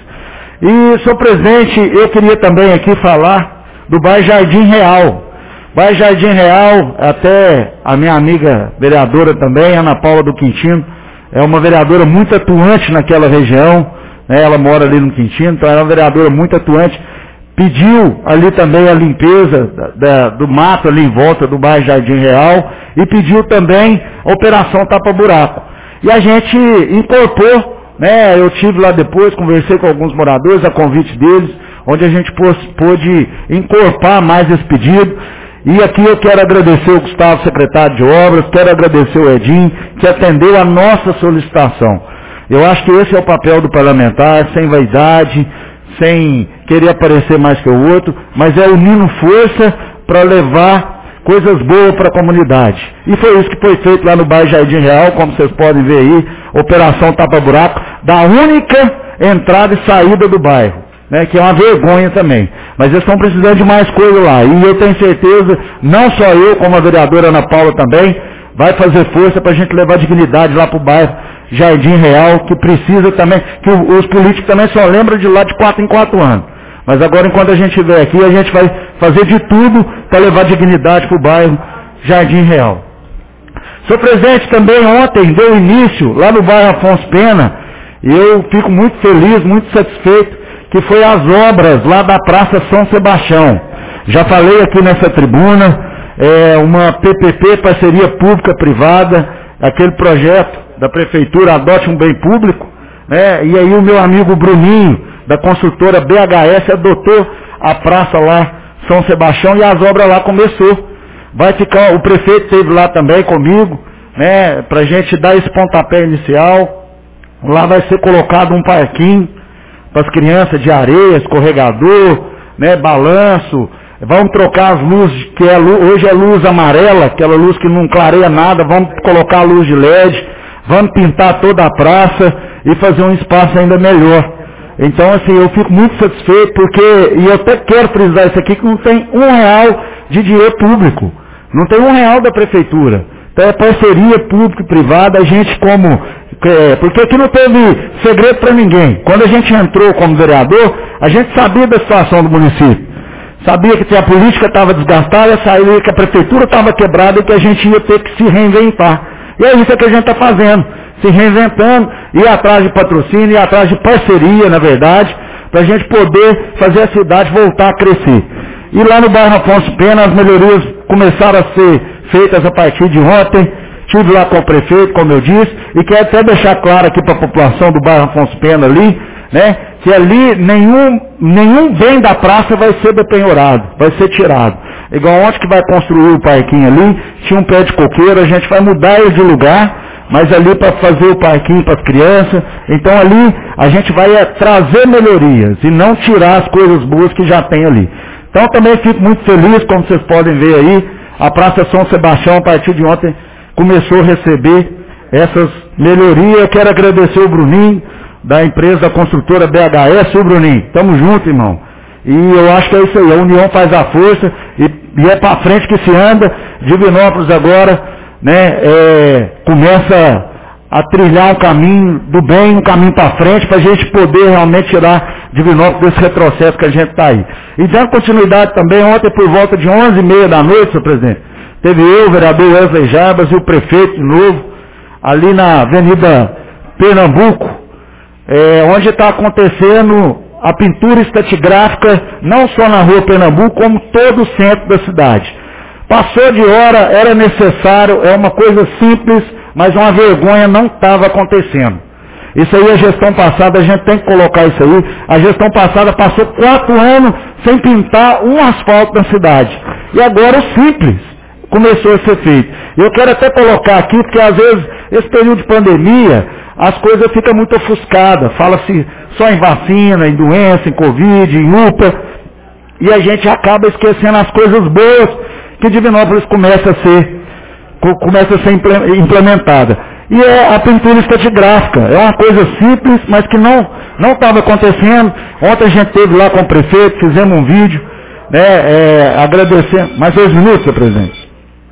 E, senhor presidente, eu queria também aqui falar do bairro Jardim Real. Bairro Jardim Real, até a minha amiga vereadora também, Ana Paula do Quintino, é uma vereadora muito atuante naquela região, né, ela mora ali no Quintino, então ela é uma vereadora muito atuante, pediu ali também a limpeza da, da, do mato ali em volta do bairro Jardim Real, e pediu também a operação tapa-buraco. E a gente incorporou, né, eu tive lá depois, conversei com alguns moradores, a convite deles, onde a gente pôde incorporar mais esse pedido. E aqui eu quero agradecer o Gustavo, secretário de Obras, quero agradecer o Edinho, que atendeu a nossa solicitação. Eu acho que esse é o papel do parlamentar, sem vaidade, sem querer aparecer mais que o outro, mas é unindo força para levar coisas boas para a comunidade. E foi isso que foi feito lá no bairro Jardim Real, como vocês podem ver aí, operação tapa-buraco, da única entrada e saída do bairro, né, que é uma vergonha também. Mas eles estão precisando de mais coisa lá. E eu tenho certeza, não só eu, como a vereadora Ana Paula também, vai fazer força para a gente levar dignidade lá para o bairro Jardim Real, que precisa também, que os políticos também só lembram de lá de quatro em quatro anos. Mas agora, enquanto a gente estiver aqui, a gente vai fazer de tudo para levar dignidade para o bairro Jardim Real. Senhor presidente, também ontem deu início, lá no bairro Afonso Pena, e eu fico muito feliz, muito satisfeito, que foi as obras lá da Praça São Sebastião. Já falei aqui nessa tribuna, é uma P P P, parceria pública-privada, aquele projeto da Prefeitura Adote um Bem Público, né? E aí o meu amigo Bruninho, da construtora B H S, adotou a praça lá, São Sebastião, e as obras lá começou. Vai ficar, o prefeito esteve lá também comigo, né, para a gente dar esse pontapé inicial. Lá vai ser colocado um parquinho para as crianças de areia, escorregador, né, balanço. Vamos trocar as luzes, que é, hoje é luz amarela, aquela luz que não clareia nada, vamos colocar a luz de L E D, vamos pintar toda a praça e fazer um espaço ainda melhor. Então, assim, eu fico muito satisfeito porque, e eu até quero frisar isso aqui, que não tem um real de dinheiro público, não tem um real da prefeitura. Então é parceria pública e privada, a gente como, é, porque aqui não teve segredo para ninguém. Quando a gente entrou como vereador, a gente sabia da situação do município. Sabia que a política estava desgastada, sabia que a prefeitura estava quebrada e que a gente ia ter que se reinventar. E é isso que a gente está fazendo, se reinventando, ir atrás de patrocínio, ir atrás de parceria, na verdade, para a gente poder fazer a cidade voltar a crescer. E lá no bairro Afonso Pena, as melhorias começaram a ser feitas a partir de ontem. Estive lá com o prefeito, como eu disse, e quero até deixar claro aqui para a população do bairro Afonso Pena ali, né, que ali nenhum, nenhum bem da praça vai ser depenhorado, vai ser tirado. Igual ontem que vai construir o parquinho ali, tinha um pé de coqueiro, a gente vai mudar ele de lugar, mas ali para fazer o parquinho para as crianças. Então ali a gente vai é, trazer melhorias e não tirar as coisas boas que já tem ali. Então também fico muito feliz, como vocês podem ver aí, a Praça São Sebastião, a partir de ontem, começou a receber essas melhorias. Eu quero agradecer o Bruninho, da empresa da construtora B H S. O Bruninho, tamo junto, irmão. E eu acho que é isso aí, a união faz a força, e, e é para frente que se anda. Divinópolis agora, né, é, começa a trilhar um caminho do bem, um caminho para frente, para a gente poder realmente tirar Divinópolis desse retrocesso que a gente está aí. E dando continuidade também, ontem por volta de onze e meia da noite, senhor presidente, teve eu, o vereador Wesley Jarbas e o prefeito de novo, ali na Avenida Pernambuco, é, onde está acontecendo a pintura estratigráfica, não só na rua Pernambuco, como todo o centro da cidade. Passou de hora, era necessário, é uma coisa simples, mas uma vergonha não estava acontecendo. Isso aí a gestão passada, a gente tem que colocar isso aí. A gestão passada passou quatro anos sem pintar um asfalto na cidade. E agora o simples começou a ser feito. Eu quero até colocar aqui, porque às vezes, esse período de pandemia, as coisas ficam muito ofuscadas. Fala-se só em vacina, em doença, em Covid, em U P A. E a gente acaba esquecendo as coisas boas que Divinópolis começa a ser, começa a ser implementada. E é a pintura estratigráfica. É uma coisa simples, mas que não não estava acontecendo. Ontem a gente esteve lá com o prefeito, fizemos um vídeo, né, é, agradecendo. Mais dois minutos, senhor presidente.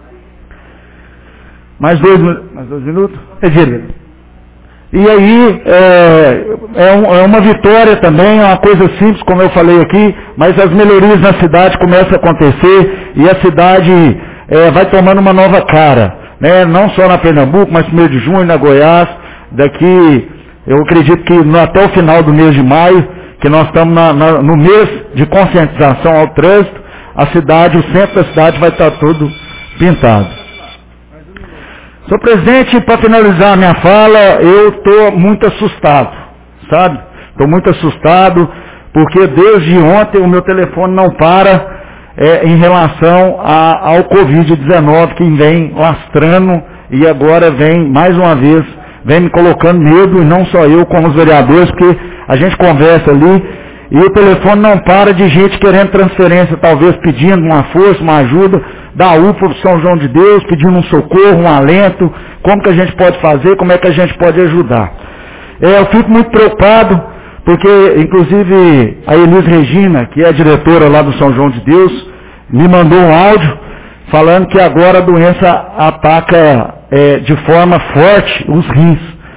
Mais dois, mais dois minutos? Retira. E aí, é, é, um, é uma vitória também, é uma coisa simples, como eu falei aqui, mas as melhorias na cidade começam a acontecer e a cidade é, vai tomando uma nova cara, né? Não só na Pernambuco, mas no mês de junho, na Goiás. Daqui, eu acredito que no, até o final do mês de maio, que nós estamos na, na, no mês de conscientização ao trânsito, a cidade, o centro da cidade vai estar todo pintado. Senhor presidente, para finalizar a minha fala, eu estou muito assustado, sabe? Estou muito assustado, porque desde ontem o meu telefone não para é, em relação a, ao covid dezenove, que vem lastrando e agora vem, mais uma vez, vem me colocando medo, e não só eu, como os vereadores, porque a gente conversa ali e o telefone não para de gente querendo transferência, talvez pedindo uma força, uma ajuda, da U P A São João de Deus, pedindo um socorro, um alento, como que a gente pode fazer, como é que a gente pode ajudar. É, eu fico muito preocupado, porque inclusive a Elis Regina, que é a diretora lá do São João de Deus, me mandou um áudio falando que agora a doença ataca é, de forma forte os rins.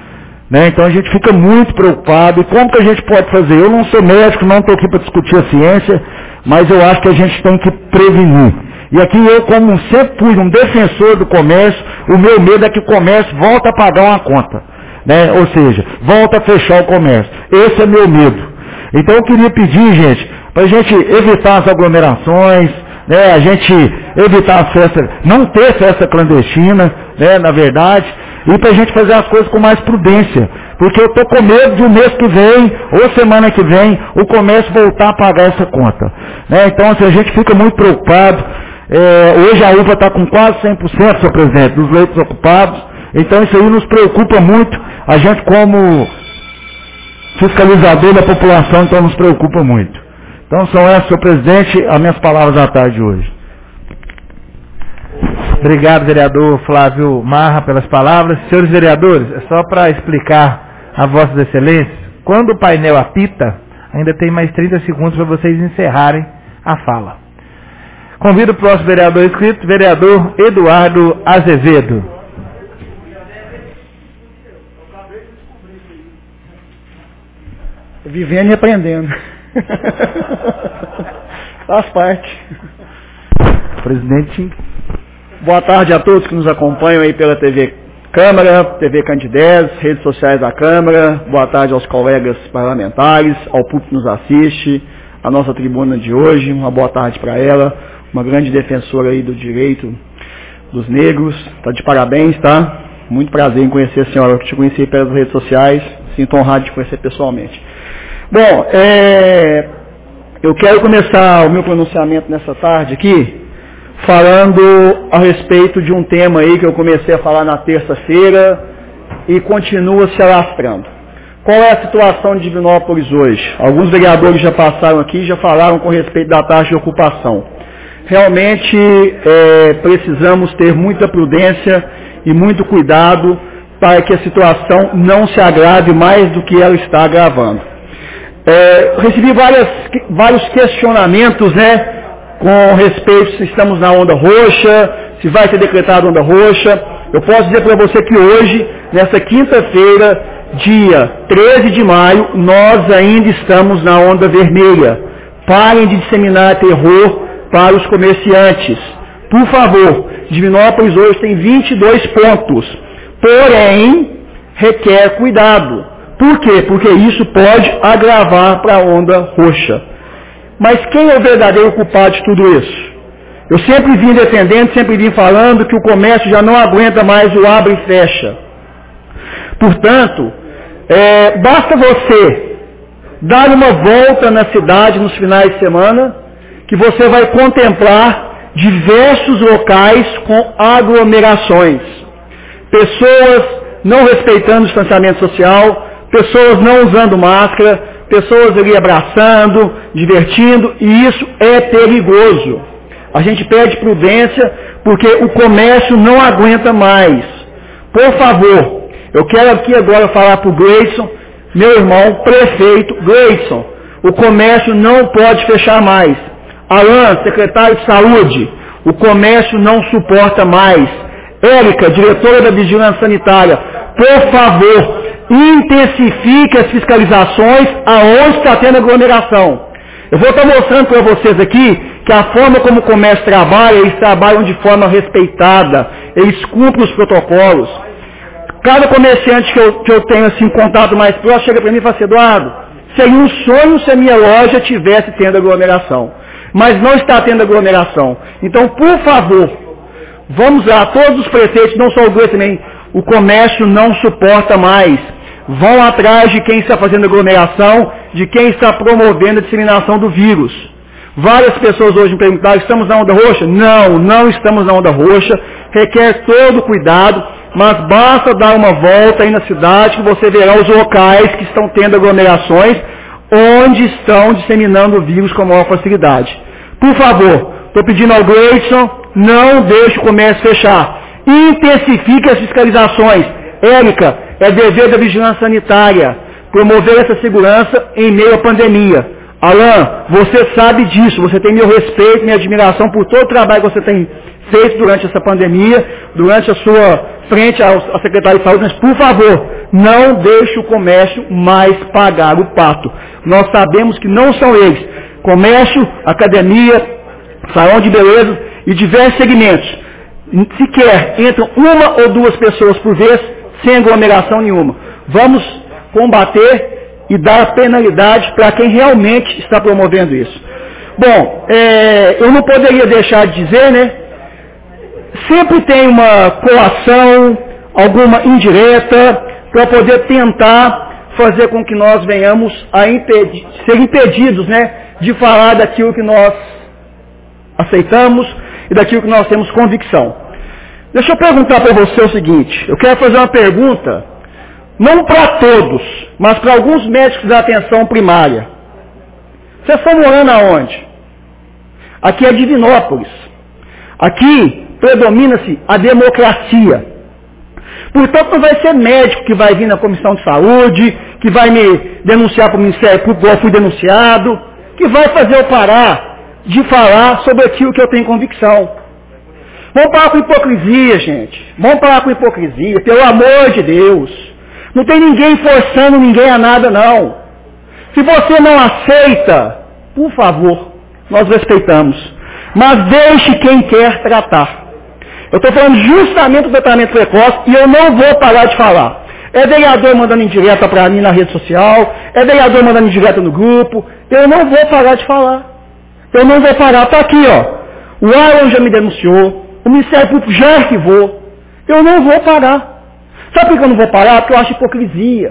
Né? Então a gente fica muito preocupado. E como que a gente pode fazer? Eu não sou médico, não estou aqui para discutir a ciência, mas eu acho que a gente tem que prevenir. E aqui eu, como sempre fui um defensor do comércio, o meu medo é que o comércio volta a pagar uma conta. Né? Ou seja, volta a fechar o comércio. Esse é meu medo. Então eu queria pedir, gente, para a gente evitar as aglomerações, né? A gente evitar as festas, não ter festa clandestina, né? Na verdade, e para a gente fazer as coisas com mais prudência. Porque eu estou com medo de o mês que vem, ou semana que vem, o comércio voltar a pagar essa conta. Né? Então, assim, a gente fica muito preocupado. É, hoje a U P A está com quase cem por cento, senhor presidente, dos leitos ocupados. Então isso aí nos preocupa muito. A gente como fiscalizador da população, então nos preocupa muito. Então são essas, senhor presidente, as minhas palavras da tarde de hoje. Obrigado, vereador Flávio Marra, pelas palavras. Senhores vereadores, é só para explicar a vossas excelências, quando o painel apita, ainda tem mais trinta segundos para vocês encerrarem a fala. Convido o próximo vereador inscrito, vereador Eduardo Azevedo. Vivendo e aprendendo. Faz parte. Presidente. Boa tarde a todos que nos acompanham aí pela T V Câmara, T V Candidez, redes sociais da Câmara. Boa tarde aos colegas parlamentares, ao público que nos assiste, a nossa tribuna de hoje. Uma boa tarde para ela, uma grande defensora aí do direito dos negros. Está de parabéns, tá? Muito prazer em conhecer a senhora. Eu te conheci pelas redes sociais, sinto honrado de conhecer pessoalmente. Bom, é, eu quero começar o meu pronunciamento nessa tarde aqui, falando a respeito de um tema aí que eu comecei a falar na terça-feira e continua se alastrando. Qual é a situação de Divinópolis hoje? Alguns vereadores já passaram aqui e já falaram com respeito da taxa de ocupação. Realmente é, precisamos ter muita prudência e muito cuidado para que a situação não se agrave mais do que ela está agravando. É, recebi várias, vários questionamentos, né, com respeito se estamos na onda roxa, se vai ser decretada onda roxa. Eu posso dizer para você que hoje, nessa quinta-feira, dia treze de maio, nós ainda estamos na onda vermelha. Parem de disseminar terror para os comerciantes. Por favor, Divinópolis hoje tem vinte e dois pontos. Porém, requer cuidado. Por quê? Porque isso pode agravar para a onda roxa. Mas quem é o verdadeiro culpado de tudo isso? Eu sempre vim defendendo, sempre vim falando que o comércio já não aguenta mais o abre e fecha. Portanto, é, basta você dar uma volta na cidade nos finais de semana, que você vai contemplar diversos locais com aglomerações. Pessoas não respeitando o distanciamento social, pessoas não usando máscara, pessoas ali abraçando, divertindo, e isso é perigoso. A gente pede prudência porque o comércio não aguenta mais. Por favor, eu quero aqui agora falar para o Gleison, meu irmão, prefeito Gleison, o comércio não pode fechar mais. Alan, secretário de saúde, o comércio não suporta mais. Érica, diretora da Vigilância Sanitária, por favor, intensifique as fiscalizações aonde está tendo aglomeração. Eu vou estar mostrando para vocês aqui que a forma como o comércio trabalha, eles trabalham de forma respeitada, eles cumprem os protocolos. Cada comerciante que eu, que eu tenho assim, contato mais próximo chega para mim e fala assim, Eduardo, seria um sonho se a minha loja tivesse tendo aglomeração. Mas não está tendo aglomeração. Então, por favor, vamos lá, todos os prefeitos, não só o Gleison também, o comércio não suporta mais. Vão atrás de quem está fazendo aglomeração, de quem está promovendo a disseminação do vírus. Várias pessoas hoje me perguntaram, estamos na onda roxa? Não, não estamos na onda roxa. Requer todo cuidado, mas basta dar uma volta aí na cidade que você verá os locais que estão tendo aglomerações, onde estão disseminando o vírus com maior facilidade. Por favor, estou pedindo ao Gleison, não deixe o comércio fechar. Intensifique as fiscalizações. Érica, é dever da Vigilância Sanitária promover essa segurança em meio à pandemia. Alain, você sabe disso, você tem meu respeito, minha admiração por todo o trabalho que você tem feito durante essa pandemia, durante a sua frente ao, ao secretário de saúde, mas por favor, não deixe o comércio mais pagar o pato. Nós sabemos que não são eles. Comércio, academia, salão de beleza e diversos segmentos. Sequer entram uma ou duas pessoas por vez sem aglomeração nenhuma. Vamos combater e dar penalidade para quem realmente está promovendo isso. Bom, é, eu não poderia deixar de dizer, né? Sempre tem uma coação, alguma indireta, para poder tentar fazer com que nós venhamos a impedir, ser impedidos, né, de falar daquilo que nós aceitamos e daquilo que nós temos convicção. Deixa eu perguntar para você o seguinte, eu quero fazer uma pergunta, não para todos, mas para alguns médicos da atenção primária. Vocês estão morando aonde? Aqui é Divinópolis. Aqui predomina-se a democracia. Portanto, não vai ser médico que vai vir na comissão de saúde, que vai me denunciar para o Ministério Público, eu fui denunciado, que vai fazer eu parar de falar sobre aquilo que eu tenho convicção. Vamos parar com hipocrisia, gente. Vamos parar com hipocrisia, pelo amor de Deus. Não tem ninguém forçando ninguém a nada, não. Se você não aceita, por favor, nós respeitamos. Mas deixe quem quer tratar. Eu estou falando justamente do tratamento precoce e eu não vou parar de falar. É vereador mandando indireta para mim na rede social, é vereador mandando indireta no grupo. Eu não vou parar de falar. Eu não vou parar. Está aqui, ó. O Alan já me denunciou, o Ministério Público já arquivou. Eu não vou parar. Sabe por que eu não vou parar? Porque eu acho hipocrisia.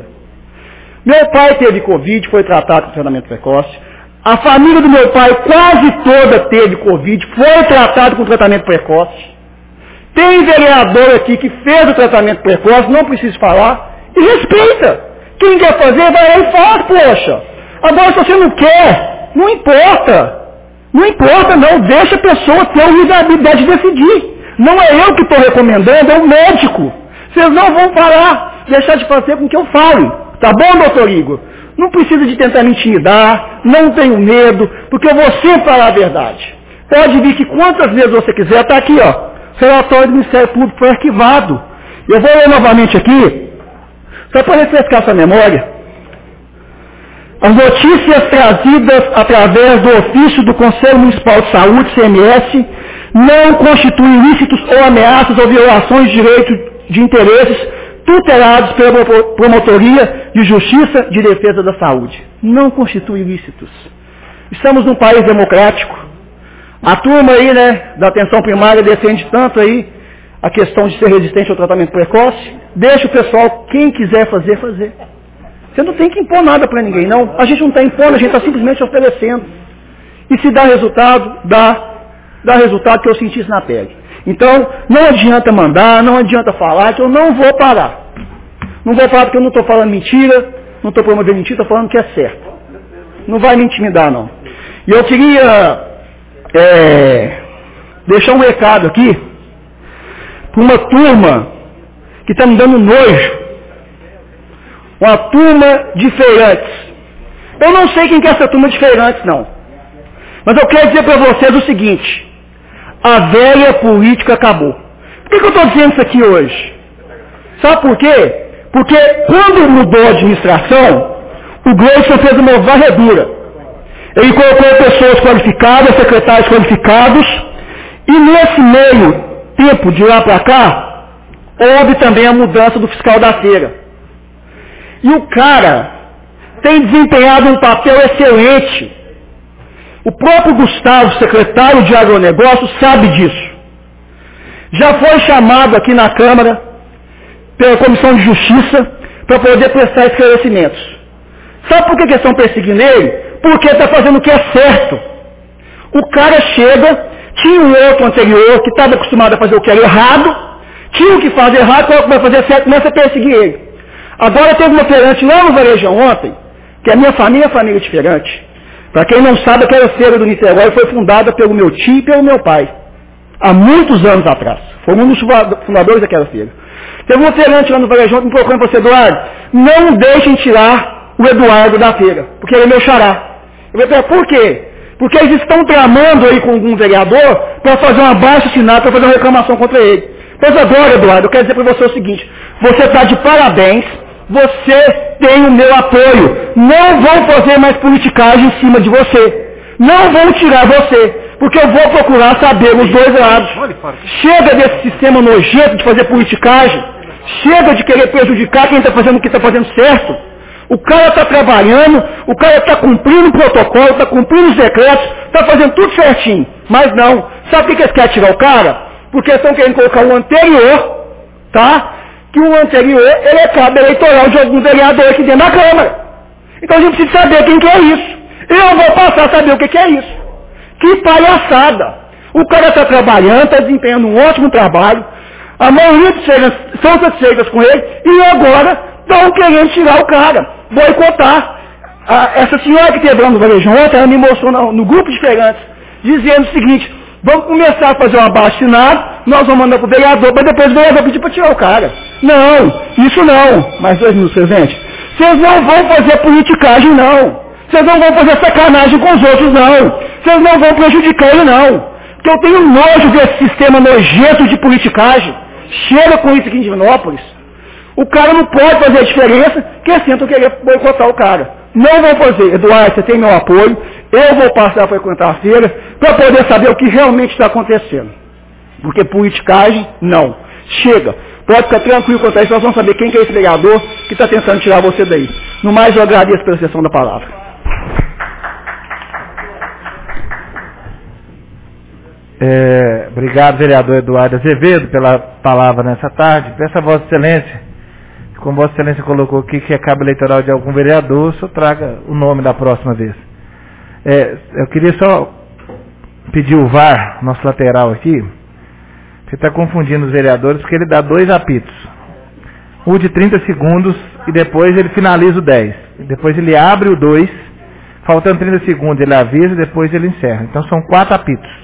Meu pai teve Covid, foi tratado com tratamento precoce. A família do meu pai quase toda teve Covid, foi tratado com tratamento precoce. Tem vereador aqui que fez o tratamento precoce, não preciso falar, e respeita. Quem quer fazer, vai lá e faz, poxa. Agora, se você não quer, não importa. Não importa, não. Deixa a pessoa ter a livre-arbítrio de decidir. Não é eu que estou recomendando, é o médico. Vocês não vão parar, deixar de fazer com que eu fale. Tá bom, doutor Igor? Não precisa de tentar me intimidar, não tenho medo, porque eu vou sempre falar a verdade. Pode vir que quantas vezes você quiser, está aqui, ó. O relatório do Ministério Público foi arquivado. Eu vou ler novamente aqui, só para refrescar sua memória. As notícias trazidas através do ofício do Conselho Municipal de Saúde, C M S, não constituem ilícitos ou ameaças ou violações de direitos de interesses tutelados pela Promotoria de Justiça de Defesa da Saúde. Não constituem ilícitos. Estamos num país democrático. A turma aí, né, da atenção primária defende tanto aí a questão de ser resistente ao tratamento precoce. Deixa o pessoal, quem quiser fazer, fazer. Você não tem que impor nada para ninguém, não. A gente não está impondo, a gente está simplesmente oferecendo. E se dá resultado, dá, dá resultado que eu senti isso na pele. Então, não adianta mandar, não adianta falar, que eu não vou parar. Não vou parar porque eu não estou falando mentira, não estou promovendo mentira, estou falando que é certo. Não vai me intimidar, não. E eu queria é, deixar um recado aqui para uma turma que está me dando nojo. Uma turma de feirantes. Eu não sei quem que é essa turma de feirantes, não. Mas eu quero dizer para vocês o seguinte. A velha política acabou. Por que, que eu estou dizendo isso aqui hoje? Sabe por quê? Porque quando mudou a administração, o Gleison fez uma varredura. Ele colocou pessoas qualificadas, secretários qualificados, e nesse meio tempo de lá para cá, houve também a mudança do fiscal da feira. E o cara tem desempenhado um papel excelente. O próprio Gustavo, secretário de agronegócio, sabe disso. Já foi chamado aqui na Câmara, pela Comissão de Justiça, para poder prestar esclarecimentos. Sabe por que eles estão perseguindo ele? Porque está fazendo o que é certo. O cara chega, tinha um outro anterior que estava acostumado a fazer o que era errado, tinha o que fazer errado, quando vai fazer certo, começa a perseguir ele. Agora teve uma feirante lá no Varejão ontem, que a minha família é família de feirante. Para quem não sabe, aquela feira do Niterói foi fundada pelo meu tio e pelo meu pai. Há muitos anos atrás. Foi um dos fundadores daquela feira. Teve uma feirante lá no Varejão que me procurou para você, Eduardo, não deixem tirar o Eduardo da feira, porque ele é meu xará. Eu falei, por quê? Porque eles estão tramando aí com algum vereador para fazer um abaixo-assinado, para fazer uma reclamação contra ele. Pois agora, Eduardo, eu quero dizer para você o seguinte, você está de parabéns, você tem o meu apoio. Não vão fazer mais politicagem em cima de você. Não vão tirar você. Porque eu vou procurar saber os dois lados. Chega desse sistema nojento de fazer politicagem. Chega de querer prejudicar quem está fazendo o que está fazendo certo. O cara está trabalhando, o cara está cumprindo o protocolo, está cumprindo os decretos, está fazendo tudo certinho. Mas não. Sabe por que eles querem tirar o cara? Porque eles estão querendo colocar o anterior, tá? Que o anterior, ele é cabo eleitoral de algum vereador aqui dentro da Câmara. Então a gente precisa saber quem que é isso. Eu vou passar a saber o que, que é isso. Que palhaçada. O cara está trabalhando, está desempenhando um ótimo trabalho. A maioria dos cheiras são satisfeitas com ele. E agora estão querendo tirar o cara. Boicotar. Ah, essa senhora que teve lá no Varejão ontem, ela me mostrou no, no grupo de feirantes, dizendo o seguinte: vamos começar a fazer um abaixo-assinado, nós vamos mandar para o vereador, para depois o vereador pedir para tirar o cara. Não, isso não. Mais dois minutos, presidente. Vocês não vão fazer politicagem, não. Vocês não vão fazer sacanagem com os outros, não. Vocês não vão prejudicar ele, não. Porque eu tenho nojo desse sistema nojento de politicagem. Chega com isso aqui em Divinópolis. O cara não pode fazer a diferença, que eles tentam querer boicotar o cara. Não vão fazer. Eduardo, você tem meu apoio. Eu vou passar a frequentar a feira para poder saber o que realmente está acontecendo. Porque politicagem, não. Chega. Pode ficar tranquilo quanto a isso, nós vamos saber quem que é esse vereador que está tentando tirar você daí. No mais, eu agradeço pela sessão da palavra. É, obrigado, vereador Eduardo Azevedo, pela palavra nessa tarde. Peço a Vossa Excelência, como Vossa Excelência colocou aqui que é cabo eleitoral de algum vereador, o senhor traga o nome da próxima vez. É, eu queria só pedir o V A R, nosso lateral aqui. Você está confundindo os vereadores porque ele dá dois apitos. Um de trinta segundos e depois ele finaliza o dez. Depois ele abre o dois, faltando trinta segundos ele avisa e depois ele encerra. Então são quatro apitos.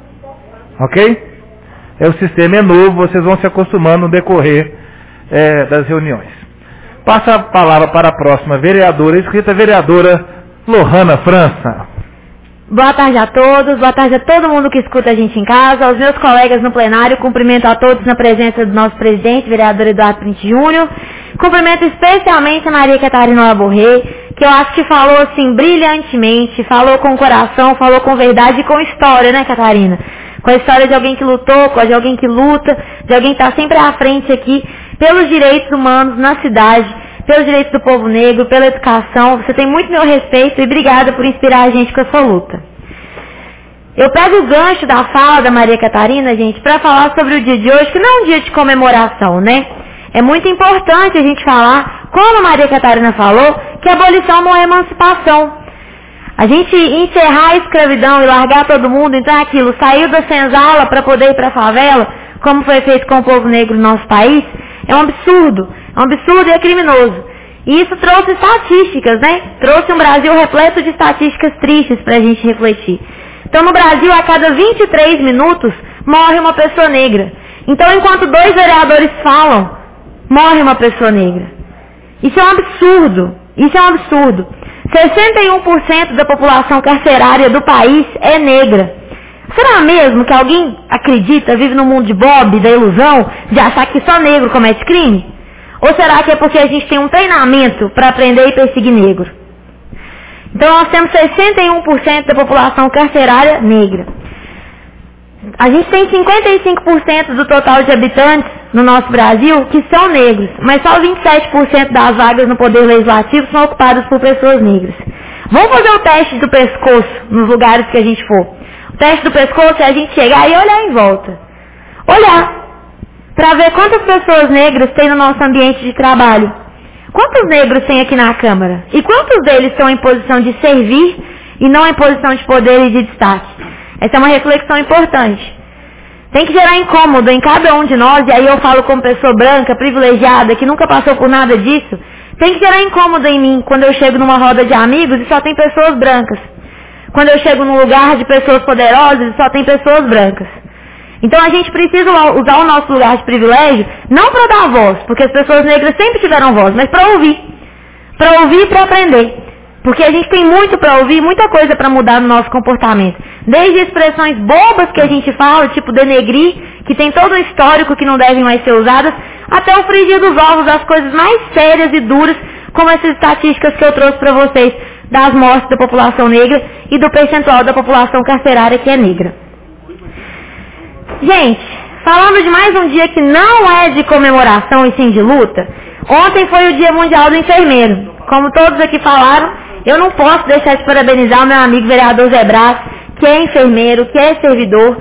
Ok? É, o sistema é novo, vocês vão se acostumando no decorrer é, das reuniões. Passa a palavra para a próxima vereadora, escrita vereadora Lohana França. Boa tarde a todos, boa tarde a todo mundo que escuta a gente em casa, aos meus colegas no plenário, cumprimento a todos na presença do nosso presidente, vereador Eduardo Print Júnior Cumprimento especialmente a Maria Catarina Laborré, que eu acho que falou assim brilhantemente, falou com coração, falou com verdade e com história, né, Catarina? Com a história de alguém que lutou, com a de alguém que luta, de alguém que está sempre à frente aqui pelos direitos humanos na cidade, pelos direitos do povo negro, pela educação. Você tem muito meu respeito e obrigada por inspirar a gente com a sua luta. Eu pego o gancho da fala da Maria Catarina, gente, para falar sobre o dia de hoje, que não é um dia de comemoração, né? É muito importante a gente falar, como a Maria Catarina falou, que a abolição não é emancipação. A gente encerrar a escravidão e largar todo mundo, então é aquilo, saiu da senzala para poder ir para a favela, como foi feito com o povo negro no nosso país, é um absurdo. É um absurdo e é criminoso. E isso trouxe estatísticas, né? Trouxe um Brasil repleto de estatísticas tristes para a gente refletir. Então no Brasil, a cada vinte e três minutos, morre uma pessoa negra. Então enquanto dois vereadores falam, morre uma pessoa negra. Isso é um absurdo. Isso é um absurdo. sessenta e um por cento da população carcerária do país é negra. Será mesmo que alguém acredita, vive no mundo de Bob, da ilusão, de achar que só negro comete crime? Ou será que é porque a gente tem um treinamento para aprender e perseguir negro? Então nós temos sessenta e um por cento da população carcerária negra. A gente tem cinquenta e cinco por cento do total de habitantes no nosso Brasil que são negros, mas só vinte e sete por cento das vagas no Poder Legislativo são ocupadas por pessoas negras. Vamos fazer o teste do pescoço nos lugares que a gente for. O teste do pescoço é a gente chegar e olhar em volta. Olhar. Para ver quantas pessoas negras tem no nosso ambiente de trabalho. Quantos negros tem aqui na Câmara? E quantos deles estão em posição de servir e não em posição de poder e de destaque? Essa é uma reflexão importante. Tem que gerar incômodo em cada um de nós, e aí eu falo como pessoa branca, privilegiada, que nunca passou por nada disso. Tem que gerar incômodo em mim quando eu chego numa roda de amigos e só tem pessoas brancas. Quando eu chego num lugar de pessoas poderosas e só tem pessoas brancas. Então a gente precisa usar o nosso lugar de privilégio, não para dar voz, porque as pessoas negras sempre tiveram voz, mas para ouvir. Para ouvir e para aprender. Porque a gente tem muito para ouvir, muita coisa para mudar no nosso comportamento. Desde expressões bobas que a gente fala, tipo denegrir, que tem todo um histórico que não devem mais ser usadas, até o frigir dos ovos, as coisas mais sérias e duras, como essas estatísticas que eu trouxe para vocês, das mortes da população negra e do percentual da população carcerária que é negra. Gente, falando de mais um dia que não é de comemoração e sim de luta, ontem foi o Dia Mundial do Enfermeiro. Como todos aqui falaram, eu não posso deixar de parabenizar o meu amigo vereador Zé Brás, que é enfermeiro, que é servidor,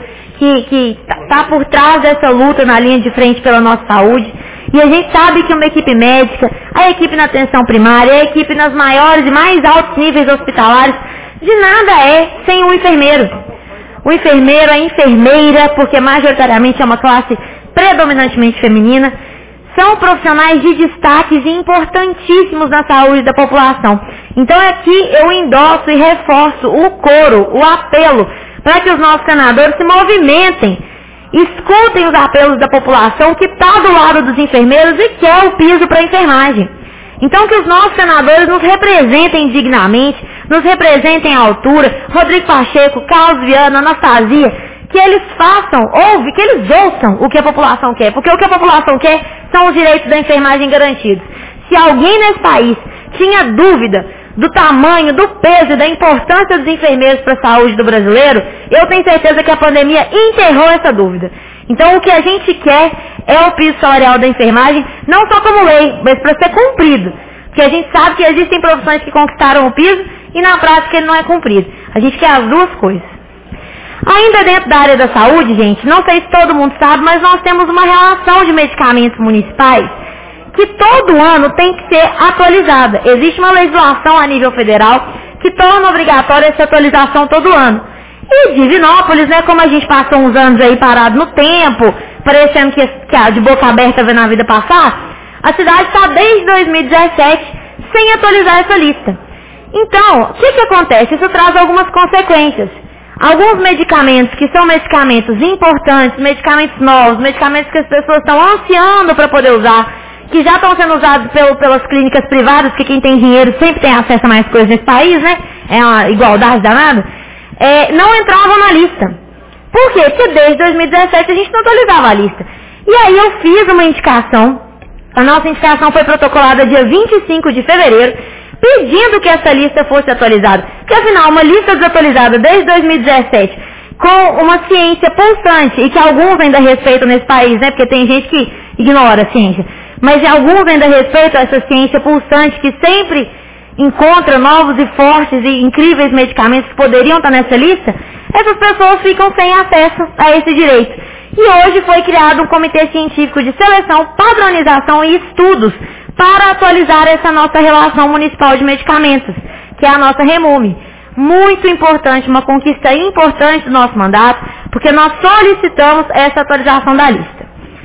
que está por trás dessa luta na linha de frente pela nossa saúde. E a gente sabe que uma equipe médica, a equipe na atenção primária, a equipe nas maiores e mais altos níveis hospitalares, de nada é sem um enfermeiro. O enfermeiro, a enfermeira, porque majoritariamente é uma classe predominantemente feminina, são profissionais de destaques e importantíssimos na saúde da população. Então aqui eu endosso e reforço o coro, o apelo, para que os nossos senadores se movimentem, escutem os apelos da população que está do lado dos enfermeiros e quer o piso para a enfermagem. Então que os nossos senadores nos representem dignamente, nos representem à altura, Rodrigo Pacheco, Carlos Viana, Anastasia, que eles façam, ouve, que eles ouçam o que a população quer, porque o que a população quer são os direitos da enfermagem garantidos. Se alguém nesse país tinha dúvida do tamanho, do peso e da importância dos enfermeiros para a saúde do brasileiro, eu tenho certeza que a pandemia enterrou essa dúvida. Então o que a gente quer é o piso salarial da enfermagem, não só como lei, mas para ser cumprido. Porque a gente sabe que existem profissões que conquistaram o piso e na prática ele não é cumprido. A gente quer as duas coisas. Ainda dentro da área da saúde, gente, não sei se todo mundo sabe, mas nós temos uma relação de medicamentos municipais que todo ano tem que ser atualizada. Existe uma legislação a nível federal que torna obrigatória essa atualização todo ano. E Divinópolis, né, como a gente passou uns anos aí parado no tempo, parecendo que, que a de boca aberta vendo a vida passar, a cidade está desde dois mil e dezessete sem atualizar essa lista. Então, o que, que acontece? Isso traz algumas consequências. Alguns medicamentos que são medicamentos importantes, medicamentos novos, medicamentos que as pessoas estão ansiando para poder usar, que já estão sendo usados pelo, pelas clínicas privadas, que quem tem dinheiro sempre tem acesso a mais coisas nesse país, né? É uma igualdade danada. É, não entravam na lista. Por quê? Porque desde dois mil e dezessete a gente não atualizava a lista. E aí eu fiz uma indicação, a nossa indicação foi protocolada dia vinte e cinco de fevereiro, pedindo que essa lista fosse atualizada. Porque afinal, uma lista desatualizada desde dois mil e dezessete, com uma ciência pulsante, e que alguns ainda respeitam nesse país, né? Porque tem gente que ignora a ciência. Mas alguns ainda respeitam essa ciência pulsante que sempre encontra novos e fortes e incríveis medicamentos que poderiam estar nessa lista, essas pessoas ficam sem acesso a esse direito. E hoje foi criado um comitê científico de seleção, padronização e estudos para atualizar essa nossa relação municipal de medicamentos, que é a nossa REMUME. Muito importante, uma conquista importante do nosso mandato, porque nós solicitamos essa atualização da lista.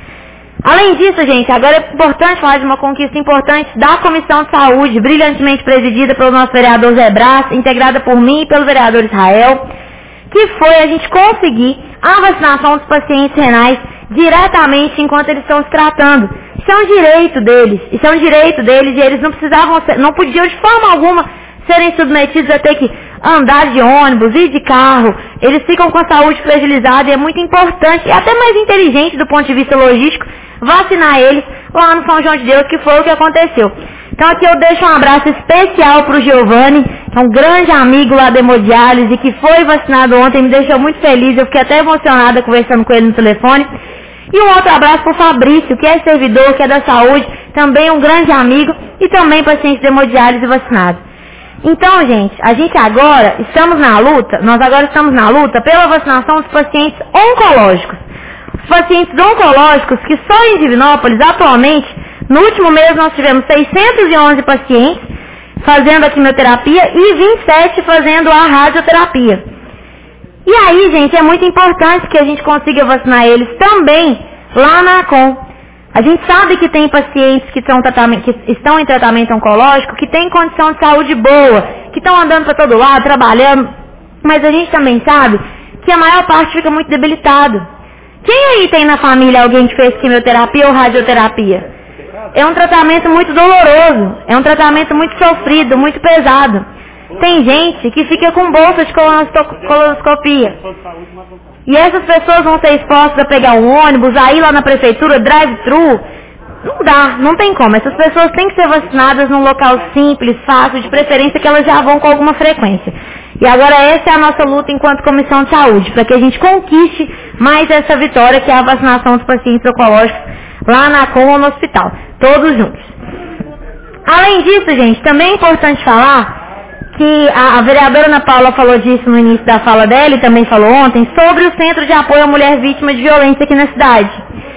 Além disso, gente, agora é importante falar de uma conquista importante da Comissão de Saúde, brilhantemente presidida pelo nosso vereador Zé Brás, integrada por mim e pelo vereador Israel, que foi a gente conseguir a vacinação dos pacientes renais diretamente enquanto eles estão se tratando. Isso é um direito deles, isso é um direito deles e eles não precisavam, ser, não podiam de forma alguma serem submetidos a ter que andar de ônibus, ir de carro. Eles ficam com a saúde fragilizada e é muito importante e até mais inteligente do ponto de vista logístico vacinar eles lá no São João de Deus, que foi o que aconteceu. Então aqui eu deixo um abraço especial para o Giovanni, que é um grande amigo lá da hemodiálise, que foi vacinado ontem, me deixou muito feliz, eu fiquei até emocionada conversando com ele no telefone. E um outro abraço para o Fabrício, que é servidor, que é da saúde, também um grande amigo e também paciente de hemodiálise vacinado. Então, gente, a gente agora estamos na luta, nós agora estamos na luta pela vacinação dos pacientes oncológicos. Os pacientes oncológicos que só em Divinópolis, atualmente, no último mês nós tivemos seiscentos e onze pacientes fazendo a quimioterapia e vinte e sete fazendo a radioterapia. E aí, gente, é muito importante que a gente consiga vacinar eles também lá na ACOM. A gente sabe que tem pacientes que, são tratamento, que estão em tratamento oncológico, que têm condição de saúde boa, que estão andando para todo lado, trabalhando, mas a gente também sabe que a maior parte fica muito debilitado. Quem aí tem na família alguém que fez quimioterapia ou radioterapia? É um tratamento muito doloroso, é um tratamento muito sofrido, muito pesado. Tem gente que fica com bolsa de colonoscopia. E essas pessoas vão ser expostas a pegar um ônibus, aí lá na prefeitura, drive-thru. Não dá, não tem como. Essas pessoas têm que ser vacinadas num local simples, fácil, de preferência que elas já vão com alguma frequência. E agora essa é a nossa luta enquanto Comissão de Saúde, para que a gente conquiste mais essa vitória, que é a vacinação dos pacientes oncológicos lá na Com ou no hospital, todos juntos. Além disso, gente, também é importante falar que a, a vereadora Ana Paula falou disso no início da fala dela e também falou ontem, sobre o Centro de Apoio à Mulher Vítima de Violência aqui na cidade.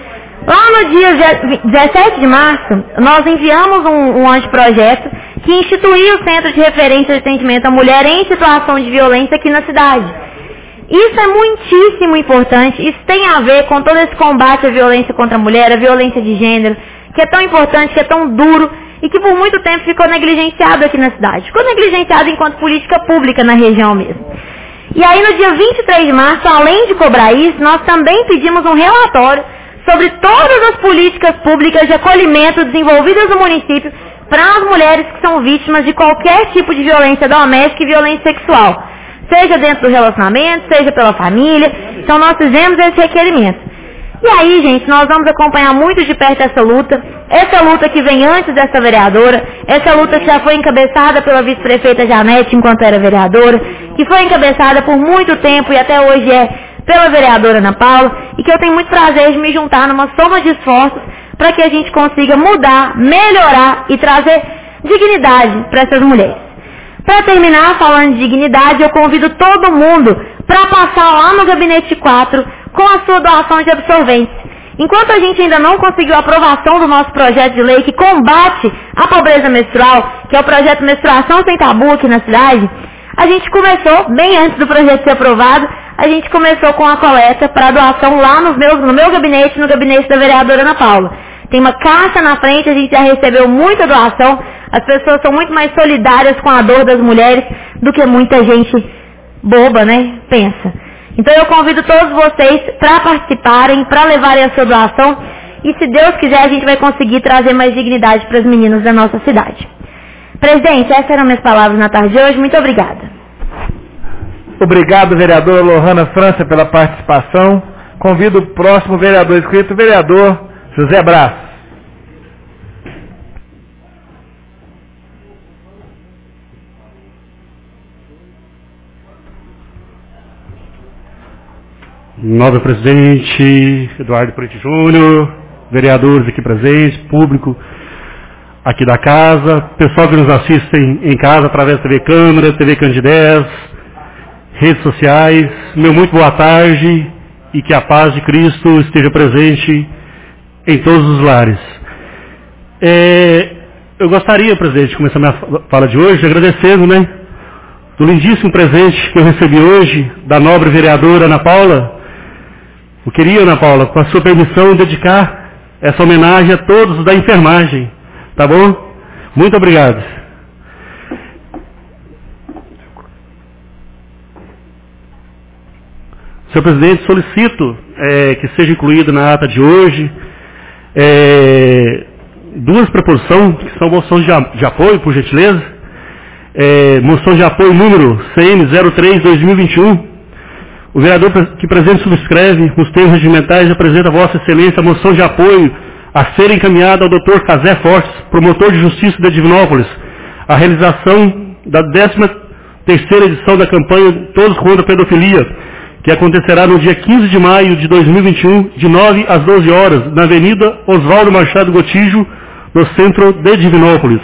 Lá no dia dezessete de março, nós enviamos um, um anteprojeto que instituía o Centro de Referência de Atendimento à Mulher em Situação de Violência aqui na cidade. Isso é muitíssimo importante, isso tem a ver com todo esse combate à violência contra a mulher, a violência de gênero, que é tão importante, que é tão duro e que por muito tempo ficou negligenciado aqui na cidade. Ficou negligenciado enquanto política pública na região mesmo. E aí no dia vinte e três de março, além de cobrar isso, nós também pedimos um relatório sobre todas as políticas públicas de acolhimento desenvolvidas no município para as mulheres que são vítimas de qualquer tipo de violência doméstica e violência sexual. Seja dentro do relacionamento, seja pela família. Então nós fizemos esse requerimento. E aí, gente, nós vamos acompanhar muito de perto essa luta. Essa luta que vem antes dessa vereadora. Essa luta que já foi encabeçada pela vice-prefeita Janete enquanto era vereadora. Que foi encabeçada por muito tempo e até hoje é pela vereadora Ana Paula. E que eu tenho muito prazer de me juntar numa soma de esforços para que a gente consiga mudar, melhorar e trazer dignidade para essas mulheres. Para terminar, falando de dignidade, eu convido todo mundo para passar lá no Gabinete quatro com a sua doação de absorventes. Enquanto a gente ainda não conseguiu a aprovação do nosso projeto de lei que combate a pobreza menstrual, que é o projeto Menstruação Sem Tabu aqui na cidade, a gente começou, bem antes do projeto ser aprovado, a gente começou com a coleta para doação lá nos meus, no meu gabinete, no gabinete da vereadora Ana Paula. Tem uma caixa na frente, a gente já recebeu muita doação. As pessoas são muito mais solidárias com a dor das mulheres do que muita gente boba, né, pensa. Então eu convido todos vocês para participarem, para levarem a sua doação. E se Deus quiser, a gente vai conseguir trazer mais dignidade para as meninas da nossa cidade. Presidente, essas eram minhas palavras na tarde de hoje. Muito obrigada. Obrigado, vereadora Lohana França, pela participação. Convido o próximo vereador inscrito, o vereador José Brás. Nobre presidente Eduardo Preto Júnior, vereadores aqui presentes, público aqui da casa, pessoal que nos assistem em casa através da T V Câmara, T V Candidez, redes sociais, meu muito boa tarde e que a paz de Cristo esteja presente em todos os lares. É, eu gostaria, presidente, de começar minha fala de hoje agradecendo, né, do lindíssimo presente que eu recebi hoje da nobre vereadora Ana Paula. Eu queria, Ana Paula, com a sua permissão, dedicar essa homenagem a todos da enfermagem, tá bom? Muito obrigado. Senhor presidente, solicito é, que seja incluído na ata de hoje é, duas proposições, que são moções de, de apoio, por gentileza. É, moção de apoio número C M zero três barra dois mil e vinte e um. O vereador que presente subscreve os termos regimentais apresenta a Vossa Excelência a moção de apoio a ser encaminhada ao doutor Casé Fortes, promotor de justiça de Divinópolis, a realização da décima terceira edição da campanha Todos contra a Pedofilia, que acontecerá no dia quinze de maio de dois mil e vinte e um, de nove às doze horas, na Avenida Oswaldo Machado Gotijo, no centro de Divinópolis.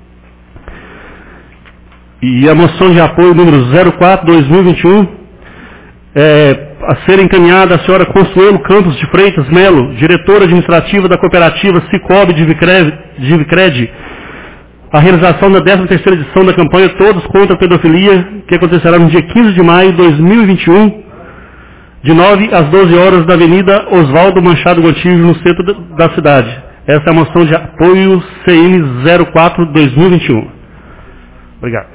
E a moção de apoio número zero quatro barra dois mil e vinte e um, é, a ser encaminhada a senhora Consuelo Campos de Freitas Melo, diretora administrativa da cooperativa Cicobi de Vicred, a realização da décima terceira edição da campanha Todos contra a Pedofilia, que acontecerá no dia quinze de maio de dois mil e vinte e um, de nove às doze horas, na Avenida Oswaldo Machado Gotijo, no centro da cidade. Essa é a moção de apoio C M zero quatro barra dois mil e vinte e um. Obrigado.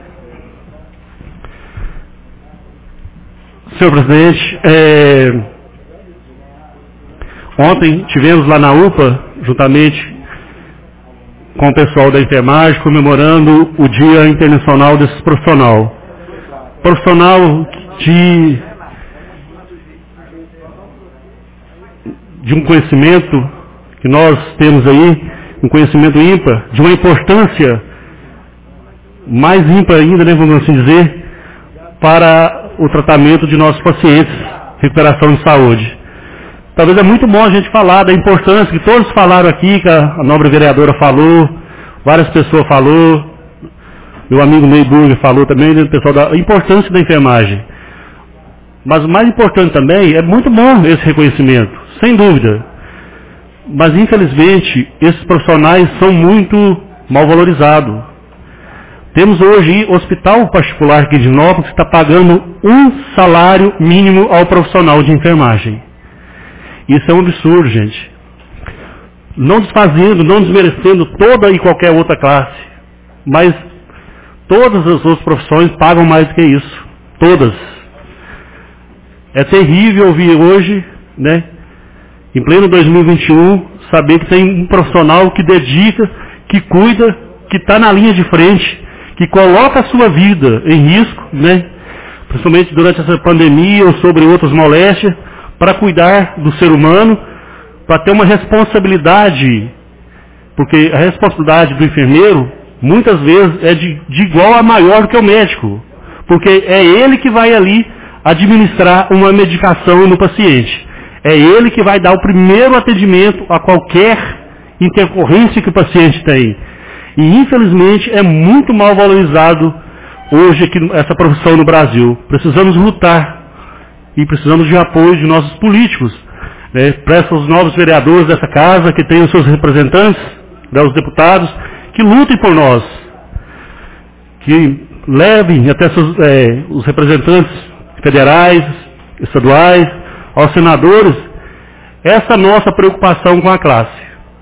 Senhor presidente, é, ontem tivemos lá na U P A, juntamente com o pessoal da enfermagem, comemorando o Dia Internacional desse profissional. Profissional de, de um conhecimento que nós temos aí, um conhecimento ímpar, de uma importância mais ímpar ainda, né, vamos assim dizer, para o tratamento de nossos pacientes, recuperação de saúde. Talvez é muito bom a gente falar da importância, que todos falaram aqui, que a nobre vereadora falou, várias pessoas falou, meu amigo Ney Burger falou também, né, pessoal, da importância da enfermagem. Mas o mais importante também, é muito bom esse reconhecimento, sem dúvida. Mas infelizmente, esses profissionais são muito mal valorizados. Temos hoje hospital particular aqui de Divinópolis que está pagando um salário mínimo ao profissional de enfermagem. Isso é um absurdo, gente. Não desfazendo, não desmerecendo toda e qualquer outra classe, mas todas as outras profissões pagam mais do que isso. Todas. É terrível ouvir hoje, né, em pleno dois mil e vinte e um, saber que tem um profissional que dedica, que cuida, que está na linha de frente, que coloca a sua vida em risco, né, principalmente durante essa pandemia ou sobre outras moléstias, para cuidar do ser humano, para ter uma responsabilidade, porque a responsabilidade do enfermeiro, muitas vezes, é de, de igual a maior do que o médico, porque é ele que vai ali administrar uma medicação no paciente. É ele que vai dar o primeiro atendimento a qualquer intercorrência que o paciente tem. E, infelizmente, é muito mal valorizado hoje aqui essa profissão no Brasil. Precisamos lutar e precisamos de apoio de nossos políticos, né, para esses novos vereadores dessa casa, que têm os seus representantes, né, os deputados, que lutem por nós, que levem até seus, é, os representantes federais, estaduais, aos senadores, essa nossa preocupação com a classe.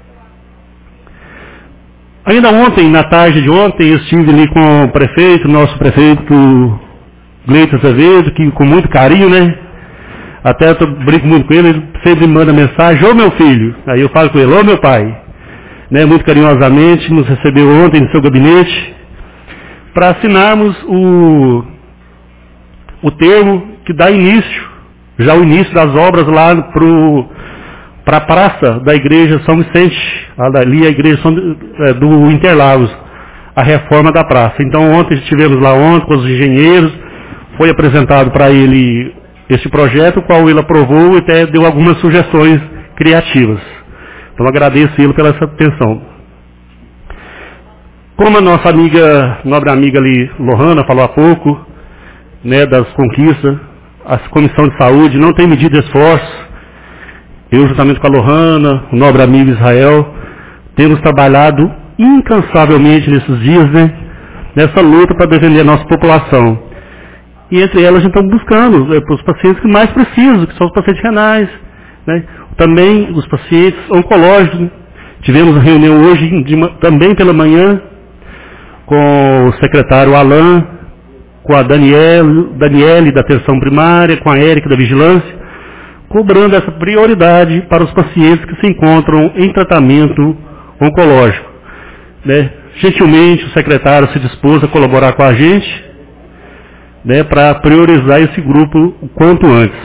Ainda ontem, na tarde de ontem, eu estive ali com o prefeito, nosso prefeito Gleito Azevedo, que com muito carinho, né? Até eu brinco muito com ele, ele sempre me manda mensagem, ô meu filho, aí eu falo com ele, ô meu pai, né? Muito carinhosamente, nos recebeu ontem no seu gabinete, para assinarmos o, o termo que dá início, já o início das obras lá para a praça da igreja São Vicente, ali a igreja São, é, do Interlagos, a reforma da praça. Então ontem estivemos lá ontem com os engenheiros, foi apresentado para ele este projeto, o qual ele aprovou e até deu algumas sugestões criativas. Então agradeço ele pela essa atenção. Como a nossa amiga, nobre amiga ali, Lohana, falou há pouco, né, das conquistas, a Comissão de Saúde não tem medido esforço. Eu, juntamente com a Lohana, o nobre amigo Israel, temos trabalhado incansavelmente nesses dias, né, nessa luta para defender a nossa população. E entre elas a gente está buscando é, para os pacientes que mais precisam, que são os pacientes renais, né, também os pacientes oncológicos. Tivemos a reunião hoje, de, também pela manhã, com o secretário Alain, com a Daniele, Daniele da atenção primária, com a Érica da vigilância, cobrando essa prioridade para os pacientes que se encontram em tratamento oncológico. Né? Gentilmente o secretário se dispôs a colaborar com a gente, né, para priorizar esse grupo o quanto antes.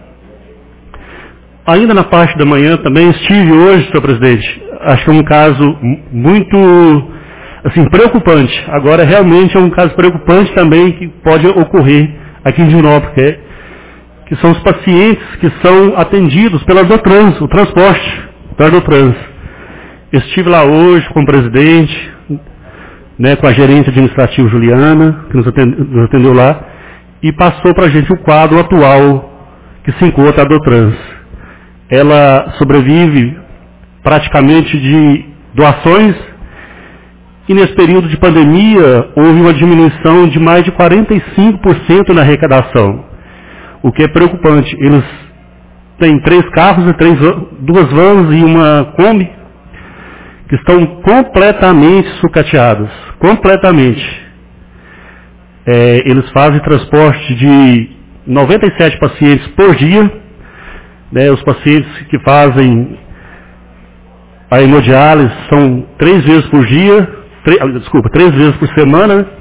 Ainda na parte da manhã também estive hoje, senhor presidente, acho que é um caso muito assim, preocupante. Agora realmente é um caso preocupante também que pode ocorrer aqui em Divinópolis, que, é, que são os pacientes que são atendidos pela Dotrans, o transporte pela Dotrans. Estive lá hoje com o presidente, né, com a gerente administrativa Juliana, que nos atendeu, nos atendeu lá, e passou para a gente o quadro atual que se encontra a Dotrans. Ela sobrevive praticamente de doações, e nesse período de pandemia houve uma diminuição de mais de quarenta e cinco por cento na arrecadação, o que é preocupante. Eles têm três carros, e três, duas vans e uma Kombi, que estão completamente sucateados, completamente. É, eles fazem transporte de noventa e sete pacientes por dia, né, os pacientes que fazem a hemodiálise são três vezes por dia, três, desculpa, três vezes por semana, né?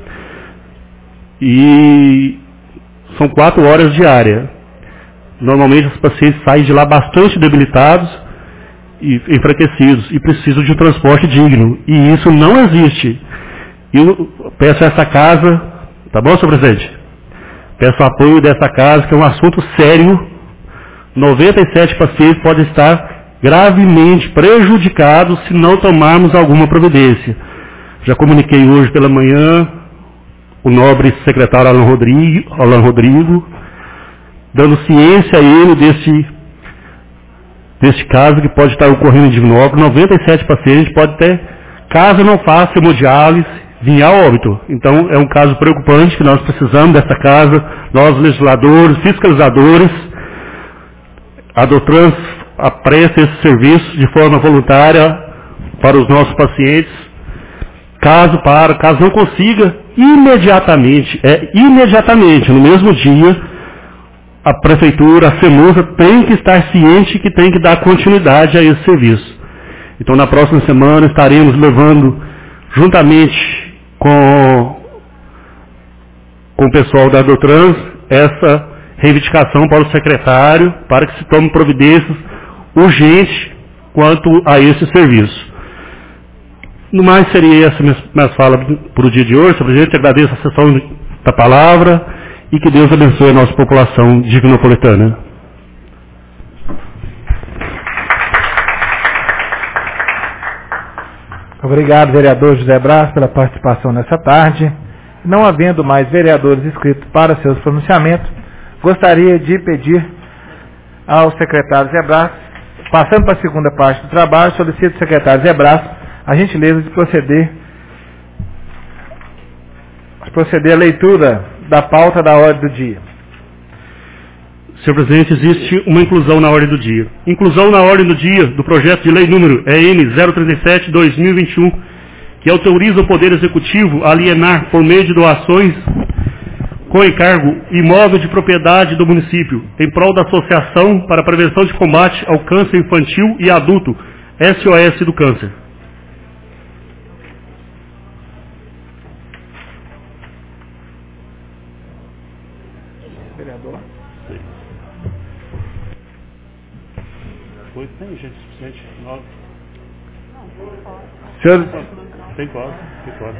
E são quatro horas diárias. Normalmente os pacientes saem de lá bastante debilitados e enfraquecidos e precisam de um transporte digno. E isso não existe. Eu peço a essa casa, tá bom, senhor presidente? Peço o apoio dessa casa, que é um assunto sério. noventa e sete pacientes podem estar gravemente prejudicados se não tomarmos alguma providência. Já comuniquei hoje pela manhã o nobre secretário Alan Rodrigo, Alan Rodrigo dando ciência a ele deste, deste caso que pode estar ocorrendo em Divinópolis. noventa e sete pacientes podem ter, caso não faça hemodiálise, vir a óbito. Então é um caso preocupante que nós precisamos dessa casa, nós legisladores, fiscalizadores. A Dotrans presta esse serviço de forma voluntária para os nossos pacientes. Caso para, caso não consiga, imediatamente, é imediatamente, no mesmo dia, a prefeitura, a FEMUSA, tem que estar ciente que tem que dar continuidade a esse serviço. Então, na próxima semana, estaremos levando, juntamente com, com o pessoal da Dotrans, essa reivindicação para o secretário, para que se tome providências urgentes quanto a esse serviço. No mais, seria essa minha, minha fala para o dia de hoje. Senhor presidente, agradeço a sessão da palavra e que Deus abençoe a nossa população divinopolitana. Obrigado, vereador José Braz, pela participação nessa tarde. Não havendo mais vereadores inscritos para seus pronunciamentos, gostaria de pedir ao secretário Zé Braz, passando para a segunda parte do trabalho, solicito ao secretário Zé Braz a gentileza de proceder, de proceder à leitura da pauta da ordem do dia. Senhor presidente, existe uma inclusão na ordem do dia. Inclusão na ordem do dia do projeto de lei número E N zero trinta e sete barra dois mil e vinte e um, que autoriza o Poder Executivo a alienar, por meio de doações com encargo, imóvel de propriedade do município, em prol da Associação para a Prevenção de Combate ao Câncer Infantil e Adulto, S O S do Câncer. Vereador? Oito tem gente suficiente. Nove. Senhor... Tem quase. Tem quase.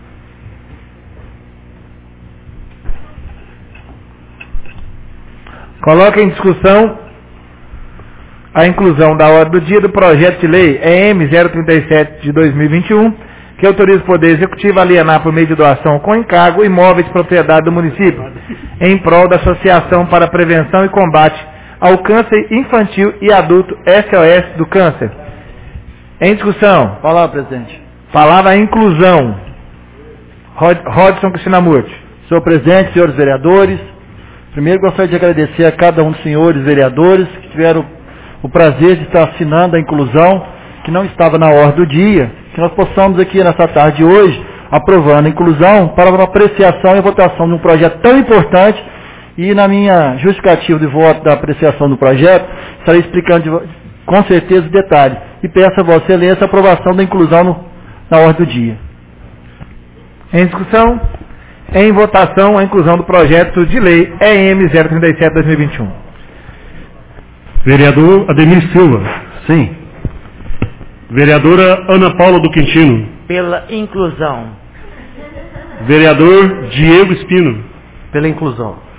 Coloca em discussão a inclusão da ordem do dia do projeto de lei E M zero trinta e sete de dois mil e vinte e um, que autoriza o Poder Executivo a alienar por meio de doação com encargo imóveis de propriedade do município, em prol da Associação para a Prevenção e Combate ao Câncer Infantil e Adulto, S O S do Câncer. Em discussão. Palavra, presidente. Palavra inclusão. Rod, Rodson Cristinamurti. Senhor presidente, senhores vereadores, primeiro gostaria de agradecer a cada um dos senhores vereadores que tiveram o prazer de estar assinando a inclusão, que não estava na ordem do dia, que nós possamos aqui nessa tarde de hoje, aprovando a inclusão para a apreciação e votação de um projeto tão importante. E na minha justificativa de voto da apreciação do projeto, estarei explicando de, com certeza os detalhes. E peço a Vossa Excelência a aprovação da inclusão no, na ordem do dia. Em discussão, em votação, a inclusão do projeto de lei E M zero trinta e sete barra dois mil e vinte e um. Vereador Ademir Silva. Sim. Vereadora Ana Paula do Quintino. Pela inclusão. Vereador Diego Espino. Pela inclusão.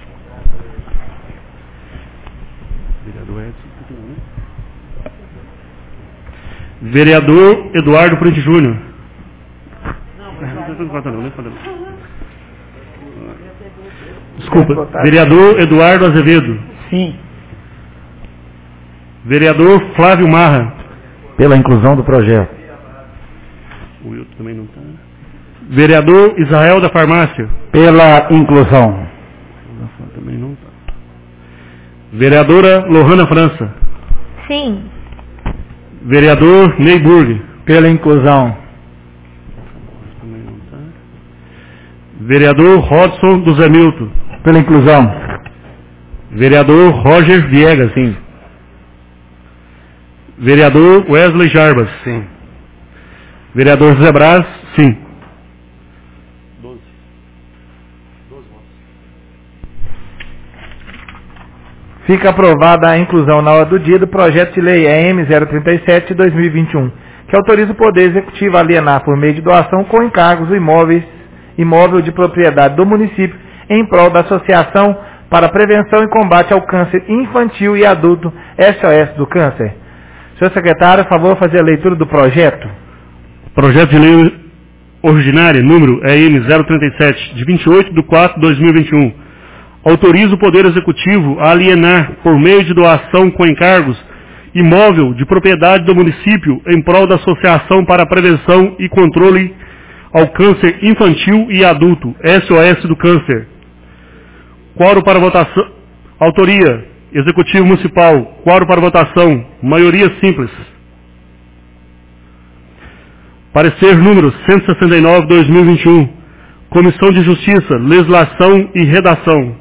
Vereador Eduardo Prente Júnior. Desculpa. Vereador Eduardo Azevedo. Sim. Vereador Flávio Marra. Pela inclusão do projeto. O Wilton também não está. Vereador Israel da Farmácia. Pela inclusão. Também não está. Vereadora Lohana França. Sim. Vereador Neyburg. Pela inclusão. Também não está. Vereador Rodson do Zé Milton. Pela inclusão. Vereador Roger Viegas. Sim. Vereador Wesley Jarbas. Sim. Vereador José Braz, sim. doze. Fica aprovada a inclusão na hora do dia do projeto de lei E M zero trinta e sete de dois mil e vinte e um, que autoriza o Poder Executivo a alienar por meio de doação com encargos o imóveis, imóvel de propriedade do município em prol da Associação para a Prevenção e Combate ao Câncer Infantil e Adulto, S O S do Câncer. Senhor secretário, a favor, fazer a leitura do projeto. Projeto de lei ordinária, número E M zero trinta e sete, de vinte e oito de quatro de dois mil e vinte e um. Autoriza o Poder Executivo a alienar, por meio de doação com encargos, imóvel de propriedade do município em prol da Associação para a Prevenção e Controle ao Câncer Infantil e Adulto, S O S do Câncer. Quórum para votação. Autoria, Executivo Municipal. Quórum para votação. Maioria simples. Parecer número cento e sessenta e nove, dois mil e vinte e um. Comissão de Justiça, Legislação e Redação.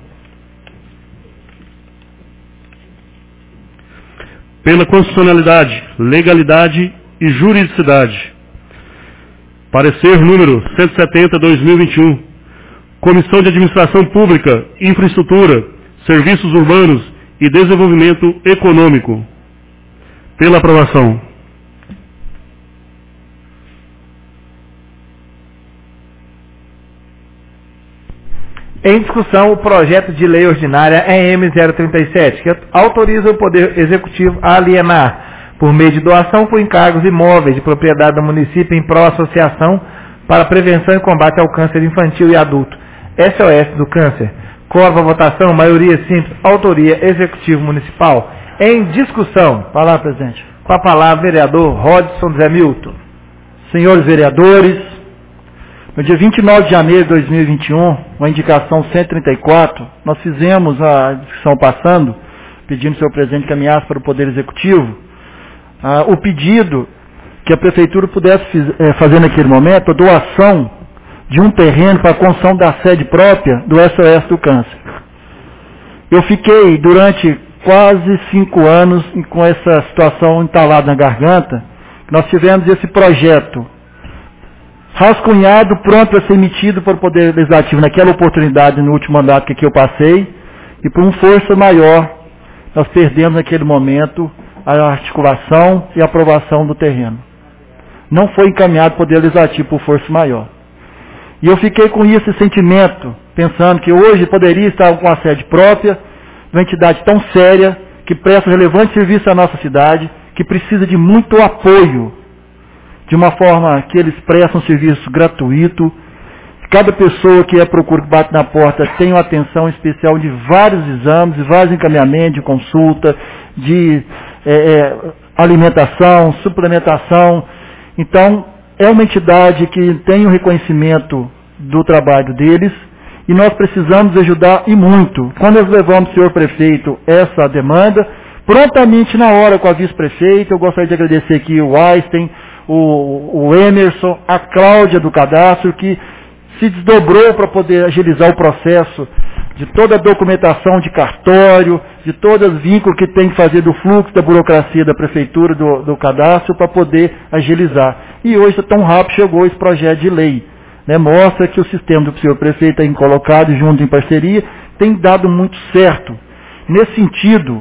Pela constitucionalidade, legalidade e juridicidade. Parecer número cento e setenta, dois mil e vinte e um. Comissão de Administração Pública, Infraestrutura, Serviços Urbanos e Desenvolvimento Econômico. Pela aprovação. Em discussão, o projeto de lei ordinária E M zero trinta e sete, que autoriza o Poder Executivo a alienar, por meio de doação por encargos imóveis de propriedade do município em prol Associação para a Prevenção e Combate ao Câncer Infantil e Adulto, S O S do Câncer. Quórum a votação, maioria simples, autoria Executivo Municipal. Em discussão. Palavra, presidente. Com a palavra, vereador Rodson Zé Milton. Senhores vereadores, no dia vinte e nove de janeiro de dois mil e vinte e um, uma indicação cento e trinta e quatro, nós fizemos a discussão passando, pedindo que o senhor presidente encaminhasse para o Poder Executivo, ah, o pedido que a Prefeitura pudesse eh, fazer naquele momento a doação de um terreno para a construção da sede própria do S O S do Câncer. Eu fiquei durante quase cinco anos com essa situação entalada na garganta. Nós tivemos esse projeto rascunhado, pronto a ser emitido para o Poder Legislativo naquela oportunidade, no último mandato que aqui eu passei, e por uma força maior, nós perdemos naquele momento a articulação e a aprovação do terreno. Não foi encaminhado para o Poder Legislativo por força maior. E eu fiquei com esse sentimento, pensando que hoje poderia estar com a sede própria, uma entidade tão séria, que presta relevante serviço à nossa cidade, que precisa de muito apoio, de uma forma que eles prestam serviço gratuito. Cada pessoa que é procura, que bate na porta, tem uma atenção especial de vários exames, de vários encaminhamentos, de consulta, de é, é, alimentação, suplementação. Então, é uma entidade que tem o reconhecimento do trabalho deles e nós precisamos ajudar e muito. Quando nós levamos, senhor prefeito, essa demanda, prontamente na hora com a vice-prefeita, eu gostaria de agradecer aqui o Einstein, o, o Emerson, a Cláudia do cadastro, que se desdobrou para poder agilizar o processo de toda a documentação de cartório, de todos os vínculos que tem que fazer do fluxo da burocracia da prefeitura, do, do cadastro, para poder agilizar. E hoje, tão rápido, chegou esse projeto de lei. Né? Mostra que o sistema do senhor prefeito tem colocado junto em parceria, tem dado muito certo. Nesse sentido,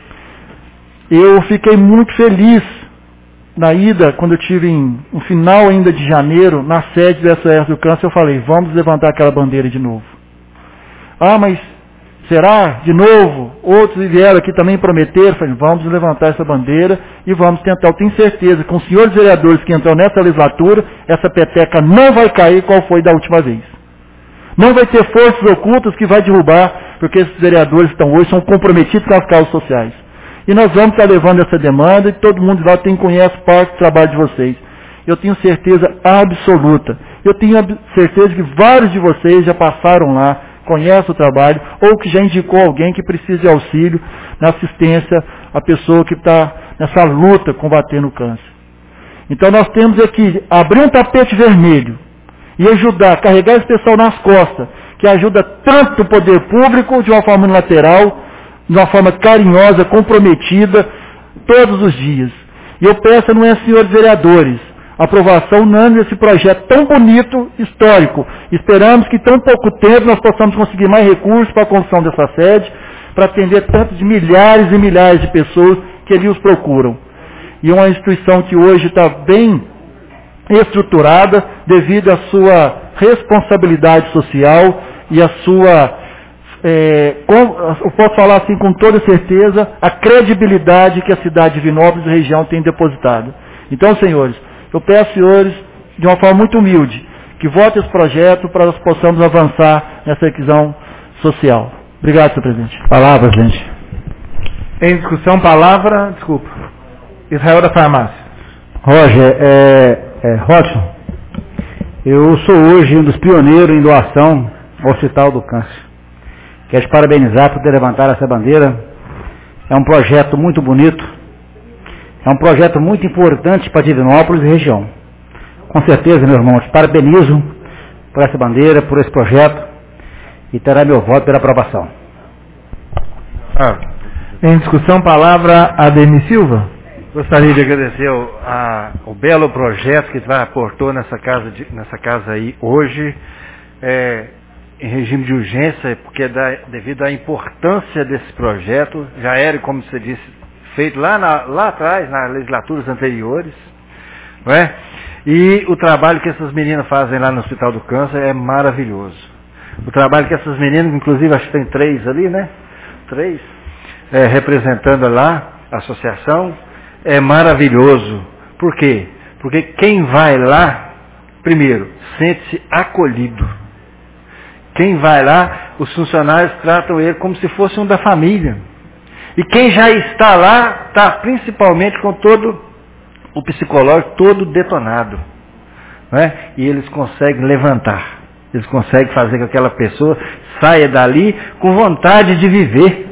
eu fiquei muito feliz na ida, quando eu tive em, no final ainda de janeiro, na sede do S O S do Câncer, eu falei, vamos levantar aquela bandeira de novo. Ah, mas será? De novo? Outros vieram aqui também prometer, falei, vamos levantar essa bandeira e vamos tentar. Eu tenho certeza que com os senhores vereadores que entram nessa legislatura, essa peteca não vai cair qual foi da última vez. Não vai ter forças ocultas que vai derrubar, porque esses vereadores que estão hoje são comprometidos com as causas sociais. E nós vamos estar levando essa demanda e todo mundo lá tem, conhece parte do trabalho de vocês. Eu tenho certeza absoluta. Eu tenho certeza que vários de vocês já passaram lá, conhecem o trabalho, ou que já indicou alguém que precisa de auxílio na assistência à pessoa que está nessa luta combatendo o câncer. Então nós temos aqui, abrir um tapete vermelho e ajudar, carregar esse pessoal nas costas, que ajuda tanto o poder público de uma forma unilateral, de uma forma carinhosa, comprometida, todos os dias. E eu peço, não é, senhores vereadores, aprovação unânime desse projeto tão bonito, histórico. Esperamos que em tão pouco tempo nós possamos conseguir mais recursos para a construção dessa sede, para atender tantos de milhares e milhares de pessoas que ali os procuram. E é uma instituição que hoje está bem estruturada devido à sua responsabilidade social e à sua, é, com, eu posso falar assim com toda certeza, a credibilidade que a cidade de Divinópolis e região tem depositado. Então, senhores, eu peço aos senhores, de uma forma muito humilde, que votem esse projeto para nós possamos avançar nessa requisição social. Obrigado, senhor presidente. Palavra, presidente. Em discussão, palavra, desculpa, Israel da Farmácia. Roger, é, é, Robson, eu sou hoje um dos pioneiros em doação ao Hospital do Câncer. Quero te parabenizar por ter levantado essa bandeira. É um projeto muito bonito. É um projeto muito importante para Divinópolis e região. Com certeza, meu irmão, te parabenizo por essa bandeira, por esse projeto, e terá meu voto pela aprovação. Ah, em discussão, palavra Ademir Silva. Gostaria de agradecer o, a, o belo projeto que vai aportou nessa casa, de, nessa casa aí hoje, é, em regime de urgência, porque da, devido à importância desse projeto, já era, como você disse, feito lá, na, lá atrás, nas legislaturas anteriores, não é? E o trabalho que essas meninas fazem lá no Hospital do Câncer é maravilhoso. O trabalho que essas meninas, inclusive acho que tem três ali, né? Três, é, representando lá a associação, é maravilhoso. Por quê? Porque quem vai lá, primeiro, sente-se acolhido. Quem vai lá, os funcionários tratam ele como se fosse um da família. E quem já está lá, está principalmente com todo o psicológico todo detonado. Não é? E eles conseguem levantar. Eles conseguem fazer com que aquela pessoa saia dali com vontade de viver.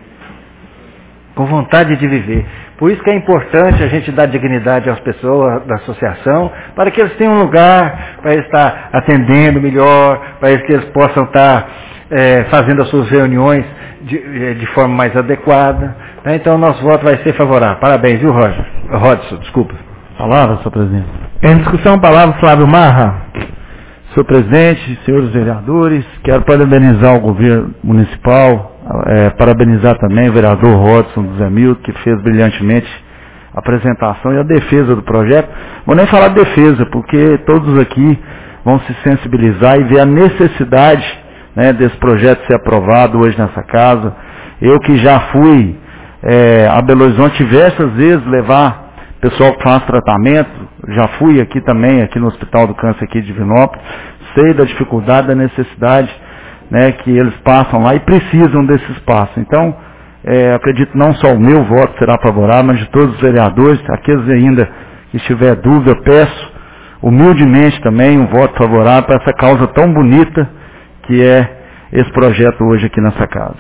Com vontade de viver. Por isso que é importante a gente dar dignidade às pessoas da associação, para que eles tenham um lugar, para eles estar atendendo melhor, para que eles possam estar é, fazendo as suas reuniões de, de forma mais adequada. Né? Então, o nosso voto vai ser favorável. Parabéns, viu, Roger? Rodson, desculpa. Palavra, senhor presidente. Em discussão, palavra Flávio Marra. Senhor presidente, senhores vereadores, quero parabenizar o governo municipal, é, parabenizar também o vereador Rodson do Zé Milton, que fez brilhantemente a apresentação e a defesa do projeto. Vou nem falar de defesa, porque todos aqui vão se sensibilizar e ver a necessidade, né, desse projeto ser aprovado hoje nessa casa. Eu que já fui é, a Belo Horizonte diversas vezes levar pessoal que faz tratamento, já fui aqui também, aqui no Hospital do Câncer aqui de Divinópolis, sei da dificuldade, da necessidade, né, que eles passam lá e precisam desse espaço. Então, é, acredito não só o meu voto será favorável, mas de todos os vereadores, aqueles ainda que estiver dúvida, peço humildemente também um voto favorável para essa causa tão bonita que é esse projeto hoje aqui nessa casa.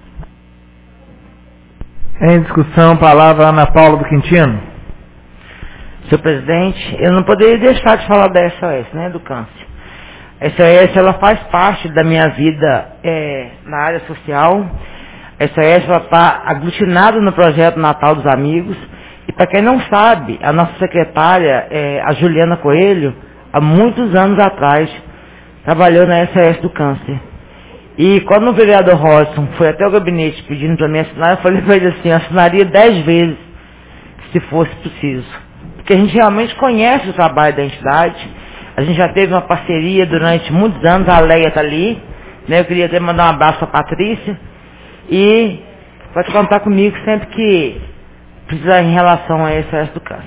Em discussão, palavra Ana Paula do Quintino. Senhor presidente, eu não poderia deixar de falar da S O S, né, do câncer. A S O S, ela faz parte da minha vida é, na área social. A S O S está aglutinada no projeto Natal dos Amigos. E para quem não sabe, a nossa secretária, é, a Juliana Coelho, há muitos anos atrás, trabalhou na S O S do câncer. E quando o vereador Rodson foi até o gabinete pedindo para mim assinar, eu falei para ele assim, eu assinaria dez vezes, se fosse preciso. Porque a gente realmente conhece o trabalho da entidade, a gente já teve uma parceria durante muitos anos, a Leia está ali, né? Eu queria até mandar um abraço para a Patrícia, e pode contar comigo sempre que precisar em relação a S O S do câncer.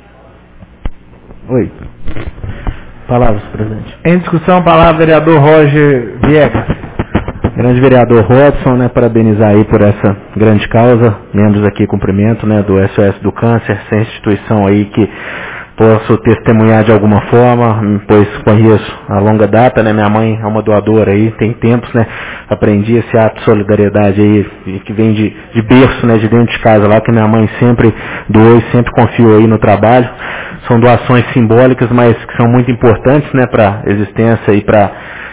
Oi. Palavras, presidente. Em discussão, palavra vereador Roger Viegas. Grande vereador Rodson, né, parabenizar aí por essa grande causa, membros aqui cumprimento, né, do S O S do Câncer, essa instituição aí que posso testemunhar de alguma forma, pois conheço a longa data, né, minha mãe é uma doadora aí, tem tempos, né, aprendi esse ato de solidariedade aí, que vem de, de berço, né, de dentro de casa lá, que minha mãe sempre doou e sempre confiou aí no trabalho. São doações simbólicas, mas que são muito importantes, né, para a existência e para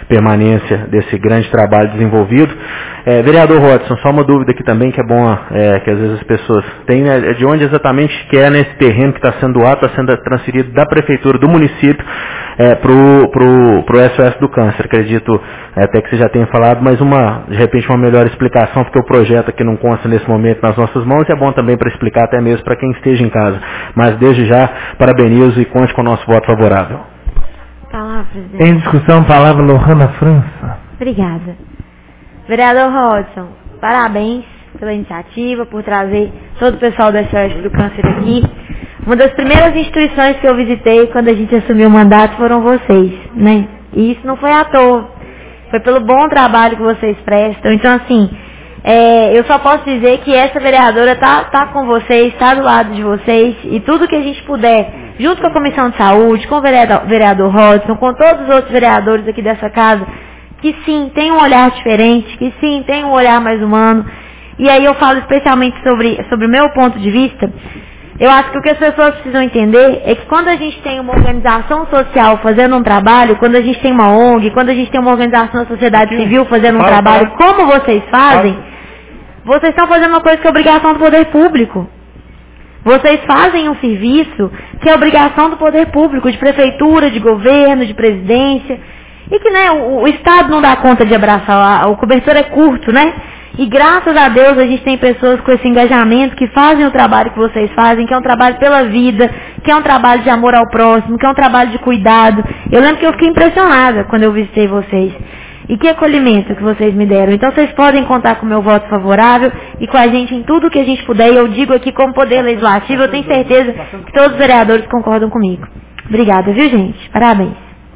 permanência desse grande trabalho desenvolvido. É, vereador Hodson, só uma dúvida aqui também, que é bom é, que às vezes as pessoas têm, né, de onde exatamente que é nesse terreno que está sendo doado, está sendo transferido da prefeitura do município é, para o S O S do Câncer. Acredito é, até que você já tenha falado, mas uma, de repente uma melhor explicação, porque o projeto aqui não consta nesse momento nas nossas mãos, e é bom também para explicar até mesmo para quem esteja em casa. Mas desde já, parabenizo e conte com o nosso voto favorável. Palavra, presidente. Em discussão, palavra Lohana França. Obrigada. Vereador Hodson, parabéns pela iniciativa, por trazer todo o pessoal do S O S do Câncer aqui. Uma das primeiras instituições que eu visitei quando a gente assumiu o mandato foram vocês, né? E isso não foi à toa. Foi pelo bom trabalho que vocês prestam. Então, assim, é, eu só posso dizer que essa vereadora tá, tá com vocês, está do lado de vocês, e tudo que a gente puder, junto com a Comissão de Saúde, com o vereador, vereador Hodson, com todos os outros vereadores aqui dessa casa, que sim, tem um olhar diferente, que sim, tem um olhar mais humano. E aí eu falo especialmente sobre, sobre o meu ponto de vista. Eu acho que o que as pessoas precisam entender é que quando a gente tem uma organização social fazendo um trabalho, quando a gente tem uma O N G, quando a gente tem uma organização da sociedade civil fazendo um trabalho como vocês fazem, vocês estão fazendo uma coisa que é obrigação do poder público. Vocês fazem um serviço que é obrigação do poder público, de prefeitura, de governo, de presidência. E que, né, o, o Estado não dá conta de abraçar, o cobertor é curto, né? E graças a Deus a gente tem pessoas com esse engajamento que fazem o trabalho que vocês fazem, que é um trabalho pela vida, que é um trabalho de amor ao próximo, que é um trabalho de cuidado. Eu lembro que eu fiquei impressionada quando eu visitei vocês. E que acolhimento que vocês me deram. Então vocês podem contar com o meu voto favorável e com a gente em tudo que a gente puder. E eu digo aqui como poder legislativo, eu tenho certeza que todos os vereadores concordam comigo. Obrigada, viu, gente? Parabéns.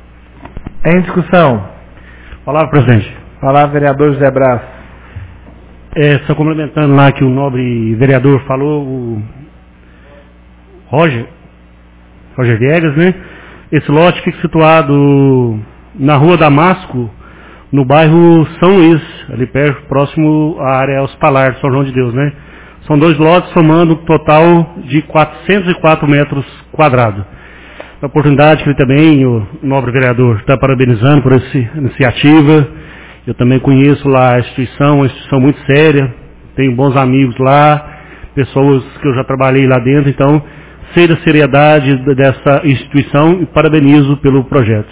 Em discussão. Palavra, presidente. Palavra, vereador José Braz. É, só complementando lá que o nobre vereador falou, o Roger, Roger Viegas, né? Esse lote fica situado na rua Damasco, no bairro São Luís, ali perto, próximo à área hospitalar de São João de Deus, né? São dois lotes somando um total de quatrocentos e quatro metros quadrados. A oportunidade que ele também, o nobre vereador, está parabenizando por essa iniciativa. Eu também conheço lá a instituição, uma instituição muito séria, tenho bons amigos lá, pessoas que eu já trabalhei lá dentro, então sei da seriedade dessa instituição e parabenizo pelo projeto.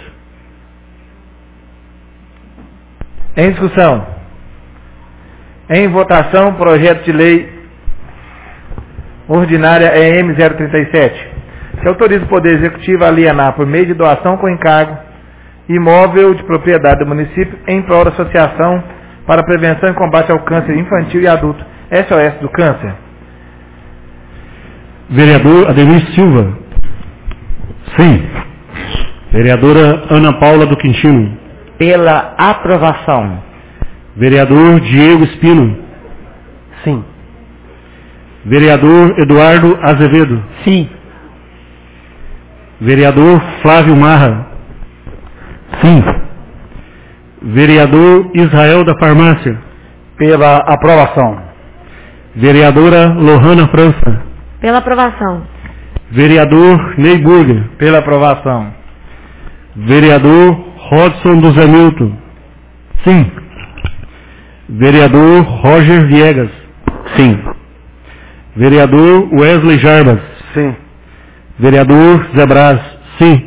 Em discussão. Em votação, projeto de lei ordinária E M zero trinta e sete, que autoriza o Poder Executivo a alienar por meio de doação com encargo imóvel de propriedade do município em prol da Associação para a Prevenção e Combate ao Câncer Infantil e Adulto, S O S do Câncer. Vereador Ademir Silva. Sim. Vereadora Ana Paula do Quintino. Pela aprovação. Vereador Diego Espino. Sim. Vereador Eduardo Azevedo. Sim. Vereador Flávio Marra. Sim. Vereador Israel da Farmácia. Pela aprovação. Vereadora Lohana França. Pela aprovação. Vereador Ney Burger. Pela aprovação. Vereador Hodson do Zé Milton. Sim. Vereador Roger Viegas. Sim. Vereador Wesley Jarbas. Sim. Vereador Zé Braz. Sim.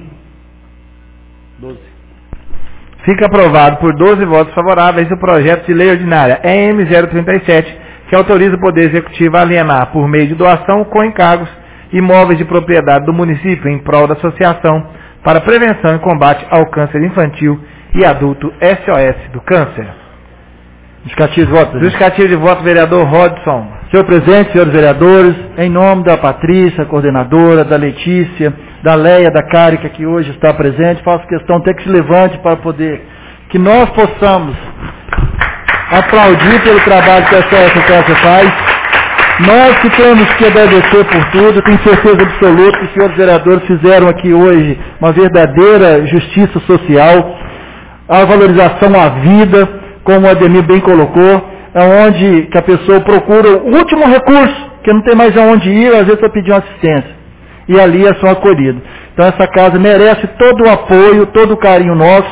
Fica aprovado por doze votos favoráveis o projeto de lei ordinária E M zero trinta e sete, que autoriza o Poder Executivo a alienar por meio de doação com encargos imóveis de propriedade do município em prol da Associação para a Prevenção e Combate ao Câncer Infantil e Adulto, S O S do Câncer. Justificativo de voto, presidente. Justificativo de voto, vereador Hodson. Senhor presidente, senhores vereadores, em nome da Patrícia, coordenadora, da Letícia, da Leia, da Cárica, que hoje está presente, faço questão até que se levante para poder, que nós possamos aplaudir pelo trabalho que a S O S faz. Nós que temos que agradecer por tudo, tenho certeza absoluta que os senhores vereadores fizeram aqui hoje uma verdadeira justiça social, a valorização à vida, como o Ademir bem colocou, é onde que a pessoa procura o último recurso, que não tem mais aonde ir, às vezes vai pedir uma assistência. E ali é só acolhido. Então essa casa merece todo o apoio, todo o carinho nosso.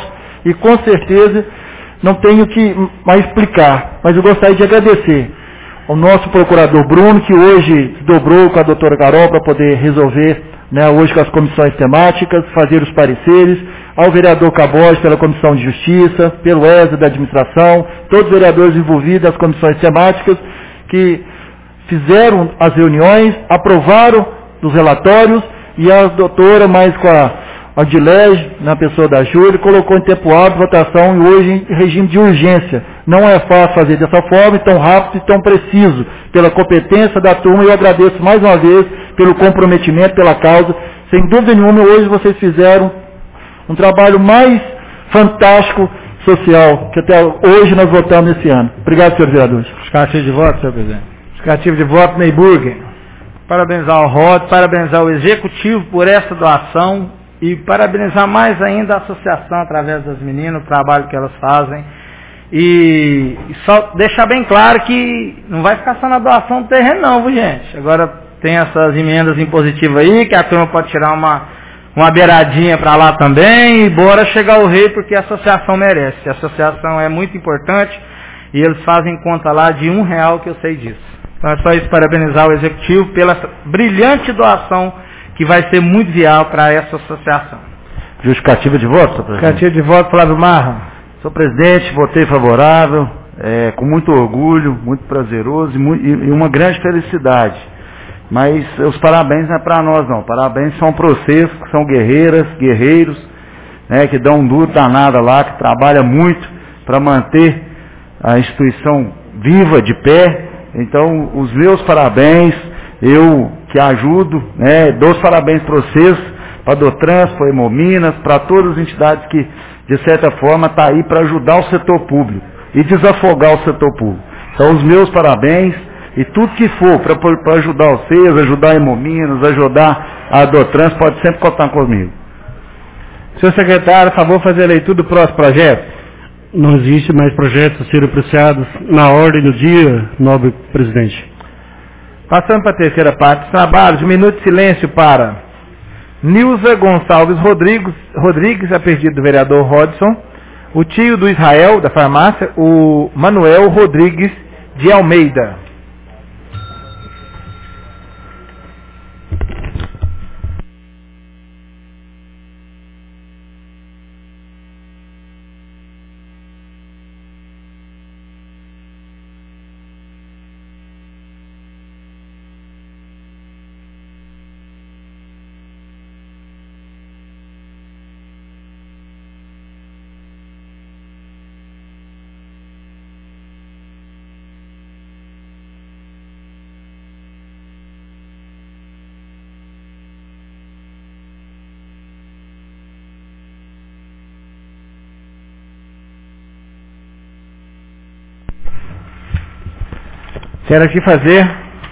e com certeza não tenho que mais explicar, mas eu gostaria de agradecer ao nosso procurador Bruno, que hoje se dobrou com a doutora Carol para poder resolver, né, hoje com as comissões temáticas, fazer os pareceres, ao vereador Cabos pela Comissão de Justiça, pelo E S A da Administração, todos os vereadores envolvidos nas comissões temáticas, que fizeram as reuniões, aprovaram os relatórios, e a doutora, mais com a, a Dilege, na pessoa da Júlia, colocou em tempo hábil votação e hoje em regime de urgência. Não é fácil fazer dessa forma, tão rápido e tão preciso, pela competência da turma, e eu agradeço mais uma vez pelo comprometimento, pela causa. Sem dúvida nenhuma, hoje vocês fizeram um trabalho mais fantástico social que até hoje nós votamos esse ano. Obrigado, senhores vereadores. Justificativo de voto, senhor presidente. Justificativo de voto, Neyburger. Parabenizar o Rod, parabenizar o Executivo por essa doação e parabenizar mais ainda a associação através das meninas, o trabalho que elas fazem. E, e só deixar bem claro que não vai ficar só na doação do terreno não, viu, gente? Agora tem essas emendas impositivas aí, que a turma pode tirar uma uma beiradinha para lá também, e bora chegar ao rei, porque a associação merece. A associação é muito importante, e eles fazem conta lá de um real, que eu sei disso. Então é só isso, parabenizar o Executivo pela brilhante doação, que vai ser muito viável para essa associação. Justificativa de voto, senhor presidente? Justificativa de voto, Flávio Marra. Senhor presidente, votei favorável, é, com muito orgulho, muito prazeroso e, muito, e uma grande felicidade. Mas os parabéns não é para nós não, parabéns são para vocês, que são guerreiras, guerreiros, né, que dão um duro danado lá, que trabalham muito para manter a instituição viva, de pé. Então, os meus parabéns, eu que ajudo, né, dou os parabéns para vocês, para a Dotrans, para a Hemominas, para todas as entidades que, de certa forma, estão tá aí para ajudar o setor público e desafogar o setor público. Então, os meus parabéns. E tudo que for para ajudar vocês, ajudar a Hemominas, ajudar a Dotrans, pode sempre contar comigo. Senhor secretário, por favor, fazer a leitura do próximo projeto. Não existe mais projetos a serem apreciados na ordem do dia, nobre presidente. Passando para a terceira parte dos trabalhos, um minuto de silêncio para Nilza Gonçalves Rodrigues, Rodrigues, a pedido do vereador Rodson, o tio do Israel, da farmácia, o Manuel Rodrigues de Almeida. Quero aqui fazer,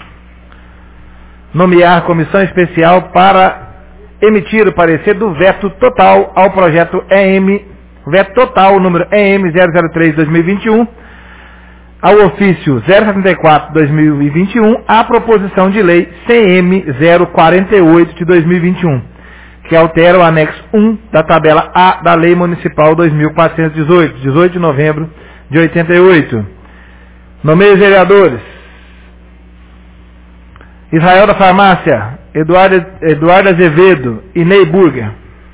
nomear comissão especial para emitir o parecer do veto total ao projeto E M, veto total, número E M zero zero três barra dois mil e vinte e um, ao ofício zero setenta e quatro barra dois mil e vinte e um, à proposição de lei C M zero quarenta e oito de dois mil e vinte e um, que altera o anexo um da tabela A da Lei Municipal dois mil quatrocentos e dezoito, dezoito de novembro de oitenta e oito. Nomeio os vereadores. Israel da Farmácia, Eduardo, Eduardo Azevedo e Ney Burger.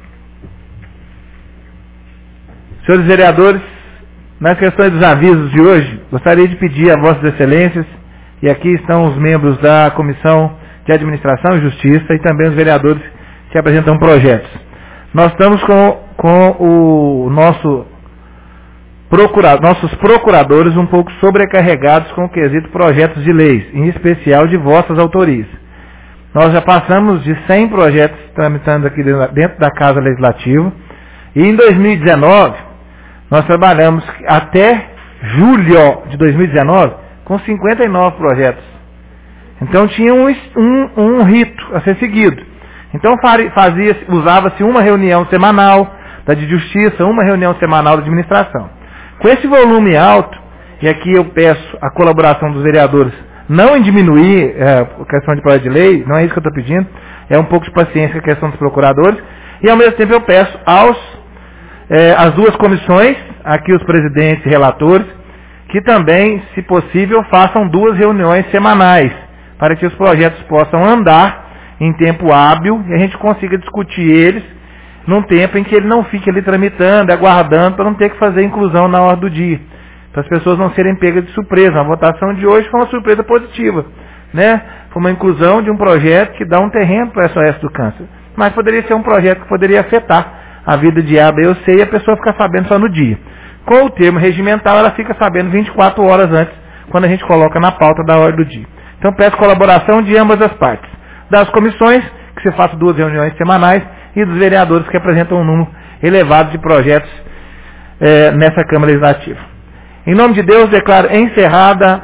Senhores vereadores, nas questões dos avisos de hoje, gostaria de pedir a Vossas Excelências, e aqui estão os membros da Comissão de Administração e Justiça e também os vereadores que apresentam projetos. Nós estamos com, com o nosso Procura, nossos procuradores um pouco sobrecarregados com o quesito projetos de leis, em especial de vossas autorias. Nós já passamos de cem projetos tramitando aqui dentro da Casa Legislativa, e em dois mil e dezenove, nós trabalhamos até julho de dois mil e dezenove com cinquenta e nove projetos. Então tinha um, um, um rito a ser seguido. Então fazia, usava-se uma reunião semanal da de Justiça, uma reunião semanal da Administração. Com esse volume alto, e aqui eu peço a colaboração dos vereadores, não em diminuir é, a questão de projeto de lei, não é isso que eu estou pedindo, é um pouco de paciência com a questão dos procuradores, e ao mesmo tempo eu peço aos é, as duas comissões, aqui os presidentes e relatores, que também, se possível, façam duas reuniões semanais, para que os projetos possam andar em tempo hábil e a gente consiga discutir eles num tempo em que ele não fique ali tramitando, aguardando, para não ter que fazer inclusão na hora do dia, para as pessoas não serem pegas de surpresa. A votação de hoje foi uma surpresa positiva, né? Foi uma inclusão de um projeto que dá um terreno para o S O S do Câncer, mas poderia ser um projeto que poderia afetar a vida de A, B ou C e a pessoa ficar sabendo só no dia. Com o termo regimental, ela fica sabendo vinte e quatro horas antes, quando a gente coloca na pauta da hora do dia. Então peço colaboração de ambas as partes, das comissões, que se façam duas reuniões semanais, e dos vereadores, que apresentam um número elevado de projetos é, nessa Câmara Legislativa. Em nome de Deus, declaro encerrada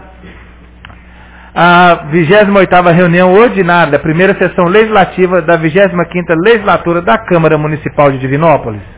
a vigésima oitava reunião ordinária da primeira sessão legislativa da vigésima quinta legislatura da Câmara Municipal de Divinópolis.